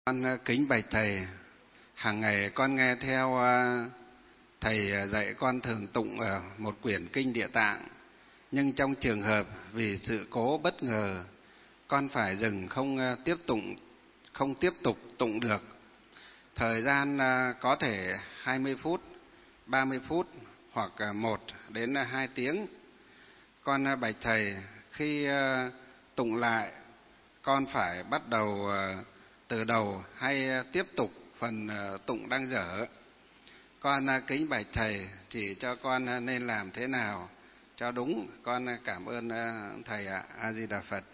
Con kính bạch thầy, hàng ngày con nghe theo thầy dạy con thường tụng một quyển kinh Địa Tạng, nhưng trong trường hợp vì sự cố bất ngờ con phải dừng không tiếp tục tụng được. Thời gian có thể 20 phút, 30 phút hoặc 1 đến 2 tiếng. Con bạch thầy, khi tụng lại con phải bắt đầu từ đầu hay tiếp tục phần tụng đang dở? Con kính bạch thầy chỉ cho con nên làm thế nào cho đúng. Con cảm ơn thầy ạ. A Di Đà Phật.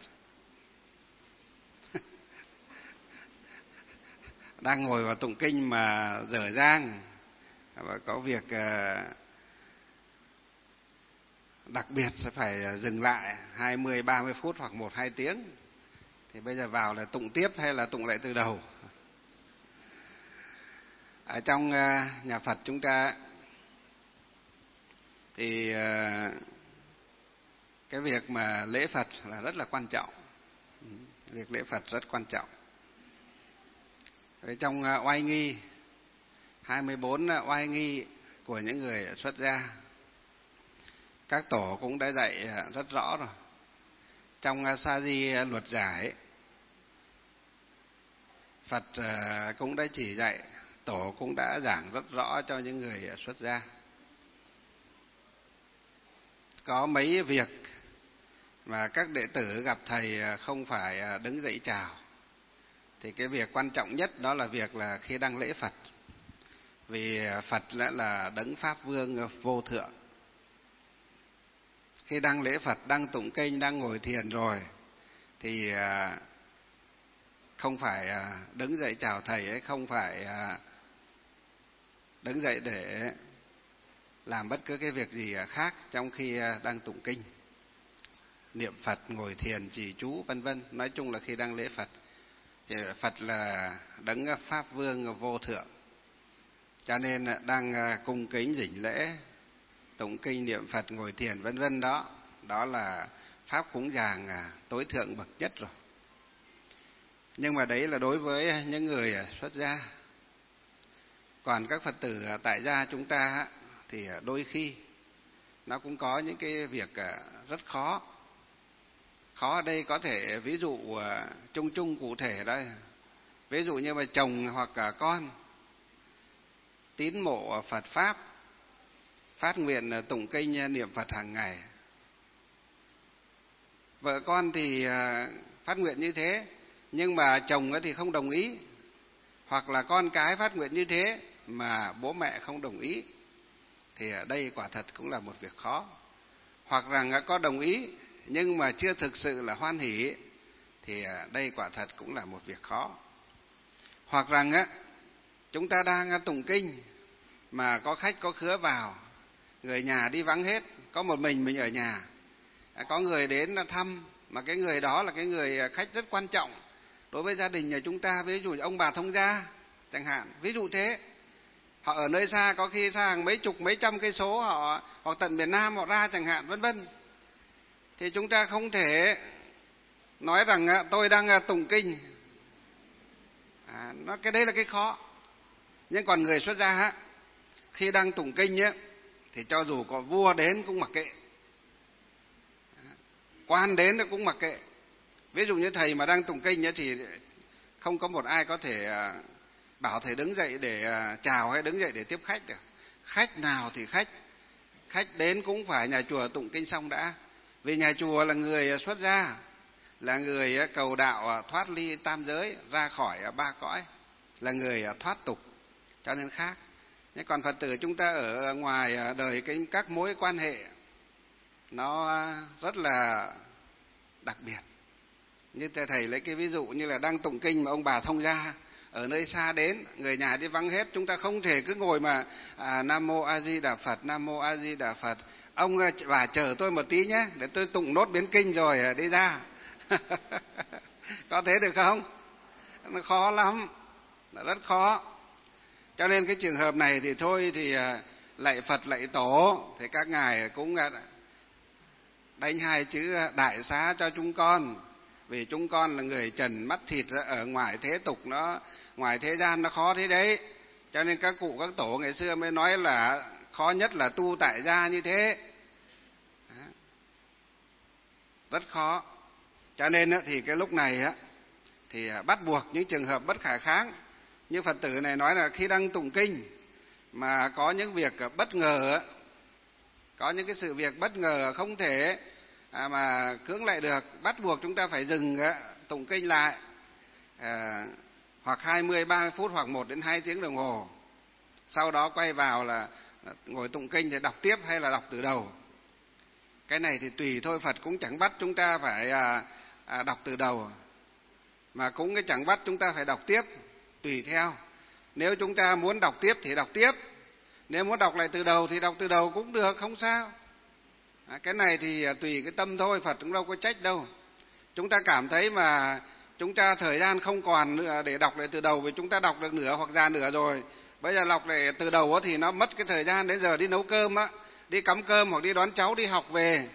Đang ngồi vào tụng kinh mà dở dang và có việc đặc biệt sẽ phải dừng lại 20, 30 phút hoặc 1, 2 tiếng. Thì bây giờ vào là tụng tiếp hay là tụng lại từ đầu? Ở trong nhà Phật chúng ta thì cái việc mà lễ Phật là rất là quan trọng. Việc lễ Phật rất quan trọng. Trong oai nghi 24 oai nghi của những người xuất gia, các tổ cũng đã dạy rất rõ rồi. Trong Sa Di luật giải, Phật cũng đã chỉ dạy, tổ cũng đã giảng rất rõ cho những người xuất gia. Có mấy việc mà các đệ tử gặp thầy không phải đứng dậy chào. Thì cái việc quan trọng nhất đó là việc là khi đăng lễ Phật. Vì Phật là đấng Pháp Vương vô thượng. Khi đăng lễ Phật, đăng tụng kinh, đang ngồi thiền rồi thì không phải đứng dậy chào thầy ấy, không phải đứng dậy để làm bất cứ cái việc gì khác trong khi đang tụng kinh, niệm Phật, ngồi thiền, trì chú vân vân. Nói chung là khi đăng lễ Phật thì Phật là đấng Pháp Vương vô thượng, cho nên đang cung kính đảnh lễ, tụng kinh, niệm Phật, ngồi thiền vân vân, đó là pháp cúng dường tối thượng bậc nhất rồi. Nhưng mà đấy là đối với những người xuất gia. Còn các Phật tử tại gia chúng ta thì đôi khi nó cũng có những cái việc rất khó. Khó ở đây có thể ví dụ chung chung cụ thể đây. Ví dụ như mà chồng hoặc con tín mộ Phật Pháp, phát nguyện tụng kinh niệm Phật hàng ngày. Vợ con thì phát nguyện như thế, nhưng mà chồng thì không đồng ý. Hoặc là con cái phát nguyện như thế mà bố mẹ không đồng ý. Thì ở đây quả thật cũng là một việc khó. Hoặc rằng có đồng ý nhưng mà chưa thực sự là hoan hỷ, thì đây quả thật cũng là một việc khó. Hoặc rằng chúng ta đang tụng kinh mà có khách có khứa vào, người nhà đi vắng hết, có một mình ở nhà. Có người đến thăm mà cái người đó là cái người khách rất quan trọng đối với gia đình nhà chúng ta, ví dụ ông bà thông gia chẳng hạn, ví dụ thế. Họ ở nơi xa, có khi xa hàng mấy chục mấy trăm cây số, họ hoặc tận miền Nam họ ra chẳng hạn, vân vân. Thì chúng ta không thể nói rằng tôi đang tụng kinh. Cái đấy là cái khó. Nhưng còn người xuất gia khi đang tụng kinh thì cho dù có vua đến cũng mặc kệ, quan đến cũng mặc kệ. Ví dụ như thầy mà đang tụng kinh thì không có một ai có thể bảo thầy đứng dậy để chào hay đứng dậy để tiếp khách được. Khách nào thì khách đến cũng phải nhà chùa tụng kinh xong đã. Vì nhà chùa là người xuất gia, là người cầu đạo thoát ly tam giới, ra khỏi ba cõi, là người thoát tục, cho nên khác. Còn Phật tử chúng ta ở ngoài đời các mối quan hệ nó rất là đặc biệt. Như thầy lấy cái ví dụ như là đang tụng kinh mà ông bà thông gia ở nơi xa đến, người nhà đi vắng hết, chúng ta không thể cứ ngồi mà Nam Mô A Di Đà Phật, Nam Mô A Di Đà Phật, ông bà chờ tôi một tí nhé, để tôi tụng nốt biến kinh rồi đi ra. Có thế được không? Nó khó lắm, nó rất khó. Cho nên cái trường hợp này thì thôi thì lạy Phật lạy tổ thì các ngài cũng đánh hai chữ đại xá cho chúng con. Vì chúng con là người trần mắt thịt, ở ngoài thế tục, ngoài thế gian nó khó thế đấy. Cho nên các cụ các tổ ngày xưa mới nói là khó nhất là tu tại gia như thế. Rất khó. Cho nên thì cái lúc này thì bắt buộc những trường hợp bất khả kháng. Như Phật tử này nói là khi đang tụng kinh mà có những việc bất ngờ, có những cái sự việc bất ngờ không thể mà cưỡng lại được, bắt buộc chúng ta phải dừng tụng kinh lại, hoặc 20-30 phút hoặc 1 đến 2 tiếng đồng hồ. Sau đó quay vào là ngồi tụng kinh thì đọc tiếp hay là đọc từ đầu. Cái này thì tùy thôi, Phật cũng chẳng bắt chúng ta phải đọc từ đầu, mà cũng chẳng bắt chúng ta phải đọc tiếp, tùy theo. Nếu chúng ta muốn đọc tiếp thì đọc tiếp, nếu muốn đọc lại từ đầu thì đọc từ đầu cũng được, không sao. Cái này thì tùy cái tâm thôi, Phật cũng đâu có trách đâu. Chúng ta cảm thấy mà chúng ta thời gian không còn nữa để đọc lại từ đầu, vì chúng ta đọc được nửa hoặc già nửa rồi, bây giờ đọc lại từ đầu thì nó mất cái thời gian. Đến giờ đi nấu cơm đi cắm cơm hoặc đi đón cháu đi học về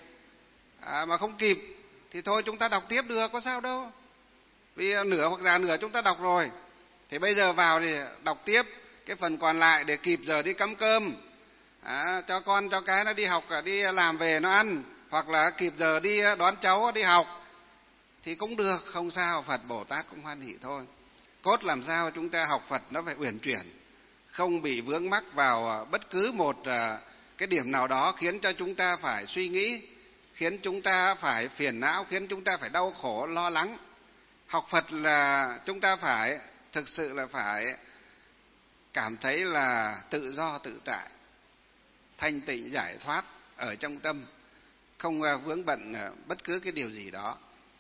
mà không kịp thì thôi chúng ta đọc tiếp được, có sao đâu. Vì nửa hoặc già nửa chúng ta đọc rồi, thì bây giờ vào thì đọc tiếp cái phần còn lại để kịp giờ đi cắm cơm, cho con cho cái nó đi học, đi làm về nó ăn, hoặc là kịp giờ đi đón cháu đi học thì cũng được, không sao. Phật Bồ Tát cũng hoan hỷ thôi. Cốt làm sao chúng ta học Phật nó phải uyển chuyển, không bị vướng mắc vào bất cứ một cái điểm nào đó khiến cho chúng ta phải suy nghĩ, khiến chúng ta phải phiền não, khiến chúng ta phải đau khổ lo lắng. Học Phật là chúng ta phải thực sự là phải cảm thấy là tự do tự tại, thanh tịnh giải thoát ở trong tâm, không vướng bận bất cứ cái điều gì đó.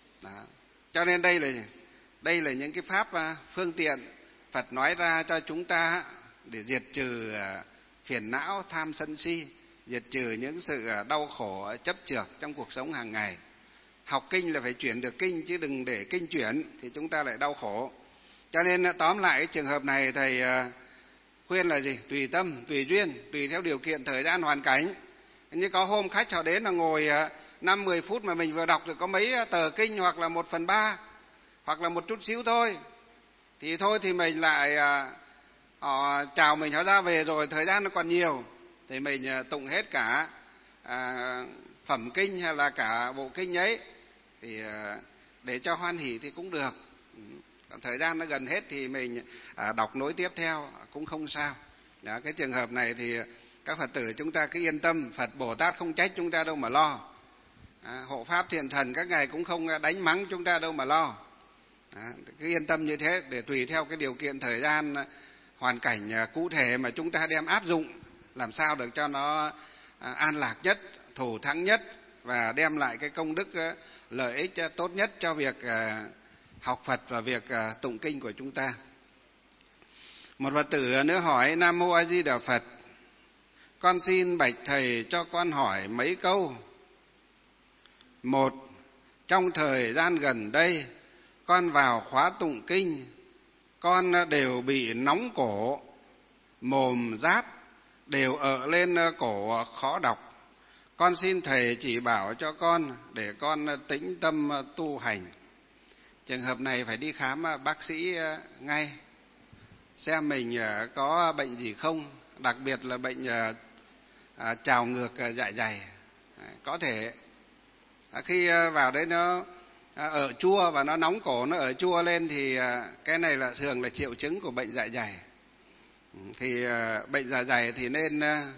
Cho nên đây là những cái pháp phương tiện Phật nói ra cho chúng ta để diệt trừ phiền não tham sân si, diệt trừ những sự đau khổ chấp chược trong cuộc sống hàng ngày. Học kinh là phải chuyển được kinh, chứ đừng để kinh chuyển thì chúng ta lại đau khổ. Cho nên tóm lại cái trường hợp này thầy khuyên là gì? Tùy tâm, tùy duyên, tùy theo điều kiện, thời gian, hoàn cảnh. Như có hôm khách họ đến là ngồi 5-10 phút mà mình vừa đọc được có mấy tờ kinh, hoặc là 1/3, hoặc là một chút xíu thôi, thì mình lại họ chào mình, họ ra về rồi, thời gian nó còn nhiều thì mình tụng hết cả phẩm kinh hay là cả bộ kinh ấy, thì để cho hoan hỷ thì cũng được. Còn thời gian nó gần hết thì mình đọc nối tiếp theo cũng không sao. Đó, cái trường hợp này thì các Phật tử chúng ta cứ yên tâm, Phật Bồ Tát không trách chúng ta đâu mà lo. Hộ pháp thiện thần các ngài cũng không đánh mắng chúng ta đâu mà lo. Cứ yên tâm như thế, để tùy theo cái điều kiện, thời gian, hoàn cảnh cụ thể mà chúng ta đem áp dụng, làm sao được cho nó an lạc nhất, thủ thắng nhất, và đem lại cái công đức lợi ích tốt nhất cho việc học Phật và việc tụng kinh của chúng ta. Một Phật tử nữa hỏi: Nam Mô A Di Đà Phật, con xin bạch thầy cho con hỏi mấy câu. Một, trong thời gian gần đây con vào khóa tụng kinh, con đều bị nóng cổ, mồm giáp đều ợ lên cổ, khó đọc. Con xin thầy chỉ bảo cho con để con tĩnh tâm tu hành. Trường hợp này phải đi khám bác sĩ ngay, xem mình có bệnh gì không, đặc biệt là bệnh trào ngược dạ dày. Có thể khi vào đấy nó ở chua và nó nóng cổ, nó ở chua lên thì cái này là thường là triệu chứng của bệnh dạ dày. Thì bệnh dạ dày thì nên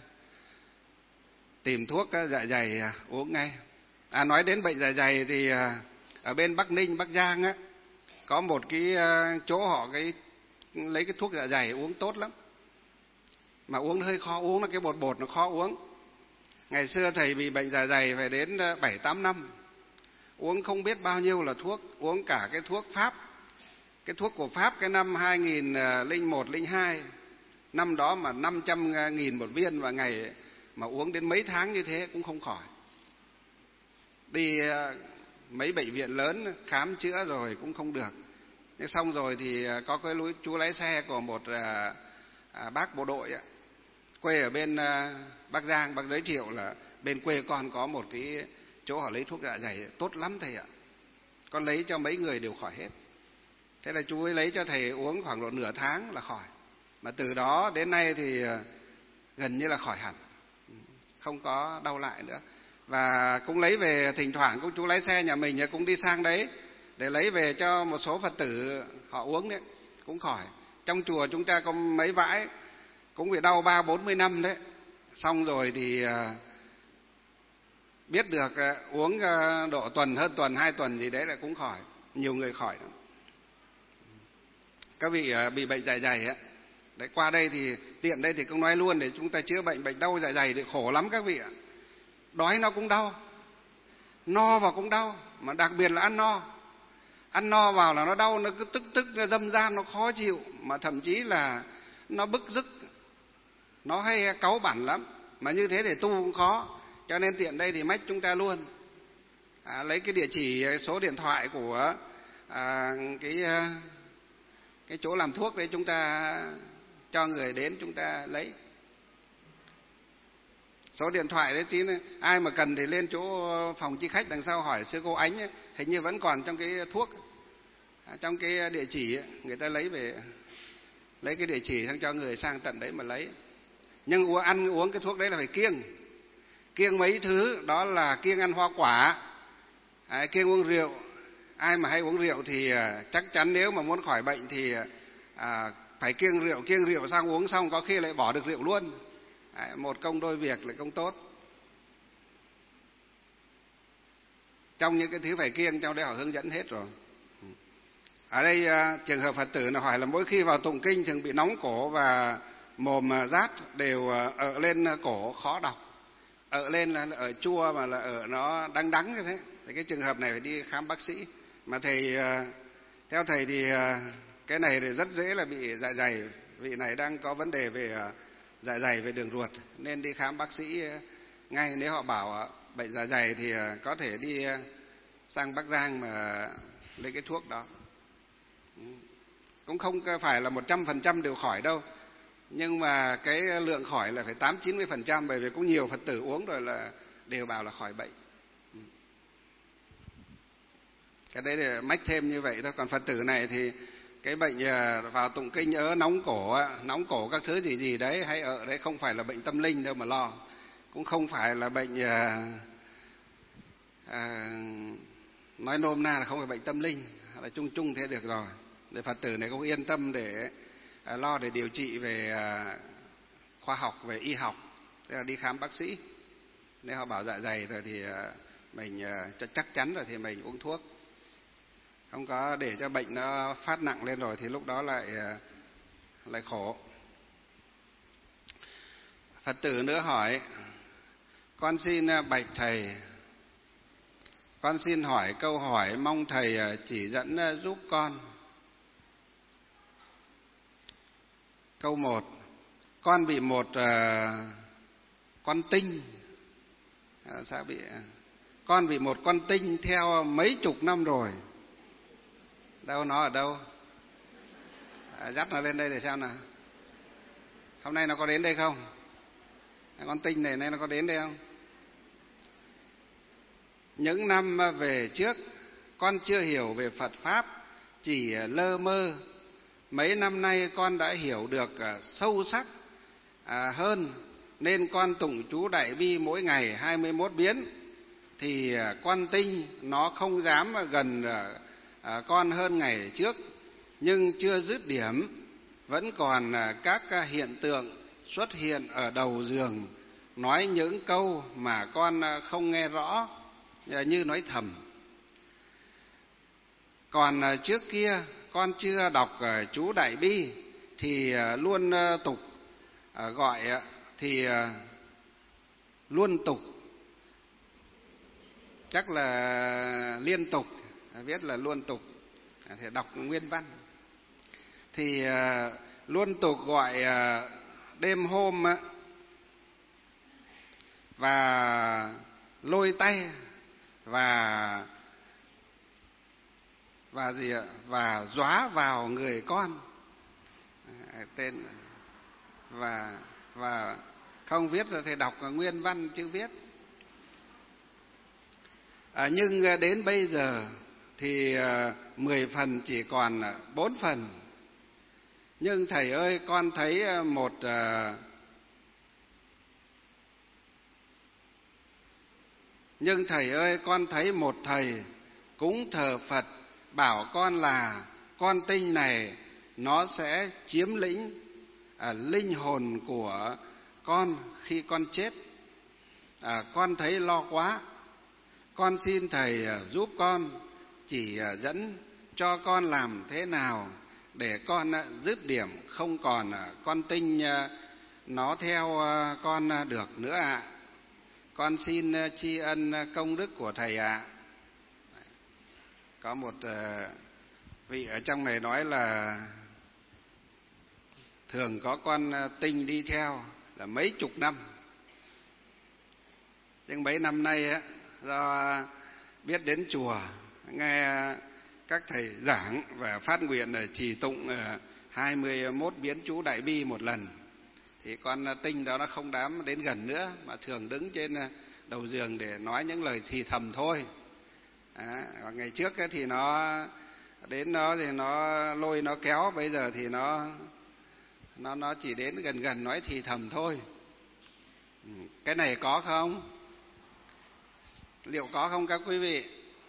tìm thuốc dạ dày uống ngay. Nói đến bệnh dạ dày thì ở bên Bắc Ninh, Bắc Giang có một cái chỗ họ lấy cái thuốc dạ dày uống tốt lắm, mà uống hơi khó uống, là cái bột nó khó uống. Ngày xưa thầy bị bệnh dạ dày phải đến 7-8 năm, uống không biết bao nhiêu là thuốc, uống cả cái thuốc Pháp, cái thuốc của Pháp cái năm 2001-02, năm đó mà 500.000 một viên, và ngày mà uống đến mấy tháng như thế cũng không khỏi. Đi mấy bệnh viện lớn khám chữa rồi cũng không được. Thế xong rồi thì có cái chú lái xe của một bác bộ đội quê ở bên Bắc Giang, bác giới thiệu là bên quê con có một cái chỗ họ lấy thuốc dạ dày tốt lắm thầy ạ. con lấy cho mấy người đều khỏi hết. Thế là chú ấy lấy cho thầy uống khoảng độ nửa tháng là khỏi. Mà từ đó đến nay thì gần như là khỏi hẳn, không có đau lại nữa. Và cũng lấy về, thỉnh thoảng cũng chú lái xe nhà mình cũng đi sang đấy để lấy về cho một số Phật tử họ uống đấy, cũng khỏi. Trong chùa chúng ta có mấy vãi cũng bị đau 30-40 năm đấy. Xong rồi thì biết được uống độ tuần, hơn tuần, 2 tuần gì đấy là cũng khỏi. Nhiều người khỏi lắm. Các vị bị bệnh dạ dày ấy, đấy, qua đây thì tiện đây thì cũng nói luôn để chúng ta chữa bệnh đau dạ dày thì khổ lắm các vị ạ. Đói nó cũng đau, no vào cũng đau, mà đặc biệt là ăn no. Ăn no vào là nó đau, nó cứ tức nó dâm gian, nó khó chịu, mà thậm chí là nó bức rứt, nó hay cáu bẳn lắm. Mà như thế để tu cũng khó, cho nên tiện đây thì mách chúng ta luôn. Lấy cái địa chỉ, số điện thoại của cái chỗ làm thuốc đấy, chúng ta cho người đến chúng ta lấy. Số điện thoại đấy tí nữa, ai mà cần thì lên chỗ phòng chi khách đằng sau hỏi sư cô Ánh ấy, hình như vẫn còn trong cái thuốc, trong cái địa chỉ ấy, người ta lấy về, lấy cái địa chỉ xong cho người sang tận đấy mà lấy. Nhưng ăn uống cái thuốc đấy là phải kiêng mấy thứ, đó là kiêng ăn hoa quả, kiêng uống rượu. Ai mà hay uống rượu thì chắc chắn nếu mà muốn khỏi bệnh thì phải kiêng rượu xong uống xong có khi lại bỏ được rượu luôn. Một công đôi việc là công tốt. Trong những cái thứ phải kiêng, trong đây họ hướng dẫn hết rồi. Ở đây trường hợp Phật tử là hỏi là mỗi khi vào tụng kinh thường bị nóng cổ và mồm rát, đều ợ lên cổ khó đọc. Ợ lên là ở chua mà là ở nó đắng như thế. Thì cái trường hợp này phải đi khám bác sĩ. Mà thầy, theo thầy thì cái này thì rất dễ là bị dạ dày. Vị này đang có vấn đề về dạ dày, về đường ruột, nên đi khám bác sĩ ngay. Nếu họ bảo bệnh dạ dày thì có thể đi sang Bắc Giang mà lấy cái thuốc đó. Cũng không phải là 100% đều khỏi đâu, nhưng mà cái lượng khỏi là phải 80-90%, bởi vì cũng nhiều Phật tử uống rồi là đều bảo là khỏi bệnh. Cái đấy là mách thêm như vậy thôi. Còn Phật tử này thì cái bệnh vào tụng kinh nóng cổ các thứ gì đấy hay ở đấy, không phải là bệnh tâm linh đâu mà lo, cũng không phải là bệnh nói nôm na là không phải bệnh tâm linh, là chung thế được rồi. Để Phật tử này cũng yên tâm để lo để điều trị về khoa học, về y học, tức là đi khám bác sĩ. Nếu họ bảo dạ dày rồi thì mình chắc chắn rồi thì mình uống thuốc, không có để cho bệnh nó phát nặng lên rồi thì lúc đó lại khổ. Phật tử nữa hỏi: con xin bạch thầy, con xin hỏi câu hỏi, mong thầy chỉ dẫn giúp con. Câu 1: con bị một con tinh, con bị một con tinh theo mấy chục năm rồi. Đâu, nó ở đâu? Dắt nó lên đây để xem nào. Hôm nay nó có đến đây không? Con tinh này nay nó có đến đây không? Những năm về trước con chưa hiểu về Phật Pháp, chỉ lơ mơ. Mấy năm nay con đã hiểu được sâu sắc hơn, nên con tụng chú Đại Bi mỗi ngày 21 biến. Thì con tinh nó không dám gần con hơn ngày trước, nhưng chưa dứt điểm, vẫn còn các hiện tượng xuất hiện ở đầu giường, nói những câu mà con không nghe rõ, như nói thầm. Còn trước kia con chưa đọc chú Đại Bi thì luôn tục gọi thì luôn tục, chắc là liên tục, viết là luôn tục, thì đọc nguyên văn thì luôn tục gọi đêm hôm và lôi tay và gì ạ, và dóa vào người con, tên và không viết rồi thì đọc nguyên văn chứ viết. Nhưng đến bây giờ thì 10 phần chỉ còn 4 phần. Nhưng thầy ơi, con thấy nhưng thầy ơi, con thấy một thầy cúng thờ Phật bảo con là con tinh này nó sẽ chiếm lĩnh linh hồn của con khi con chết. Con thấy lo quá. Con xin thầy giúp con, chỉ dẫn cho con làm thế nào để con dứt điểm không còn con tinh nó theo con được nữa ạ. Con xin tri ân công đức của thầy ạ. Có một vị ở trong này nói là thường có con tinh đi theo là mấy chục năm. Nhưng mấy năm nay á, do biết đến chùa, nghe các thầy giảng và phát nguyện trì tụng 21 biến chú Đại Bi một lần, thì con tinh đó nó không dám đến gần nữa, mà thường đứng trên đầu giường để nói những lời thì thầm thôi. Ngày trước thì nó đến đó thì nó lôi nó kéo, bây giờ thì nó chỉ đến gần gần nói thì thầm thôi. Cái này có không? Liệu có không các quý vị?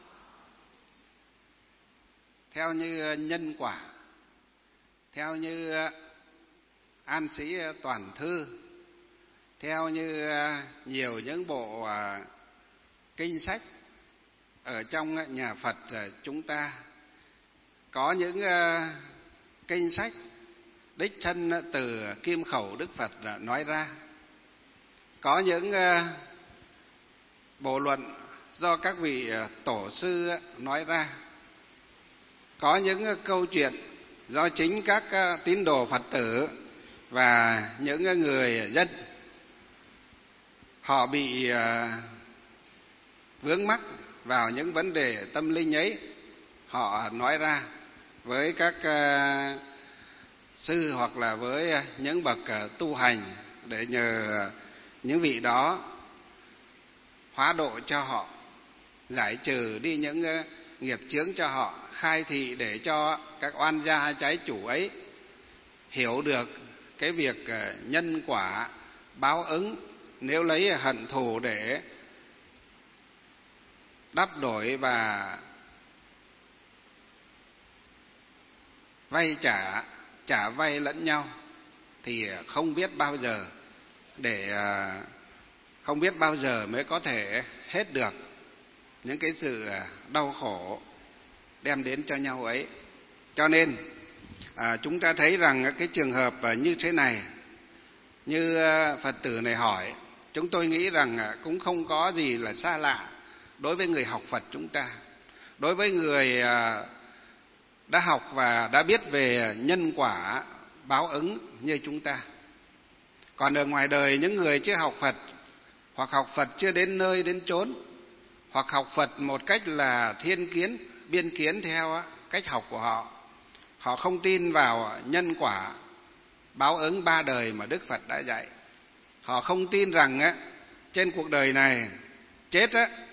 Theo như nhân quả, theo như An Sĩ Toàn Thư, theo như nhiều những bộ kinh sách ở trong nhà Phật chúng ta, có những kinh sách đích thân từ kim khẩu Đức Phật nói ra, có những bộ luận do các vị tổ sư nói ra, có những câu chuyện do chính các tín đồ Phật tử và những người dân họ bị vướng mắc vào những vấn đề tâm linh ấy, họ nói ra với các sư hoặc là với những bậc tu hành, để nhờ những vị đó hóa độ cho họ, giải trừ đi những nghiệp chướng cho họ, khai thị để cho các oan gia trái chủ ấy hiểu được cái việc nhân quả báo ứng, nếu lấy hận thù để đắp đổi và vay trả vay lẫn nhau thì không biết bao giờ mới có thể hết được những cái sự đau khổ đem đến cho nhau ấy. Cho nên chúng ta thấy rằng cái trường hợp như thế này, như Phật tử này hỏi, chúng tôi nghĩ rằng cũng không có gì là xa lạ đối với người học Phật chúng ta, đối với người đã học và đã biết về nhân quả báo ứng như chúng ta. Còn ở ngoài đời, những người chưa học Phật, hoặc học Phật chưa đến nơi đến chốn, hoặc học Phật một cách là thiên kiến, biên kiến theo cách học của họ, họ không tin vào nhân quả báo ứng 3 đời mà Đức Phật đã dạy. Họ không tin rằng trên cuộc đời này chết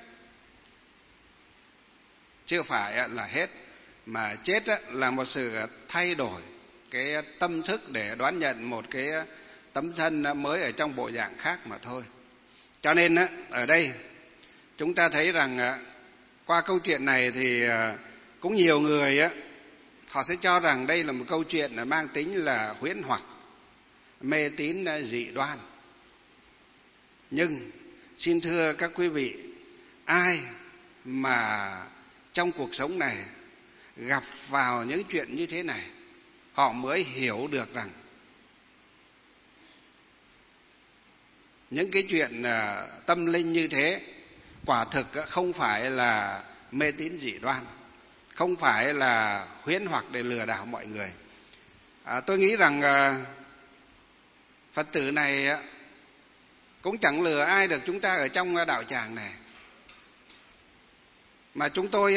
chưa phải là hết, mà chết là một sự thay đổi cái tâm thức để đón nhận một cái tấm thân mới ở trong bộ dạng khác mà thôi. Cho nên ở đây chúng ta thấy rằng qua câu chuyện này thì cũng nhiều người họ sẽ cho rằng đây là một câu chuyện mang tính là huyễn hoặc, mê tín dị đoan. Nhưng xin thưa các quý vị, ai mà trong cuộc sống này gặp vào những chuyện như thế này, họ mới hiểu được rằng những cái chuyện tâm linh như thế quả thực không phải là mê tín dị đoan, không phải là huyễn hoặc để lừa đảo mọi người. Tôi nghĩ rằng Phật tử này cũng chẳng lừa ai được chúng ta ở trong đạo tràng này. Mà chúng tôi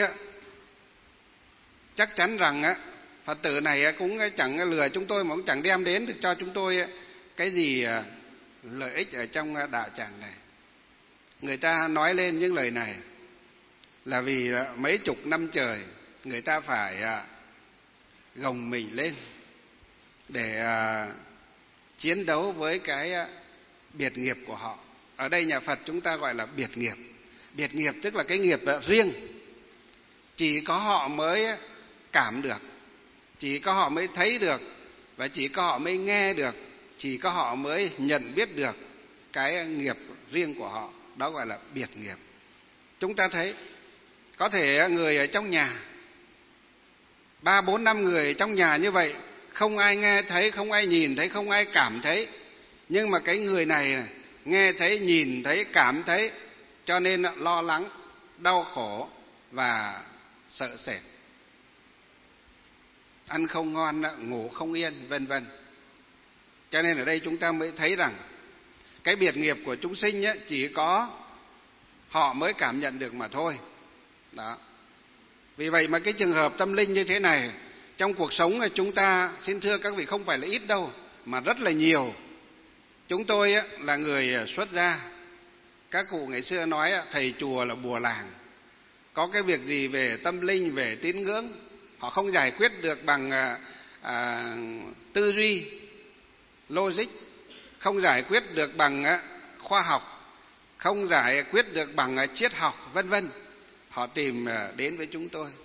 chắc chắn rằng Phật tử này cũng chẳng lừa chúng tôi, mà cũng chẳng đem đến được cho chúng tôi cái gì lợi ích ở trong đạo tràng này. Người ta nói lên những lời này là vì mấy chục năm trời người ta phải gồng mình lên để chiến đấu với cái biệt nghiệp của họ. Ở đây nhà Phật chúng ta gọi là biệt nghiệp. Biệt nghiệp tức là cái nghiệp riêng, chỉ có họ mới cảm được, chỉ có họ mới thấy được, và chỉ có họ mới nghe được, chỉ có họ mới nhận biết được cái nghiệp riêng của họ. Đó gọi là biệt nghiệp. Chúng ta thấy có thể người ở trong nhà 3, 4, 5 người trong nhà như vậy, không ai nghe thấy, không ai nhìn thấy, không ai cảm thấy, nhưng mà cái người này nghe thấy, nhìn thấy, cảm thấy, cho nên lo lắng, đau khổ và sợ sệt, ăn không ngon, ngủ không yên, vân vân. Cho nên ở đây chúng ta mới thấy rằng cái biệt nghiệp của chúng sinh chỉ có họ mới cảm nhận được mà thôi. Đó. Vì vậy mà cái trường hợp tâm linh như thế này trong cuộc sống chúng ta, xin thưa các vị, không phải là ít đâu, mà rất là nhiều. Chúng tôi là người xuất gia. Các cụ ngày xưa nói thầy chùa là bùa làng. Có cái việc gì về tâm linh, về tín ngưỡng, họ không giải quyết được bằng tư duy, logic, không giải quyết được bằng khoa học, không giải quyết được bằng triết học, vân vân. Họ tìm đến với chúng tôi.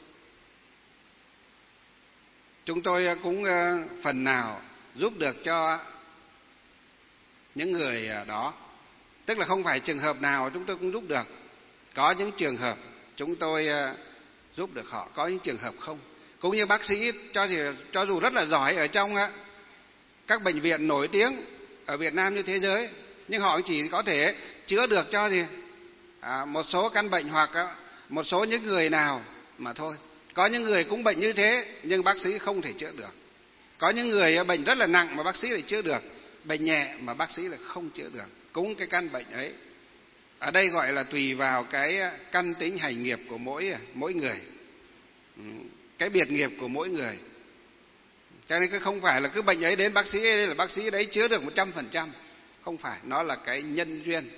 Chúng tôi cũng phần nào giúp được cho những người đó. Tức là không phải trường hợp nào chúng tôi cũng giúp được. Có những trường hợp chúng tôi giúp được họ, có những trường hợp không. Cũng như bác sĩ cho dù rất là giỏi ở trong các bệnh viện nổi tiếng ở Việt Nam như thế giới, nhưng họ chỉ có thể chữa được cho một số căn bệnh hoặc một số những người nào mà thôi. Có những người cũng bệnh như thế nhưng bác sĩ không thể chữa được. Có những người bệnh rất là nặng mà bác sĩ lại chữa được, bệnh nhẹ mà bác sĩ lại không chữa được, cũng cái căn bệnh ấy. Ở đây gọi là tùy vào cái căn tính hành nghiệp của mỗi người, cái biệt nghiệp của mỗi người. Cho nên cái không phải là cứ bệnh ấy đến bác sĩ ấy là bác sĩ đấy chữa được 100%. Không phải, nó là cái nhân duyên,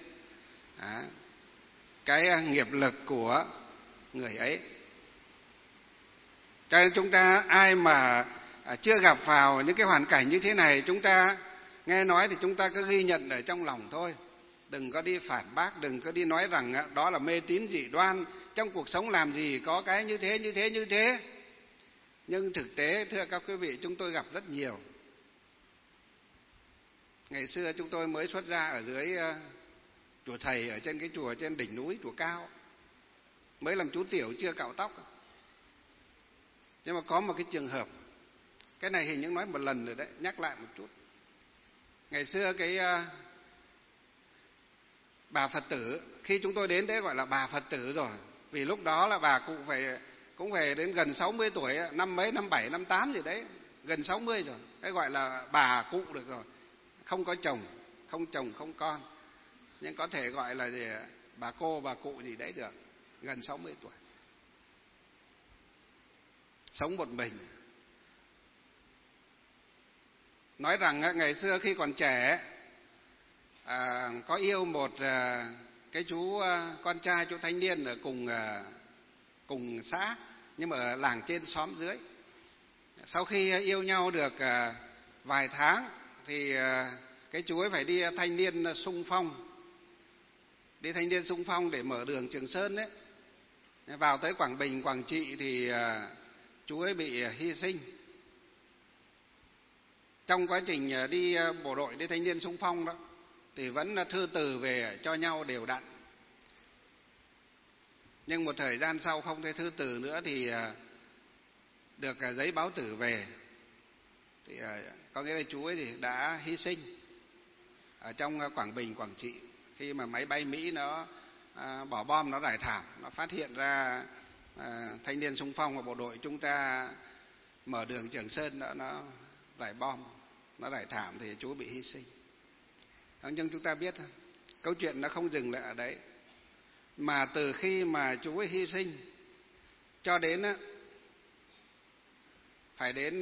cái nghiệp lực của người ấy. Cho nên chúng ta ai mà chưa gặp vào những cái hoàn cảnh như thế này, chúng ta nghe nói thì chúng ta cứ ghi nhận ở trong lòng thôi. Đừng có đi phản bác, đừng có đi nói rằng đó là mê tín dị đoan, trong cuộc sống làm gì có cái như thế, như thế, như thế. Nhưng thực tế, thưa các quý vị, chúng tôi gặp rất nhiều. Ngày xưa chúng tôi mới xuất ra ở dưới chùa thầy, ở trên cái chùa trên đỉnh núi, chùa cao. Mới làm chú tiểu, chưa cạo tóc. Nhưng mà có một cái trường hợp, cái này hình như nói một lần rồi đấy, nhắc lại một chút. Ngày xưa cái bà Phật tử, khi chúng tôi đến đấy gọi là bà Phật tử rồi. Vì lúc đó là bà cụ cũng phải đến gần 60 tuổi, năm mấy, năm 7, năm 8 gì đấy, gần 60 rồi. Cái gọi là bà cụ được rồi. Không có chồng, không con. Nhưng có thể gọi là bà cô, bà cụ gì đấy được, gần 60 tuổi. Sống một mình. Nói rằng ngày xưa khi còn trẻ có yêu một cái chú con trai, chú thanh niên ở cùng xã, nhưng mà ở làng trên xóm dưới. Sau khi yêu nhau được vài tháng thì cái chú ấy phải đi thanh niên xung phong. Đi thanh niên xung phong để mở đường Trường Sơn đấy. Vào tới Quảng Bình, Quảng Trị thì chú ấy bị hy sinh. Trong quá trình đi bộ đội, đi thanh niên xung phong đó, thì vẫn thư từ về cho nhau đều đặn. Nhưng một thời gian sau không thấy thư từ nữa thì được giấy báo tử về. Thì có nghĩa là chú ấy thì đã hy sinh ở trong Quảng Bình, Quảng Trị. Khi mà máy bay Mỹ nó bỏ bom, nó rải thảm, nó phát hiện ra thanh niên xung phong và bộ đội chúng ta mở đường Trường Sơn đó, nó rải bom, nó rải thảm thì chú bị hy sinh. Nhưng chúng ta biết thôi, câu chuyện nó không dừng lại ở đấy. Mà từ khi mà chú ấy hy sinh cho đến phải đến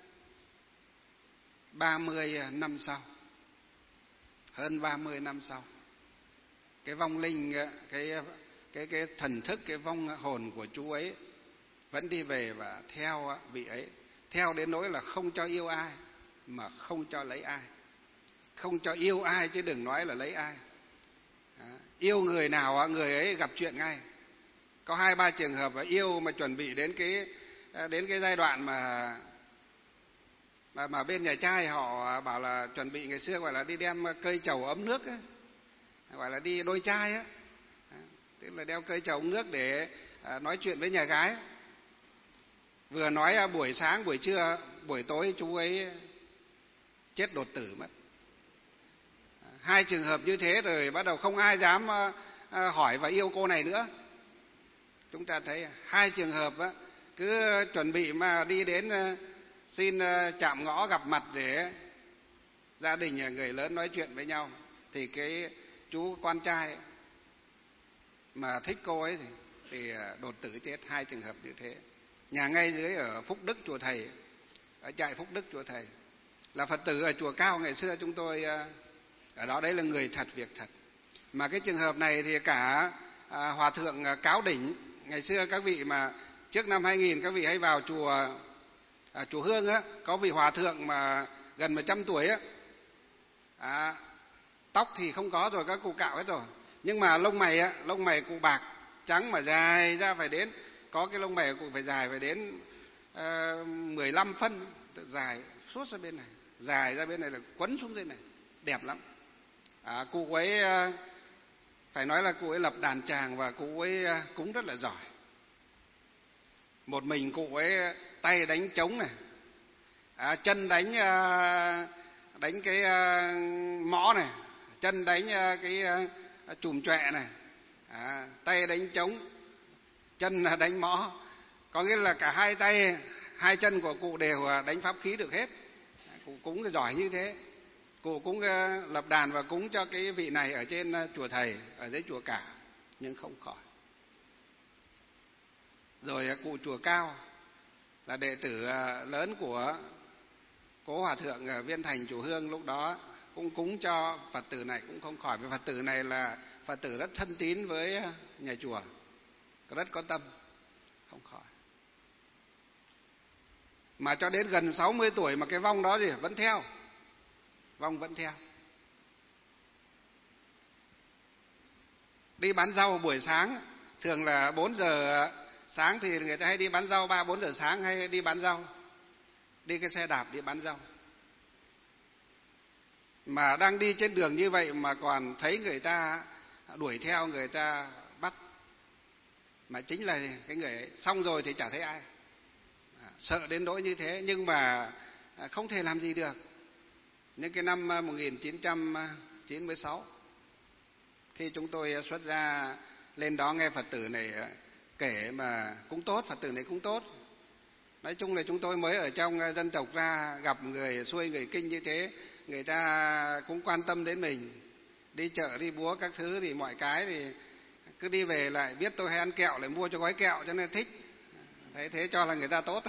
30 năm sau, hơn 30 năm sau, cái vong linh, cái cái thần thức, cái vong hồn của chú ấy vẫn đi về và theo vị ấy, theo đến nỗi là không cho yêu ai mà không cho lấy ai, không cho yêu ai chứ đừng nói là lấy ai. Yêu người nào người ấy gặp chuyện ngay. Có 2-3 trường hợp yêu mà chuẩn bị đến cái giai đoạn mà bên nhà trai họ bảo là chuẩn bị, ngày xưa gọi là đi đem cây trầu ấm nước ấy, gọi là đi đôi trai á, tức là đeo cây trầu ấm nước để nói chuyện với nhà gái. Vừa nói buổi sáng, buổi trưa, buổi tối chú ấy chết đột tử mất. 2 trường hợp như thế rồi bắt đầu không ai dám hỏi và yêu cô này nữa. Chúng ta thấy 2 trường hợp cứ chuẩn bị mà đi đến xin chạm ngõ gặp mặt để gia đình người lớn nói chuyện với nhau, thì cái chú con trai mà thích cô ấy thì đột tử chết. 2 trường hợp như thế. Nhà ngay dưới ở Phúc Đức chùa Thầy, ở trại Phúc Đức chùa Thầy, là Phật tử ở chùa Cao ngày xưa chúng tôi ở đó. Đấy là người thật việc thật. Mà cái trường hợp này thì cả Hòa thượng Cáo Đỉnh, ngày xưa các vị mà trước năm 2000 các vị hay vào chùa Hương á, có vị hòa thượng mà gần 100 tuổi á, tóc thì không có rồi, các cụ cạo hết rồi, nhưng mà lông mày cụ bạc trắng mà dài ra, phải đến, có cái lông mày cụ phải dài phải đến 15 phân, dài suốt ra bên này, dài ra bên này là quấn xuống dưới này, đẹp lắm. Cụ ấy phải nói là cụ ấy lập đàn tràng và cụ ấy cúng rất là giỏi. Một mình cụ ấy tay đánh trống này, chân đánh cái mõ này, chân đánh cái chùm chọe này, tay đánh trống, chân đánh mõ, có nghĩa là cả 2 tay 2 chân của cụ đều đánh pháp khí được hết. Cụ cúng giỏi như thế. Cụ cũng lập đàn và cúng cho cái vị này ở trên chùa Thầy, ở dưới chùa Cả, nhưng không khỏi. Rồi cụ chùa Cao là đệ tử lớn của cố hòa thượng Viên Thành chùa Hương, lúc đó cũng cúng cho Phật tử này cũng không khỏi. Vì Phật tử này là Phật tử rất thân tín với nhà chùa, rất có tâm, không khỏi. Mà cho đến gần 60 tuổi mà cái vong đó vẫn theo. Vong vẫn theo. Đi bán rau buổi sáng, thường là 4 giờ sáng thì người ta hay đi bán rau, 3-4 giờ sáng hay đi bán rau, đi cái xe đạp đi bán rau. Mà đang đi trên đường như vậy mà còn thấy người ta đuổi theo, người ta bắt, mà chính là cái người ấy. Xong rồi thì chả thấy ai, sợ đến nỗi như thế, nhưng mà không thể làm gì được. Những cái năm 1996, khi chúng tôi xuất gia lên đó nghe Phật tử này kể mà cũng tốt, Phật tử này cũng tốt. Nói chung là chúng tôi mới ở trong dân tộc ra, gặp người xuôi người kinh như thế, người ta cũng quan tâm đến mình. Đi chợ đi búa các thứ thì mọi cái thì cứ đi về lại biết tôi hay ăn kẹo lại mua cho gói kẹo, cho nên thích. Thế cho là người ta tốt.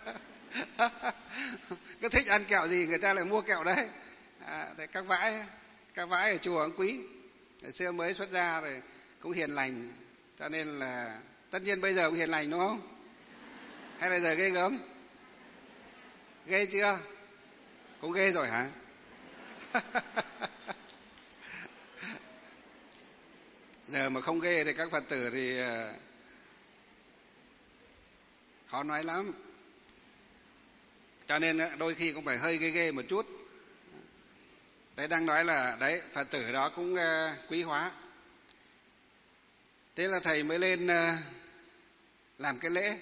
Cứ thích ăn kẹo gì người ta lại mua kẹo đấy. Thế các vãi ở chùa cũng quý. Ngày xưa mới xuất gia rồi cũng hiền lành, cho nên là tất nhiên bây giờ cũng hiền lành đúng không? Hay là giờ ghê gớm? Ghê chưa? Cũng ghê rồi hả? Giờ mà không ghê thì các Phật tử thì khó nói lắm. Cho nên đôi khi cũng phải hơi ghê một chút. Đấy, đang nói là đấy, Phật tử đó cũng quý hóa. Thế là thầy mới lên làm cái lễ,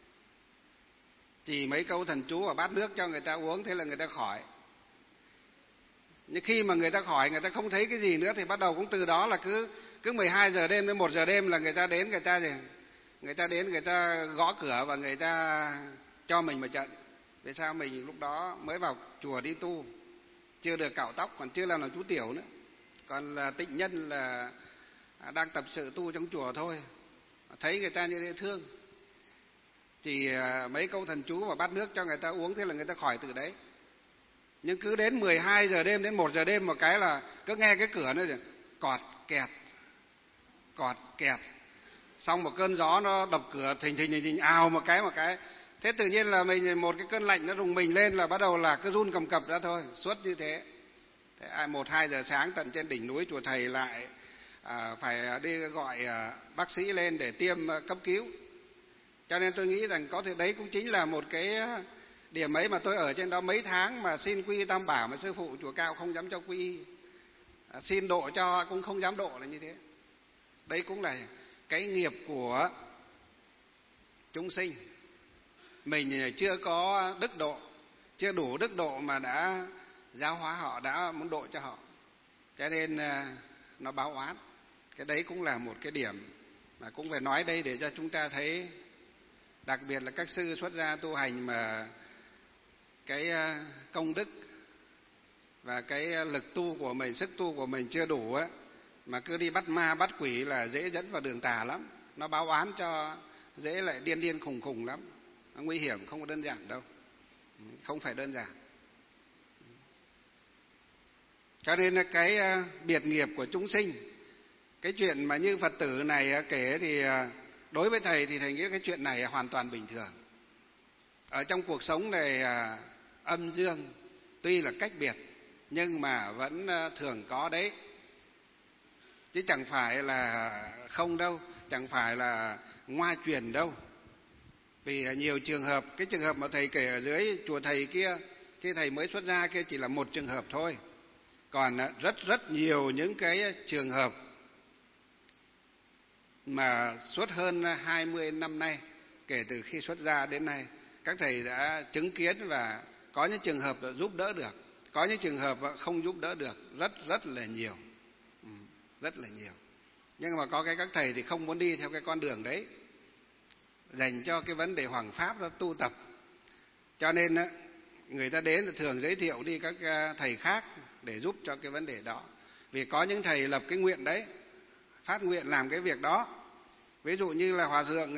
chỉ mấy câu thần chú và bát nước cho người ta uống, thế là người ta khỏi. Nhưng khi mà người ta khỏi, người ta không thấy cái gì nữa thì bắt đầu cũng từ đó là cứ 12 giờ đêm đến 1 giờ đêm là người ta đến, người ta gõ cửa và người ta cho mình một trận. Vì sao? Mình lúc đó mới vào chùa đi tu, chưa được cạo tóc, còn chưa làm chú tiểu nữa, còn là tịnh nhân, là đang tập sự tu trong chùa thôi. Thấy người ta như thế thương, chỉ mấy câu thần chú và bát nước cho người ta uống, thế là người ta khỏi từ đấy. Nhưng cứ đến 12 giờ đêm đến 1 giờ đêm một cái là cứ nghe cái cửa nó cọt kẹt, xong một cơn gió nó đập cửa thình thình ào một cái, thế tự nhiên là mình một cái cơn lạnh nó rùng mình lên là bắt đầu là cứ run cầm cập ra thôi, suốt như thế. 1-2 giờ sáng tận trên đỉnh núi chùa thầy lại phải đi gọi bác sĩ lên để tiêm cấp cứu. Cho nên tôi nghĩ rằng có thể đấy cũng chính là một cái điểm ấy mà tôi ở trên đó mấy tháng mà xin quy y Tam Bảo mà sư phụ chùa Cao không dám cho quy y, xin độ cho cũng không dám độ, là như thế. Đấy cũng là cái nghiệp của chúng sinh. Mình chưa có đức độ, chưa đủ đức độ mà đã giáo hóa họ, đã muốn độ cho họ, cho nên nó báo oán. Cái đấy cũng là một cái điểm mà cũng phải nói đây để cho chúng ta thấy, đặc biệt là các sư xuất gia tu hành mà cái công đức và cái lực tu của mình, sức tu của mình chưa đủ á, mà cứ đi bắt ma bắt quỷ là dễ dẫn vào đường tà lắm. Nó báo oán cho dễ lại điên khùng lắm. Nó nguy hiểm, không có đơn giản đâu, không phải đơn giản. Cho nên là cái biệt nghiệp của chúng sinh, cái chuyện mà như Phật tử này kể thì đối với thầy thì thầy nghĩ cái chuyện này hoàn toàn bình thường. Ở trong cuộc sống này âm dương tuy là cách biệt nhưng mà vẫn thường có đấy, chứ chẳng phải là không đâu, chẳng phải là ngoa truyền đâu. Vì nhiều trường hợp, cái trường hợp mà thầy kể ở dưới chùa thầy kia, khi thầy mới xuất gia kia chỉ là một trường hợp thôi. Còn rất nhiều những cái trường hợp mà suốt hơn 20 năm nay, kể từ khi xuất gia đến nay, các thầy đã chứng kiến, và có những trường hợp giúp đỡ được, có những trường hợp không giúp đỡ được, rất là nhiều, rất là nhiều. Nhưng mà có cái các thầy thì không muốn đi theo cái con đường đấy, dành cho cái vấn đề hoằng pháp đó, tu tập. Cho nên người ta đến thường giới thiệu đi các thầy khác để giúp cho cái vấn đề đó. Vì có những thầy lập cái nguyện đấy, phát nguyện làm cái việc đó. Ví dụ như là Hòa Thượng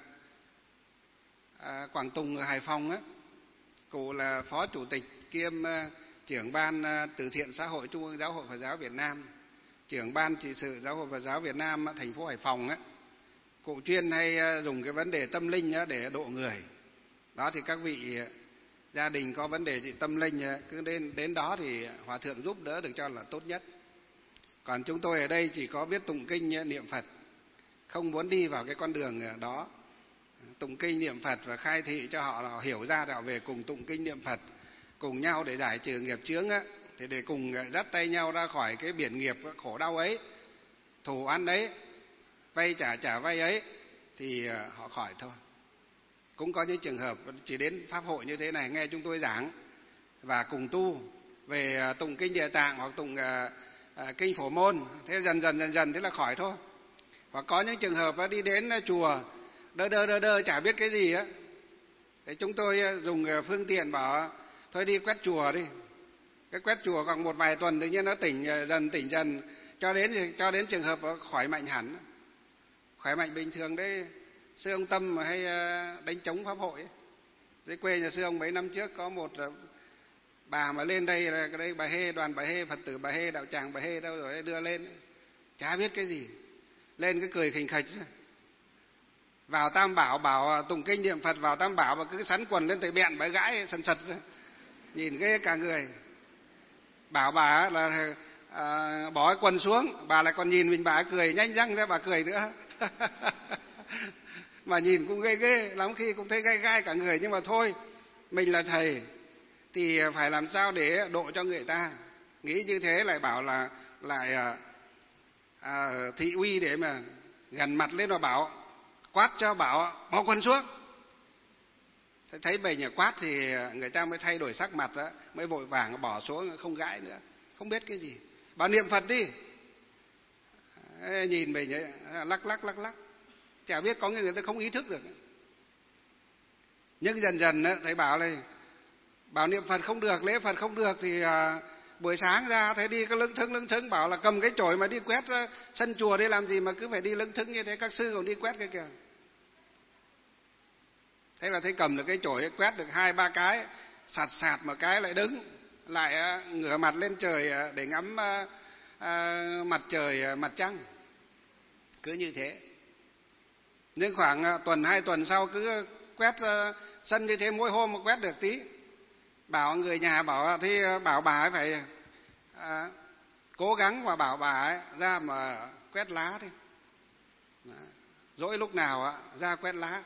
Quảng Tùng ở Hải Phòng á, cụ là phó chủ tịch kiêm trưởng ban từ thiện xã hội Trung ương Giáo hội Phật giáo Việt Nam, trưởng ban trị sự Giáo hội Phật giáo Việt Nam thành phố Hải Phòng á. Cụ chuyên hay dùng cái vấn đề tâm linh để độ người. Đó thì các vị gia đình có vấn đề gì tâm linh cứ đến đó thì Hòa Thượng giúp đỡ được cho là tốt nhất. Còn chúng tôi ở đây chỉ có biết tụng kinh niệm Phật, không muốn đi vào cái con đường đó. Tụng kinh niệm Phật và khai thị cho họ hiểu ra, họ về cùng tụng kinh niệm Phật cùng nhau để giải trừ nghiệp chướng á, thì để cùng dắt tay nhau ra khỏi cái biển nghiệp khổ đau ấy, thù oán ấy, vay trả vay ấy, thì họ khỏi thôi. Cũng có những trường hợp chỉ đến pháp hội như thế này nghe chúng tôi giảng và cùng tu về tụng kinh Địa Tạng hoặc tụng kinh Phổ Môn, thế dần thế là khỏi thôi. Hoặc có những trường hợp đi đến chùa đơ chả biết cái gì á, thế chúng tôi dùng phương tiện bảo thôi đi quét chùa đi. Cái quét chùa khoảng một vài tuần tự nhiên nó tỉnh dần cho đến trường hợp khỏi mạnh hẳn, khỏe mạnh bình thường đấy. Sư ông Tâm mà hay đánh trống pháp hội ấy. Dưới quê nhà sư ông mấy năm trước có một bà mà lên đây, là cái đây Bà Hê, đoàn Bà Hê, Phật tử Bà Hê, đạo tràng Bà Hê đâu rồi đưa lên, chả biết cái gì, lên cái cười khình khạch. Vào Tam Bảo bảo tụng kinh niệm Phật vào Tam Bảo mà cứ sắn quần lên tới bẹn, bà gãi sần sật ra, nhìn ghê cả người. Bảo bà là bỏ cái quần xuống, bà lại còn nhìn mình, bà cười nhanh răng ra, bà cười nữa. Mà nhìn cũng ghê lắm, khi cũng thấy gai cả người. Nhưng mà thôi, mình là thầy thì phải làm sao để độ cho người ta. Nghĩ như thế lại bảo là lại thị uy để mà gần mặt lên, và bảo quát cho bảo bỏ quần xuống. Thấy mình quát thì người ta mới thay đổi sắc mặt đó, mới vội vàng bỏ xuống, không gãi nữa, không biết cái gì. Bảo niệm Phật đi. Nhìn mình ấy, lắc, chả biết, có người ta không ý thức được. Nhưng dần thầy bảo này, bảo niệm Phật không được, lễ Phật không được thì buổi sáng ra thấy đi có lững thững, bảo là cầm cái chổi mà đi quét sân chùa đi làm gì mà cứ phải đi lững thững như thế, các sư còn đi quét cái kìa. Thế là thấy cầm được cái chổi quét được 2-3 cái, sạt một cái lại đứng, lại ngửa mặt lên trời để ngắm mặt trời mặt trăng. Cứ như thế. Nhưng khoảng tuần 2 tuần sau cứ quét sân như thế, mỗi hôm mà quét được tí, bảo người nhà bảo bảo bà ấy phải cố gắng và bảo bà ấy ra mà quét lá đi. Dỗi lúc nào ra quét lá.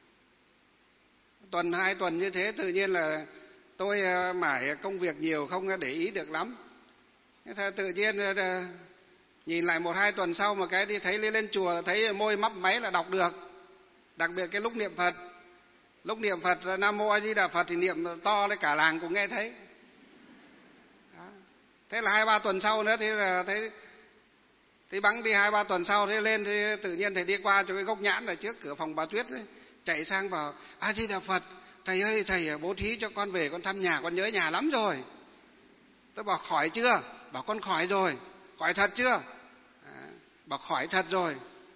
Tuần 2 tuần như thế tự nhiên là tôi mải công việc nhiều không để ý được lắm. Thế tự nhiên nhìn lại 1-2 tuần sau mà cái đi thấy lên chùa thấy môi mấp máy là đọc được. Đặc biệt cái lúc niệm Phật. Lúc niệm Phật Nam Mô A Di Đà Phật thì niệm to lên cả làng cũng nghe thấy. Đó. Thế là 2-3 tuần sau nữa thì bắn đi 2-3 tuần sau thế lên thì tự nhiên thầy đi qua chỗ cái gốc nhãn ở trước cửa phòng bà Tuyết ấy, chạy sang vào A Di Đà Phật, thầy ơi thầy bố thí cho con về con thăm nhà, con nhớ nhà lắm rồi. Tôi bảo khỏi chưa? Bảo con khỏi rồi. Khỏi thật chưa? Bảo khỏi thật rồi.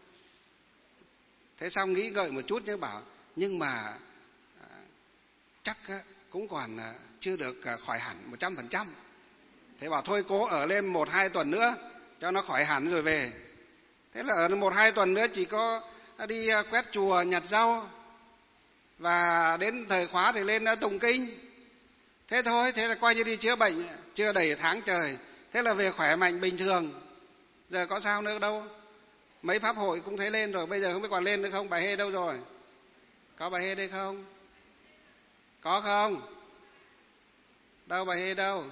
Thế xong nghĩ ngợi một chút nhưng bảo nhưng mà chắc cũng còn chưa được khỏi hẳn 100%. Thế bảo thôi cố ở lên 1-2 tuần nữa cho nó khỏi hẳn rồi về. Thế là ở 1-2 tuần nữa chỉ có đi quét chùa nhặt rau và đến thời khóa thì lên tụng kinh. Thế thôi, thế là coi như đi chữa bệnh chưa đầy tháng trời. Thế là về khỏe mạnh bình thường. Giờ có sao nữa đâu. Mấy pháp hội cũng thấy lên rồi, bây giờ không biết còn lên nữa không. Bà Hê đâu rồi? Có bà Hê đây không? Có không? Đâu bà Hê đâu?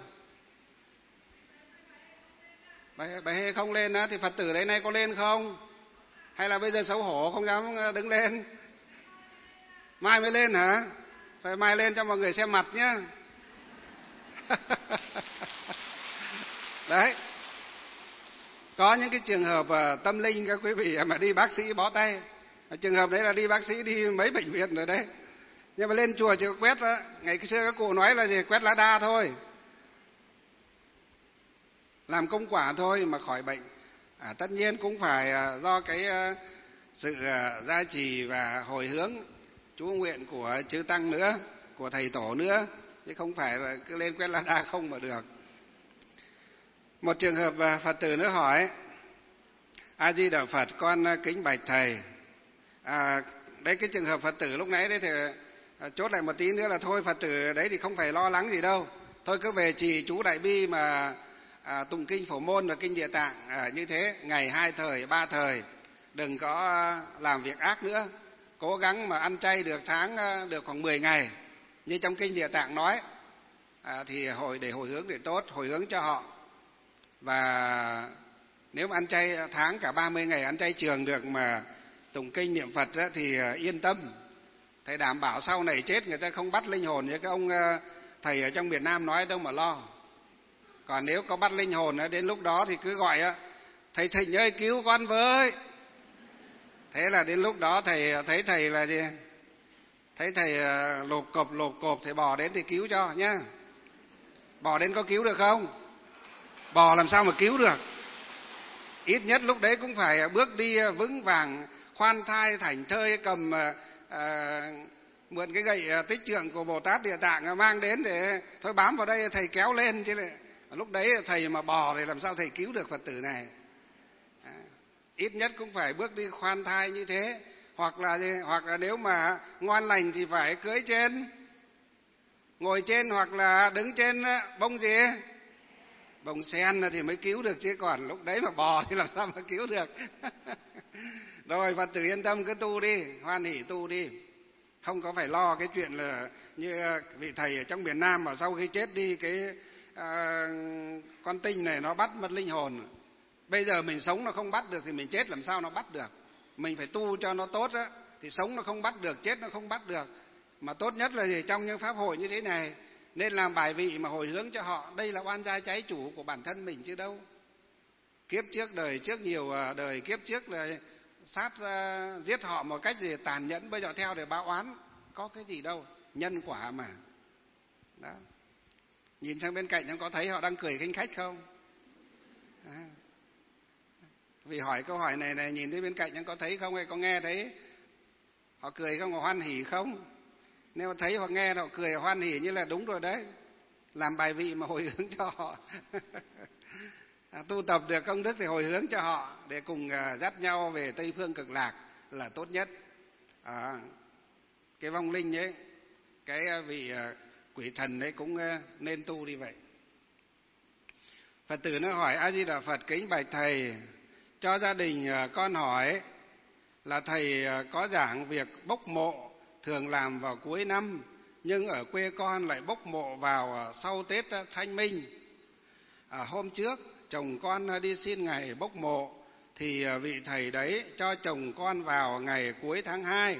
Bà Hê không lên á thì Phật tử đấy nay có lên không? Hay là bây giờ xấu hổ không dám đứng lên? Mai mới lên hả? Phải mai lên cho mọi người xem mặt nhá. Đấy. Có những cái trường hợp tâm linh các quý vị mà đi bác sĩ bó tay. Trường hợp đấy là đi bác sĩ đi mấy bệnh viện rồi đấy. Nhưng mà lên chùa chỉ quét đó. Ngày xưa các cụ nói là gì? Quét lá đa thôi. Làm công quả thôi mà khỏi bệnh. Tất nhiên cũng phải do cái sự gia trì và hồi hướng chú nguyện của chư tăng nữa, của thầy tổ nữa, chứ không phải là cứ lên quét lá đa không mà được. Một trường hợp Phật tử nữa hỏi: A Di Đà Phật, con kính bạch thầy. Đấy cái trường hợp Phật tử lúc nãy đấy thì chốt lại một tí nữa là thôi Phật tử đấy thì không phải lo lắng gì đâu. Thôi cứ về trì chú Đại Bi mà tụng kinh Phổ Môn và kinh Địa Tạng như thế, ngày 2 thời 3 thời, đừng có làm việc ác nữa. Cố gắng mà ăn chay được tháng được khoảng 10 ngày như trong kinh Địa Tạng nói, thì để hồi hướng để tốt, hồi hướng cho họ. Và nếu mà ăn chay tháng cả 30 ngày ăn chay trường được mà tụng kinh niệm Phật thì yên tâm. Thầy đảm bảo sau này chết người ta không bắt linh hồn như cái ông thầy ở trong miền Nam nói đâu mà lo. Còn nếu có bắt linh hồn đến lúc đó thì cứ gọi thầy Thịnh ơi cứu con với. Thế là đến lúc đó thầy thấy thầy là gì? Thấy thầy lộp cộp thầy bò đến thì cứu cho nhá. Bò đến có cứu được không? Bò làm sao mà cứu được? Ít nhất lúc đấy cũng phải bước đi vững vàng, khoan thai thảnh thơi, cầm mượn cái gậy tích trượng của Bồ Tát Địa Tạng mang đến để thôi bám vào đây thầy kéo lên chứ. Lúc đấy thầy mà bò thì làm sao thầy cứu được Phật tử này? Ít nhất cũng phải bước đi khoan thai như thế. Hoặc là nếu mà ngoan lành thì phải cưỡi trên, ngồi trên hoặc là đứng trên bông gì? Bông sen thì mới cứu được, chứ còn lúc đấy mà bò thì làm sao mà cứu được. Rồi Phật tử yên tâm cứ tu đi, hoan hỷ tu đi. Không có phải lo cái chuyện là như vị thầy ở trong miền Nam mà sau khi chết đi cái con tinh này nó bắt mất linh hồn. Bây giờ mình sống nó không bắt được thì mình chết làm sao nó bắt được. Mình phải tu cho nó tốt á, thì sống nó không bắt được, chết nó không bắt được. Mà tốt nhất là gì? Trong những pháp hội như thế này nên làm bài vị mà hồi hướng cho họ. Đây là oan gia trái chủ của bản thân mình chứ đâu. Kiếp trước đời trước nhiều đời kiếp trước là giết họ một cách gì tàn nhẫn, bây giờ theo để báo oán. Có cái gì đâu, nhân quả mà. Đó. Nhìn sang bên cạnh em có thấy họ đang cười khinh khách không? Vì hỏi câu hỏi này nhìn đến bên cạnh em có thấy không hay có nghe thấy họ cười không, họ hoan hỉ không? Nếu thấy hoặc nghe họ cười hoan hỉ như là đúng rồi đấy. Làm bài vị mà hồi hướng cho họ. Tu tập được công đức thì hồi hướng cho họ để cùng dắt nhau về Tây Phương Cực Lạc là tốt nhất. cái vong linh ấy, cái vị quỷ thần đấy cũng nên tu đi vậy. Phật tử nó hỏi: A Di Đà Phật, kính bạch thầy, cho gia đình con hỏi là thầy có giảng việc bốc mộ thường làm vào cuối năm, nhưng ở quê con lại bốc mộ vào sau Tết Thanh Minh. Hôm trước chồng con đi xin ngày bốc mộ thì vị thầy đấy cho chồng con vào ngày cuối tháng 2.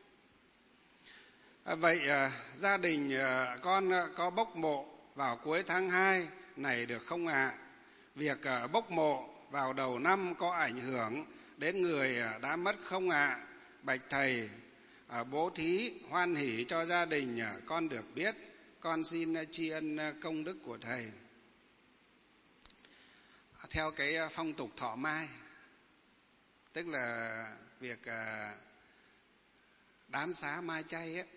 Vậy gia đình con có bốc mộ vào cuối tháng 2 này được không ạ? Việc bốc mộ vào đầu năm có ảnh hưởng đến người đã mất không ạ? Bạch thầy, bố thí hoan hỷ cho gia đình con được biết, con xin tri ân công đức của thầy. Theo cái phong tục thọ mai, tức là việc đán xá mai chay ấy,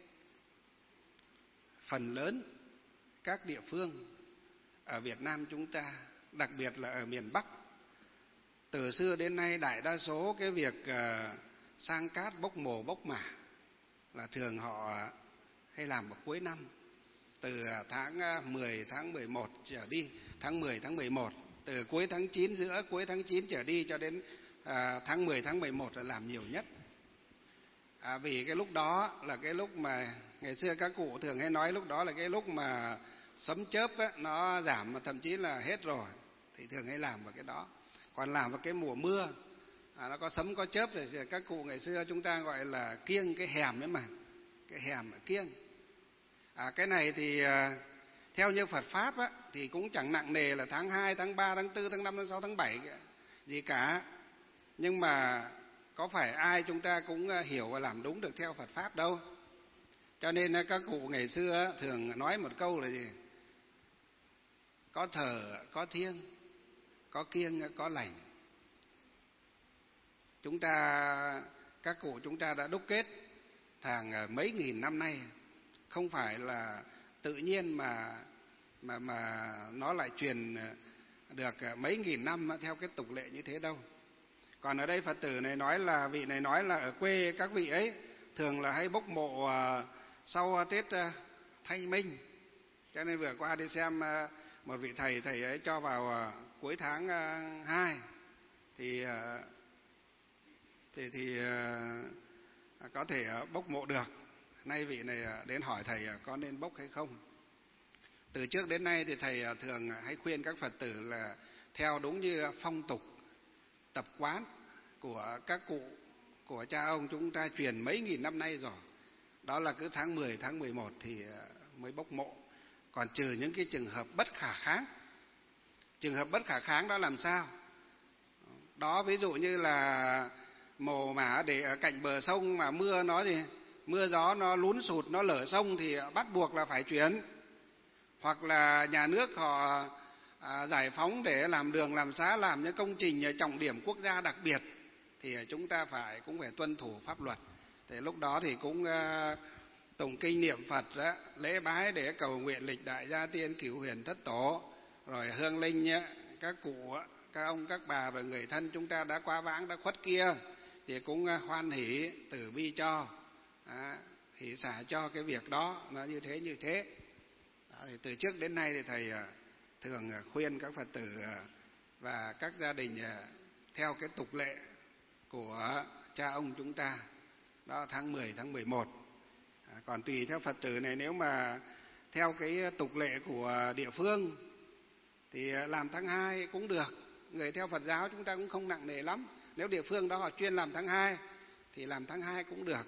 phần lớn các địa phương ở Việt Nam chúng ta, đặc biệt là ở miền Bắc, từ xưa đến nay đại đa số cái việc sang cát bốc mồ bốc mả là thường họ hay làm vào cuối năm, từ tháng 10, tháng 11 trở đi, tháng 10, tháng 11, từ cuối tháng 9, giữa cuối tháng 9 trở đi cho đến tháng 10, tháng 11 là làm nhiều nhất. Vì cái lúc đó là cái lúc mà ngày xưa các cụ thường hay nói, lúc đó là cái lúc mà sấm chớp ấy, nó giảm mà thậm chí là hết rồi, thì thường hay làm vào cái đó. Còn làm vào cái mùa mưa, nó có sấm có chớp thì các cụ ngày xưa chúng ta gọi là kiêng cái hèm ấy mà, cái hèm kiêng. Cái này thì theo như Phật Pháp á, thì cũng chẳng nặng nề là tháng 2, tháng 3, tháng 4, tháng 5, tháng 6, tháng 7 gì cả. Nhưng mà có phải ai chúng ta cũng hiểu và làm đúng được theo Phật Pháp đâu. Cho nên các cụ ngày xưa thường nói một câu là gì? Có thờ, có thiêng, có kiêng, có lành. Chúng ta, các cụ chúng ta đã đúc kết hàng mấy nghìn năm nay, không phải là tự nhiên mà nó lại truyền được mấy nghìn năm theo cái tục lệ như thế đâu. Còn ở đây Phật tử này nói là, vị này nói là ở quê các vị ấy thường là hay bốc mộ sau Tết Thanh Minh. Cho nên vừa qua đi xem một vị thầy ấy cho vào cuối tháng 2 thì có thể bốc mộ được. Nay vị này đến hỏi thầy có nên bốc hay không. Từ trước đến nay thì thầy thường hay khuyên các Phật tử là theo đúng như phong tục tập quán của các cụ, của cha ông chúng ta truyền mấy nghìn năm nay rồi. Đó là cứ tháng 10, tháng 11 thì mới bốc mộ. Còn trừ những cái trường hợp bất khả kháng. Trường hợp bất khả kháng đó làm sao? Đó, ví dụ như là mồ mả để ở cạnh bờ sông mà mưa gió nó lún sụt, nó lở sông thì bắt buộc là phải chuyển. Hoặc là nhà nước họ giải phóng để làm đường, làm xá, làm những công trình trọng điểm quốc gia đặc biệt thì chúng ta cũng phải tuân thủ pháp luật. Thì lúc đó thì cũng tụng kinh niệm Phật đó, lễ bái để cầu nguyện lịch đại gia tiên cửu huyền thất tổ, rồi hương linh các cụ, các ông các bà và người thân chúng ta đã quá vãng đã khuất kia thì cũng hoan hỷ từ bi cho, hỷ xả cho cái việc đó nó như thế. Đó, thì từ trước đến nay thì thầy thường khuyên các Phật tử và các gia đình theo cái tục lệ của cha ông chúng ta, đó tháng 10, tháng 11. Còn tùy theo Phật tử này, nếu mà theo cái tục lệ của địa phương thì làm tháng 2 cũng được. Người theo Phật giáo chúng ta cũng không nặng nề lắm. Nếu địa phương đó họ chuyên làm tháng 2 thì làm tháng 2 cũng được.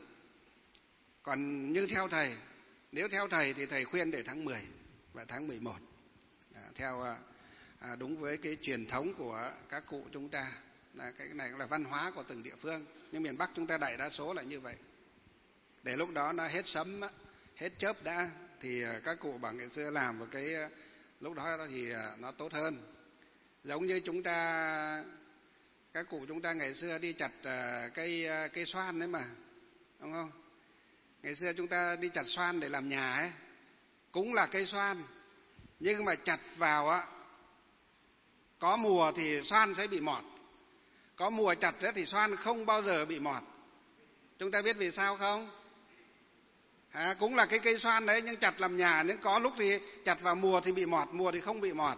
Còn như theo thầy, nếu theo thầy thì thầy khuyên để tháng 10 và tháng 11, theo đúng với cái truyền thống của các cụ chúng ta. Cái này cũng là văn hóa của từng địa phương, nhưng miền Bắc chúng ta đại đa số là như vậy. Để lúc đó nó hết sấm, hết chớp đã thì các cụ bảo ngày xưa làm vào cái lúc đó thì nó tốt hơn. Giống như chúng ta, các cụ chúng ta ngày xưa đi chặt cây xoan đấy mà, đúng không? Ngày xưa chúng ta đi chặt xoan để làm nhà ấy, cũng là cây xoan, nhưng mà chặt vào có mùa thì xoan sẽ bị mọt, có mùa chặt thì xoan không bao giờ bị mọt. Chúng ta biết vì sao không? Cũng là cái cây xoan đấy, nhưng chặt làm nhà, nhưng có lúc thì chặt vào mùa thì bị mọt, mùa thì không bị mọt.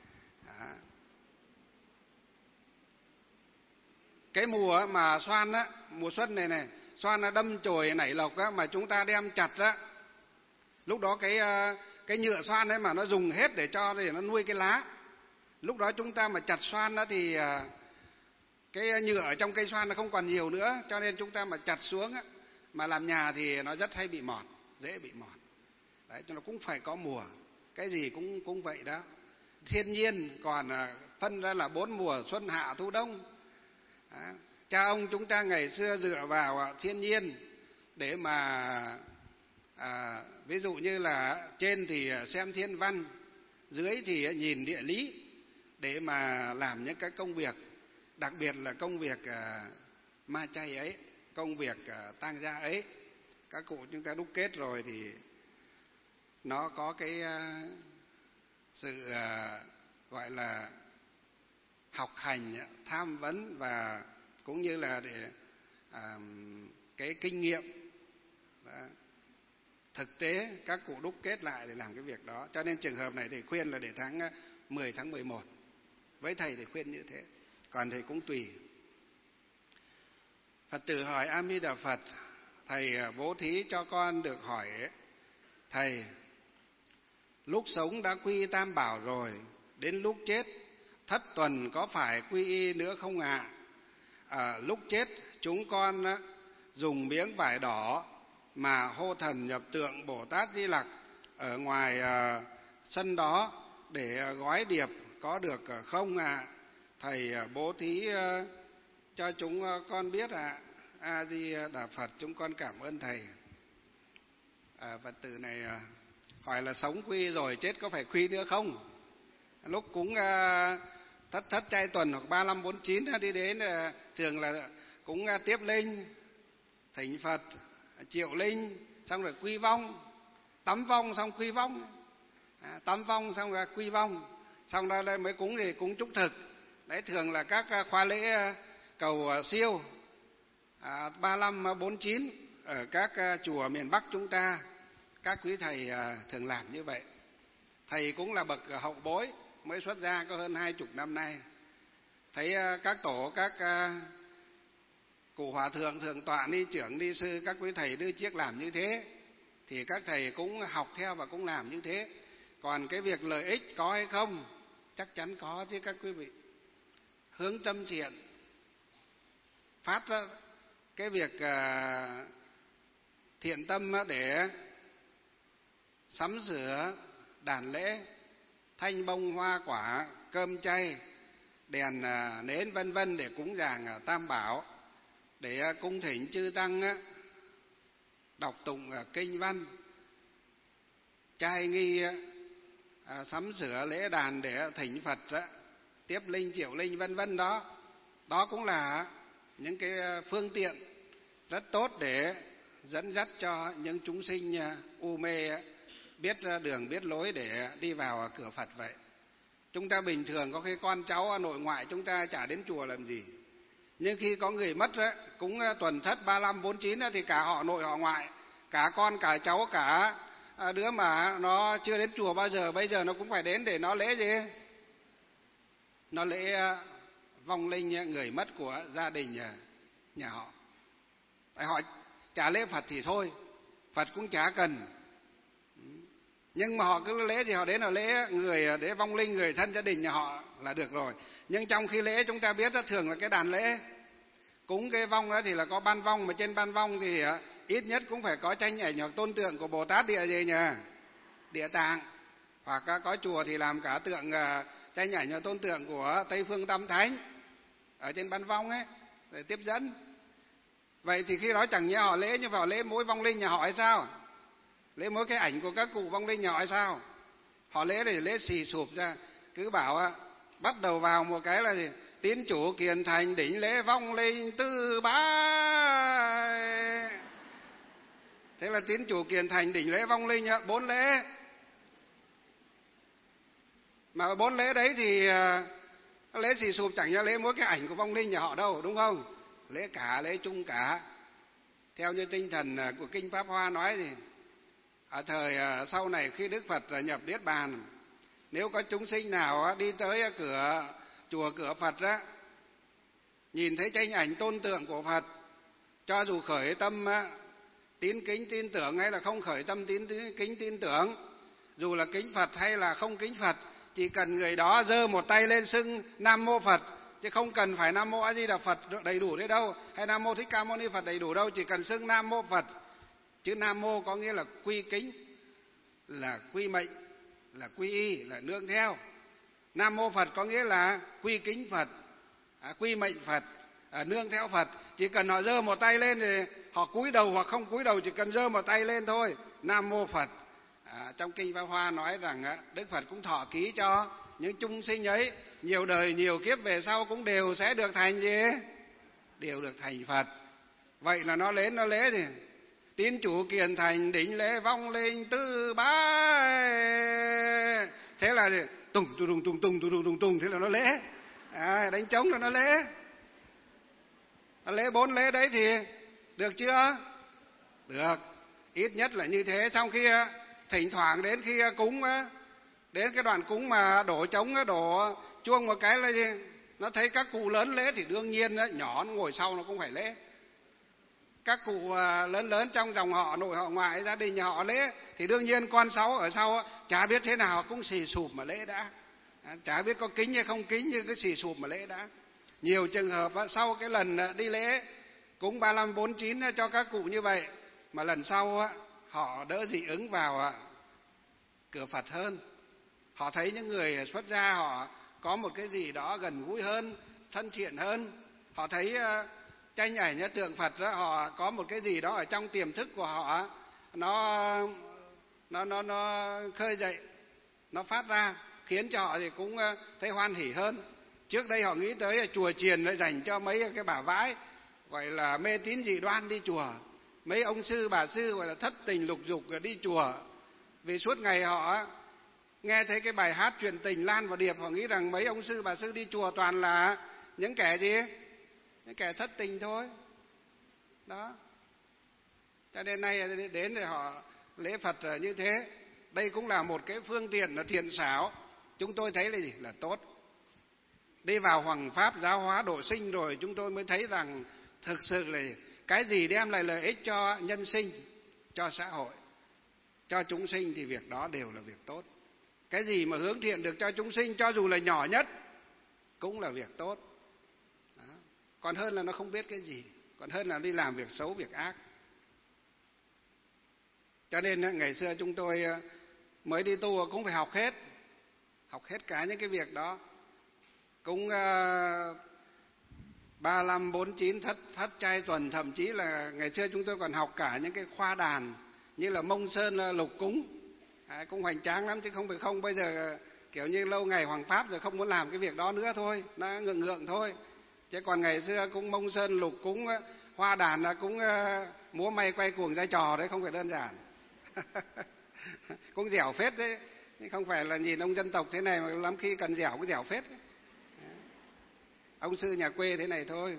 Cái mùa mà xoan á, mùa xuân này xoan nó đâm chồi nảy lộc á, mà chúng ta đem chặt á, lúc đó cái nhựa xoan ấy mà nó dùng hết để nó nuôi cái lá. Lúc đó chúng ta mà chặt xoan đó thì cái nhựa ở trong cây xoan nó không còn nhiều nữa, cho nên chúng ta mà chặt xuống á, mà làm nhà thì nó rất hay bị mọt, dễ bị mọt. Đấy, cho nó cũng phải có mùa. Cái gì cũng vậy đó. Thiên nhiên còn phân ra là 4 mùa: xuân, hạ, thu, đông. Cha ông chúng ta ngày xưa dựa vào thiên nhiên để mà ví dụ như là trên thì xem thiên văn, dưới thì nhìn địa lý, để mà làm những cái công việc, đặc biệt là công việc ma chay ấy, công việc tang gia ấy. Các cụ chúng ta đúc kết rồi thì nó có cái sự gọi là học hành, tham vấn, và cũng như là để cái kinh nghiệm đó, thực tế các cụ đúc kết lại để làm cái việc đó. Cho nên trường hợp này thì khuyên là để tháng 10 tháng 11. Với thầy thì khuyên như thế, còn thầy cũng tùy. Phật tử hỏi: A Di Đà Phật, thầy bố thí cho con được hỏi thầy, lúc sống đã quy Tam Bảo rồi, đến lúc chết thất tuần có phải quy y nữa không ạ? Lúc chết chúng con dùng miếng vải đỏ mà hô thần nhập tượng Bồ Tát Di Lặc ở ngoài sân đó để gói điệp, có được không ạ? Thầy bố thí cho chúng con biết ạ. A Di Đà Phật, chúng con cảm ơn thầy. Phật tử này hỏi là sống quy rồi, chết có phải quy nữa không? Lúc cúng thất chay tuần hoặc 35 49 đi đến thường là cũng tiếp linh, thỉnh Phật, triệu linh, xong rồi quy vong, tắm vong xong quy vong, tắm vong xong rồi quy vong, xong rồi mới cúng thì cúng chúc thực. Đấy, thường là các khóa lễ cầu siêu 35 49 ở các chùa miền Bắc chúng ta, các quý thầy thường làm như vậy. Thầy cũng là bậc hậu bối, mới xuất gia có hơn 20 năm nay. Thấy các tổ, các cụ hòa thượng, thượng tọa, ni trưởng, ni sư, các quý thầy đưa chiếc làm như thế, thì các thầy cũng học theo và cũng làm như thế. Còn cái việc lợi ích có hay không? Chắc chắn có chứ các quý vị. Hướng tâm thiện, phát ra cái việc thiện tâm để sắm sửa đàn lễ, thanh bông hoa quả, cơm chay, đèn nến vân vân để cúng dường Tam Bảo, để cung thỉnh chư tăng đọc tụng kinh văn, trai nghi, sắm sửa lễ đàn để thỉnh Phật, tiếp linh, triệu linh vân vân đó. Đó cũng là những cái phương tiện rất tốt để dẫn dắt cho những chúng sinh u mê biết đường biết lối để đi vào cửa Phật vậy. Chúng ta bình thường có khi con cháu nội ngoại chúng ta chả đến chùa làm gì, nhưng khi có người mất cúng tuần thất 35 49 thì cả họ nội họ ngoại, cả con cả cháu, cả đứa mà nó chưa đến chùa bao giờ, bây giờ nó cũng phải đến để nó lễ gì? Nó lễ vong linh người mất của gia đình nhà họ. Họ trả lễ Phật thì thôi, Phật cũng chả cần, nhưng mà họ cứ lễ thì họ đến là lễ người, để vong linh người thân gia đình nhà họ là được rồi. Nhưng trong khi lễ chúng ta biết thường là cái đàn lễ cúng cái vong đó thì là có ban vong, mà trên ban vong thì ít nhất cũng phải có tranh ảnh hoặc tôn tượng của Bồ Tát Địa gì nhỉ? Địa Tạng. Hoặc có chùa thì làm cả tượng tranh ảnh hoặc tôn tượng của Tây Phương Tam Thánh ở trên ban vong ấy để tiếp dẫn. Vậy thì khi đó chẳng nhẽ họ lễ như vào lễ mỗi vong linh nhà họ hay sao? Lễ mỗi cái ảnh của các cụ vong linh nhà họ hay sao? Họ lễ để lễ xì sụp ra, cứ bảo bắt đầu vào một cái là gì? Tín chủ kiền thành đỉnh lễ vong linh tư bá. Thế là tín chủ kiền thành đỉnh lễ vong linh 4 lễ. Mà 4 lễ đấy thì lễ xì sụp chẳng nhẽ lễ mỗi cái ảnh của vong linh nhà họ đâu, đúng không? Lễ cả, lễ chung cả. Theo như tinh thần của Kinh Pháp Hoa nói thì ở thời sau này khi Đức Phật nhập Niết Bàn, nếu có chúng sinh nào đi tới cửa chùa cửa Phật á, nhìn thấy tranh ảnh tôn tượng của Phật, cho dù khởi tâm tín kính tin tưởng hay là không khởi tâm tín kính tin tưởng, dù là kính Phật hay là không kính Phật, chỉ cần người đó giơ một tay lên xưng Nam Mô Phật, chứ không cần phải Nam Mô A Di Đà Phật đầy đủ đấy đâu, hay Nam Mô Thích Ca Mâu Ni Phật đầy đủ đâu, chỉ cần xưng Nam Mô Phật. Chữ Nam Mô có nghĩa là quy kính, là quy mệnh, là quy y, là nương theo. Nam Mô Phật có nghĩa là quy kính Phật, quy mệnh Phật, nương theo Phật. Chỉ cần họ giơ một tay lên thì họ cúi đầu hoặc không cúi đầu, chỉ cần giơ một tay lên thôi, Nam Mô Phật. Trong Kinh Pháp Hoa nói rằng Đức Phật cũng thọ ký cho những chúng sinh ấy, nhiều đời nhiều kiếp về sau cũng đều sẽ được thành gì? Đều được thành Phật. Vậy là nó đến nó lễ thì tín chủ kiền thành đỉnh lễ vong linh tư bái. Thế là tùng tùng tùng tùng tùng tùng tùng, thế là nó lễ. Đánh trống là nó lễ. Nó lễ 4 lễ đấy thì được chưa? Được. Ít nhất là như thế. Trong khi thỉnh thoảng đến khi cúng, đến cái đoạn cúng mà đổ trống, đổ chuông một cái là gì? Nó thấy các cụ lớn lễ thì đương nhiên nhỏ nó ngồi sau nó cũng phải lễ. Các cụ lớn lớn trong dòng họ nội họ ngoại gia đình nhà họ lễ thì đương nhiên con cháu ở sau chả biết thế nào cũng xì sụp mà lễ đã. Chả biết có kính hay không kính, như cái xì sụp mà lễ đã. Nhiều trường hợp sau cái lần đi lễ cúng 35 49 cho các cụ như vậy, mà lần sau họ đỡ dị ứng vào cửa Phật hơn. Họ thấy những người xuất gia họ có một cái gì đó gần gũi hơn, thân thiện hơn. Họ thấy tranh ảnh tượng Phật đó, họ có một cái gì đó ở trong tiềm thức của họ, nó khơi dậy, nó phát ra, khiến cho họ thì cũng thấy hoan hỉ hơn. Trước đây họ nghĩ tới chùa chiền lại dành cho mấy cái bà vãi gọi là mê tín dị đoan đi chùa, mấy ông sư bà sư gọi là thất tình lục dục đi chùa, vì suốt ngày họ nghe thấy cái bài hát chuyện tình Lan và Điệp, họ nghĩ rằng mấy ông sư bà sư đi chùa toàn là những kẻ gì? Những kẻ thất tình thôi. Đó. Cho nên nay đến thì họ lễ Phật như thế. Đây cũng là một cái phương tiện là thiện xảo. Chúng tôi thấy là gì? Là tốt. Đi vào hoằng pháp giáo hóa độ sinh rồi chúng tôi mới thấy rằng thực sự là cái gì đem lại lợi ích cho nhân sinh, cho xã hội, cho chúng sinh thì việc đó đều là việc tốt. Cái gì mà hướng thiện được cho chúng sinh, cho dù là nhỏ nhất, cũng là việc tốt. Đó. Còn hơn là nó không biết cái gì, còn hơn là đi làm việc xấu, việc ác. Cho nên ngày xưa chúng tôi mới đi tu cũng phải học hết cả những cái việc đó. Cũng 35, 49, thất trai tuần, thậm chí là ngày xưa chúng tôi còn học cả những cái khoa đàn như là Mông Sơn Lục Cúng. Cũng hoành tráng lắm chứ không phải không. Bây giờ kiểu như lâu ngày hoàng pháp rồi không muốn làm cái việc đó nữa thôi, nó ngượng thôi. Chứ còn ngày xưa cũng Mông Sơn Lục Cúng, hoa đàn là cũng múa may quay cuồng ra trò đấy, không phải đơn giản. Cũng dẻo phết đấy, không phải là nhìn ông dân tộc thế này mà lắm khi cần dẻo cũng dẻo phết đấy. Ông sư nhà quê thế này thôi.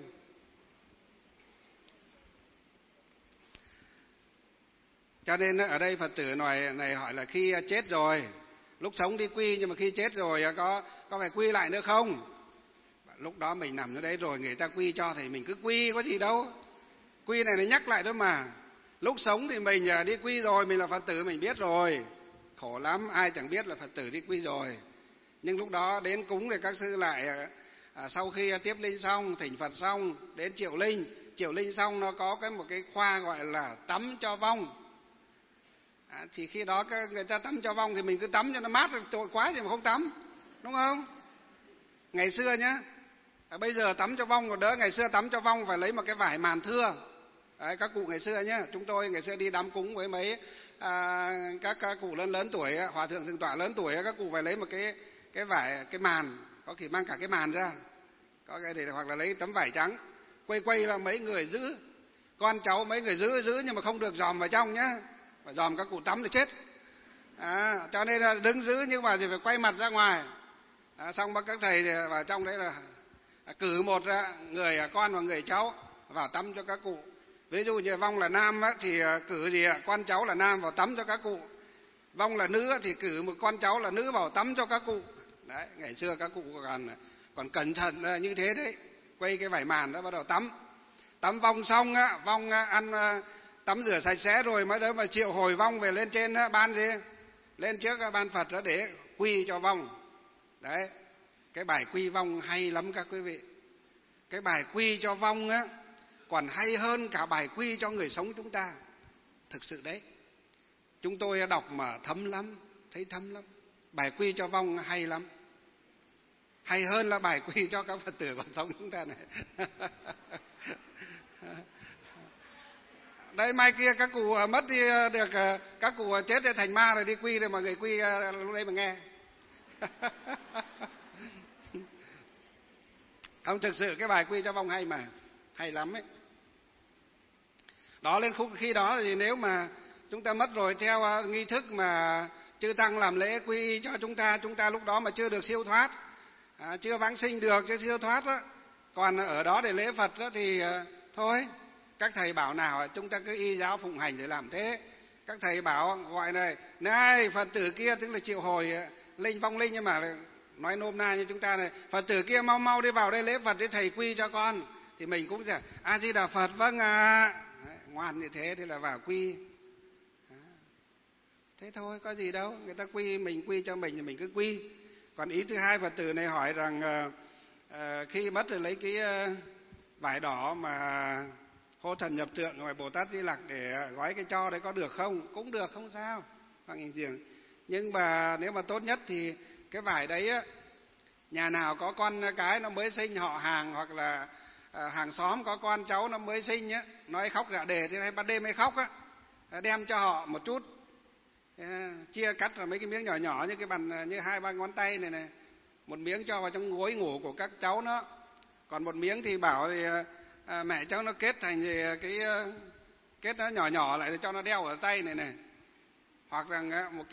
Cho nên ở đây Phật tử này hỏi là khi chết rồi, lúc sống đi quy nhưng mà khi chết rồi có phải quy lại nữa không? Lúc đó mình nằm ở đấy rồi người ta quy cho thì mình cứ quy, có gì đâu. Quy này nhắc lại thôi mà. Lúc sống thì mình đi quy rồi, mình là Phật tử mình biết rồi. Khổ lắm, ai chẳng biết là Phật tử đi quy rồi. Nhưng lúc đó đến cúng thì các sư lại sau khi tiếp linh xong, thỉnh Phật xong, đến triệu linh xong nó có một cái khoa gọi là tắm cho vong. Thì khi đó người ta tắm cho vong thì mình cứ tắm cho nó mát, tội quá gì mà không tắm, đúng không? Ngày xưa nhá, bây giờ tắm cho vong còn đỡ, ngày xưa tắm cho vong phải lấy một cái vải màn thưa. Đấy, các cụ ngày xưa nhá, chúng tôi ngày xưa đi đám cúng với mấy các cụ lớn tuổi, hòa thượng thượng tọa lớn tuổi, các cụ phải lấy một cái vải, cái màn, có khi mang cả cái màn ra, có cái thì hoặc là lấy tấm vải trắng, quay là mấy người giữ, con cháu mấy người giữ nhưng mà không được dòm vào trong nhá, phải dòm các cụ tắm thì chết. Cho nên là đứng giữ nhưng mà thì phải quay mặt ra ngoài. Xong các thầy thì vào trong đấy là cử một người con và người cháu vào tắm cho các cụ. Ví dụ như vong là nam á, thì cử gì ạ? Con cháu là nam vào tắm cho các cụ. Vong là nữ á, thì cử một con cháu là nữ vào tắm cho các cụ. Đấy, ngày xưa các cụ còn cẩn thận như thế đấy. Quay cái vải màn đó bắt đầu tắm. Tắm vong xong á, vong ăn tắm rửa sạch sẽ rồi mới đỡ mà triệu hồi vong về lên trên ban gì? Lên trước ban Phật đó để quy cho vong. Đấy, cái bài quy vong hay lắm các quý vị. Cái bài quy cho vong á còn hay hơn cả bài quy cho người sống chúng ta. Thực sự đấy. Chúng tôi đọc mà thấm lắm, thấy thấm lắm. Bài quy cho vong hay lắm. Hay hơn là bài quy cho các Phật tử còn sống chúng ta này. Đây mai kia các cụ mất đi được, các cụ chết thì thành ma rồi đi quy rồi mọi người quy lúc đấy mà nghe. Không, thực sự cái bài quy cho vong hay mà, hay lắm ấy. Đó, lên khi đó thì nếu mà chúng ta mất rồi, theo nghi thức mà chư tăng làm lễ quy y cho chúng ta lúc đó mà chưa được siêu thoát, chưa vãng sinh được, chưa siêu thoát đó, còn ở đó để lễ Phật đó thì thôi, các thầy bảo nào chúng ta cứ y giáo phụng hành để làm thế. Các thầy bảo gọi này Phật tử kia, tức là triệu hồi linh vong linh, nhưng mà nói nôm na như chúng ta này, Phật tử kia mau mau đi vào đây lễ Phật để thầy quy cho con, thì mình cũng sẽ A Di Đà Phật, vâng ạ. Ngoan như thế thì là vào quy. Thế thôi, có gì đâu, người ta quy mình quy cho mình thì mình cứ quy. Còn ý thứ hai, Phật tử này hỏi rằng khi mất rồi lấy cái vải đỏ mà hô thần nhập tượng ngoài Bồ Tát Di Lặc để gói cái cho đấy có được không? Cũng được, không sao, Hoàng Hình Dường. Nhưng mà nếu mà tốt nhất thì cái vải đấy á, nhà nào có con cái nó mới sinh, họ hàng hoặc là hàng xóm có con cháu nó mới sinh á, nói khóc dạ đề thì hay ban đêm hay khóc á, đem cho họ một chút, chia cắt ra mấy cái miếng nhỏ nhỏ như cái bàn, như 2-3 ngón tay này này, một miếng cho vào trong gối ngủ của các cháu nó, còn một miếng thì bảo thì mẹ cháu nó kết thành gì cái kết nó nhỏ nhỏ lại để cho nó đeo ở tay này này, hoặc là một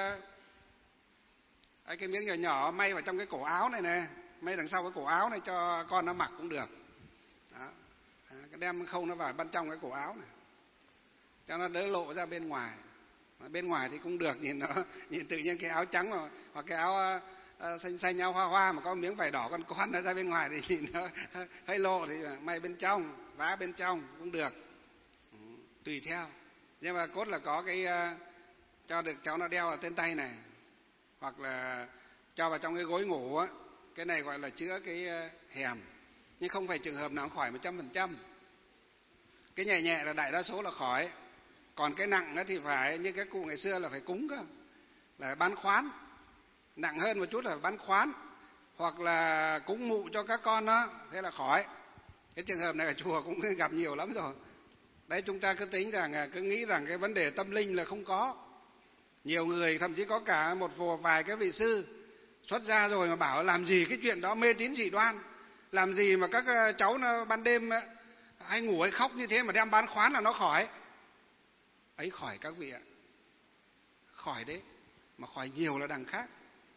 cái miếng nhỏ nhỏ may vào trong cái cổ áo này này, may đằng sau cái cổ áo này cho con nó mặc cũng được. Đó. Cái đem không nó vào bên trong cái cổ áo này cho nó đỡ lộ ra bên ngoài. Mà bên ngoài thì cũng được, nhìn tự nhiên cái áo trắng mà, hoặc cái áo xanh xanh áo hoa hoa mà có miếng vải đỏ con nó ra bên ngoài thì nhìn nó hơi lộ, thì may bên trong, vá bên trong cũng được. Tùy theo. Nhưng mà cốt là có cái cho được cháu nó đeo ở trên tay này, hoặc là cho vào trong cái gối ngủ á, cái này gọi là chữa cái hèm. Nhưng không phải trường hợp nào khỏi 100%. Cái nhẹ nhẹ là đại đa số là khỏi. Còn cái nặng đó thì phải như cái cụ ngày xưa là phải cúng cơ, là bán khoán. Nặng hơn một chút là bán khoán, hoặc là cúng mụ cho các con đó, thế là khỏi. Cái trường hợp này ở chùa cũng gặp nhiều lắm rồi. Đấy, chúng ta cứ tính rằng, cứ nghĩ rằng cái vấn đề tâm linh là không có. Nhiều người, thậm chí có cả vài cái vị sư xuất gia rồi mà bảo làm gì cái chuyện đó mê tín dị đoan, làm gì mà các cháu nó ban đêm hay ngủ hay khóc như thế mà đem bán khoán là nó khỏi. Ấy khỏi các vị ạ, khỏi đấy, mà khỏi nhiều là đằng khác.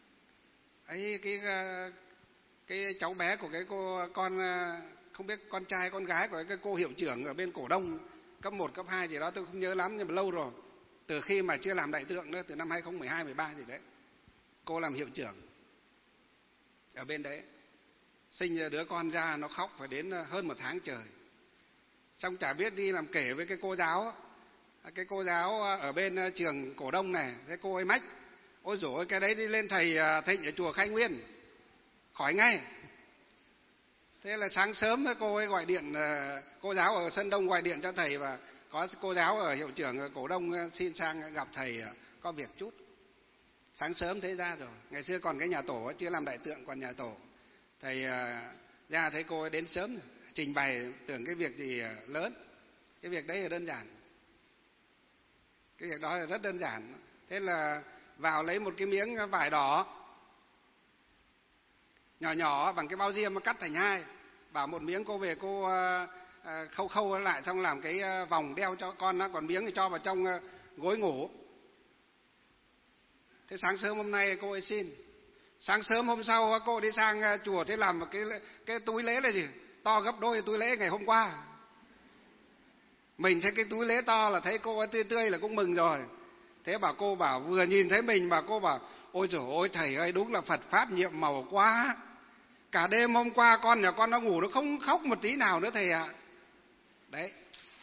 Ấy cái cháu bé của cái cô con, không biết con trai con gái của cái cô hiệu trưởng ở bên Cổ Đông cấp 1, cấp 2 gì đó tôi không nhớ lắm, nhưng mà lâu rồi, từ khi mà chưa làm đại tượng nữa, từ năm 2012, 13 gì đấy, cô làm hiệu trưởng ở bên đấy. Sinh đứa con ra nó khóc phải đến hơn 1 tháng trời. Xong chả biết đi làm kể với cái cô giáo ở bên trường Cổ Đông này, cái cô ấy mách, ôi dồi ôi, cái đấy đi lên thầy Thịnh ở chùa Khai Nguyên khỏi ngay. Thế là sáng sớm cô ấy gọi điện, cô giáo ở Sơn Đông gọi điện cho thầy, và có cô giáo ở hiệu trưởng ở Cổ Đông xin sang gặp thầy có việc chút. Sáng sớm thế ra rồi. Ngày xưa còn cái nhà tổ chưa làm đại tượng, còn nhà tổ. Thầy ra thấy cô ấy đến sớm, trình bày tưởng cái việc gì lớn. Cái việc đấy là đơn giản. Cái việc đó là rất đơn giản. Thế là vào lấy một cái miếng vải đỏ nhỏ nhỏ bằng cái bao diêm mà cắt thành 2, bảo một miếng cô về cô khâu lại, xong làm cái vòng đeo cho con nó, còn miếng thì cho vào trong gối ngủ. Thế sáng sớm hôm nay cô ấy xin. Sáng sớm hôm sau cô đi sang chùa, thế làm một cái túi lễ là gì? To gấp đôi túi lễ ngày hôm qua. Mình thấy cái túi lễ to là thấy cô ấy tươi tươi là cũng mừng rồi. Thế cô bảo vừa nhìn thấy mình mà cô bảo: ôi trời ơi thầy ơi, đúng là Phật Pháp nhiệm màu quá. Cả đêm hôm qua con nhà con nó ngủ nó không khóc một tí nào nữa thầy ạ. Đấy.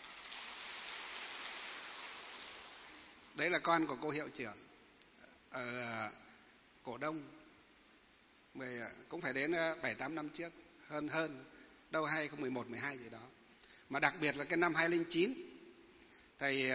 Đấy là con của cô hiệu trưởng ở Cổ Đông. Cũng phải đến 7-8 năm trước, hơn đâu 2011, 12 gì đó. Mà đặc biệt là cái năm 2009 thầy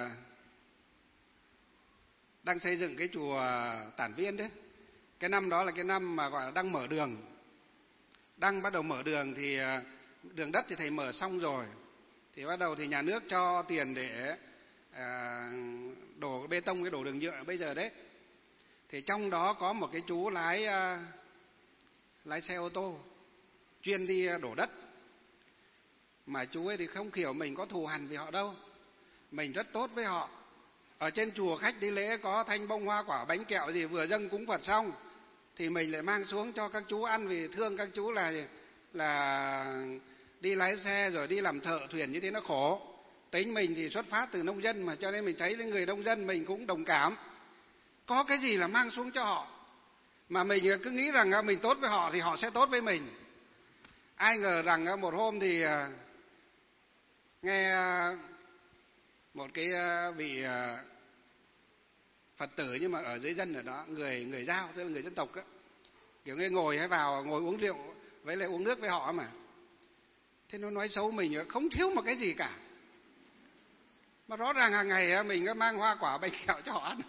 đang xây dựng cái chùa Tản Viên đấy. Cái năm đó là cái năm mà gọi là đang mở đường. Đang bắt đầu mở đường thì đường đất thì thầy mở xong rồi. Thì bắt đầu thì nhà nước cho tiền để đổ bê tông, cái đổ đường nhựa bây giờ đấy. Thì trong đó có một cái chú lái xe ô tô chuyên đi đổ đất. Mà chú ấy thì không hiểu mình có thù hằn với họ đâu. Mình rất tốt với họ. Ở trên chùa khách đi lễ có thanh bông hoa quả bánh kẹo gì vừa dâng cúng Phật xong thì mình lại mang xuống cho các chú ăn, vì thương các chú là đi lái xe rồi đi làm thợ thuyền như thế nó khổ. Tính mình thì xuất phát từ nông dân mà, cho nên mình thấy những người nông dân mình cũng đồng cảm. Có cái gì là mang xuống cho họ. Mà mình cứ nghĩ rằng mình tốt với họ thì họ sẽ tốt với mình. Ai ngờ rằng một hôm thì nghe một cái vị Phật tử nhưng mà ở dưới dân ở đó, người Dao, tức là người dân tộc đó, kiểu như ngồi uống rượu với lại uống nước với họ mà. Thế nó nói xấu mình không thiếu một cái gì cả. Mà rõ ràng hàng ngày mình cứ mang hoa quả bánh kẹo cho họ ăn.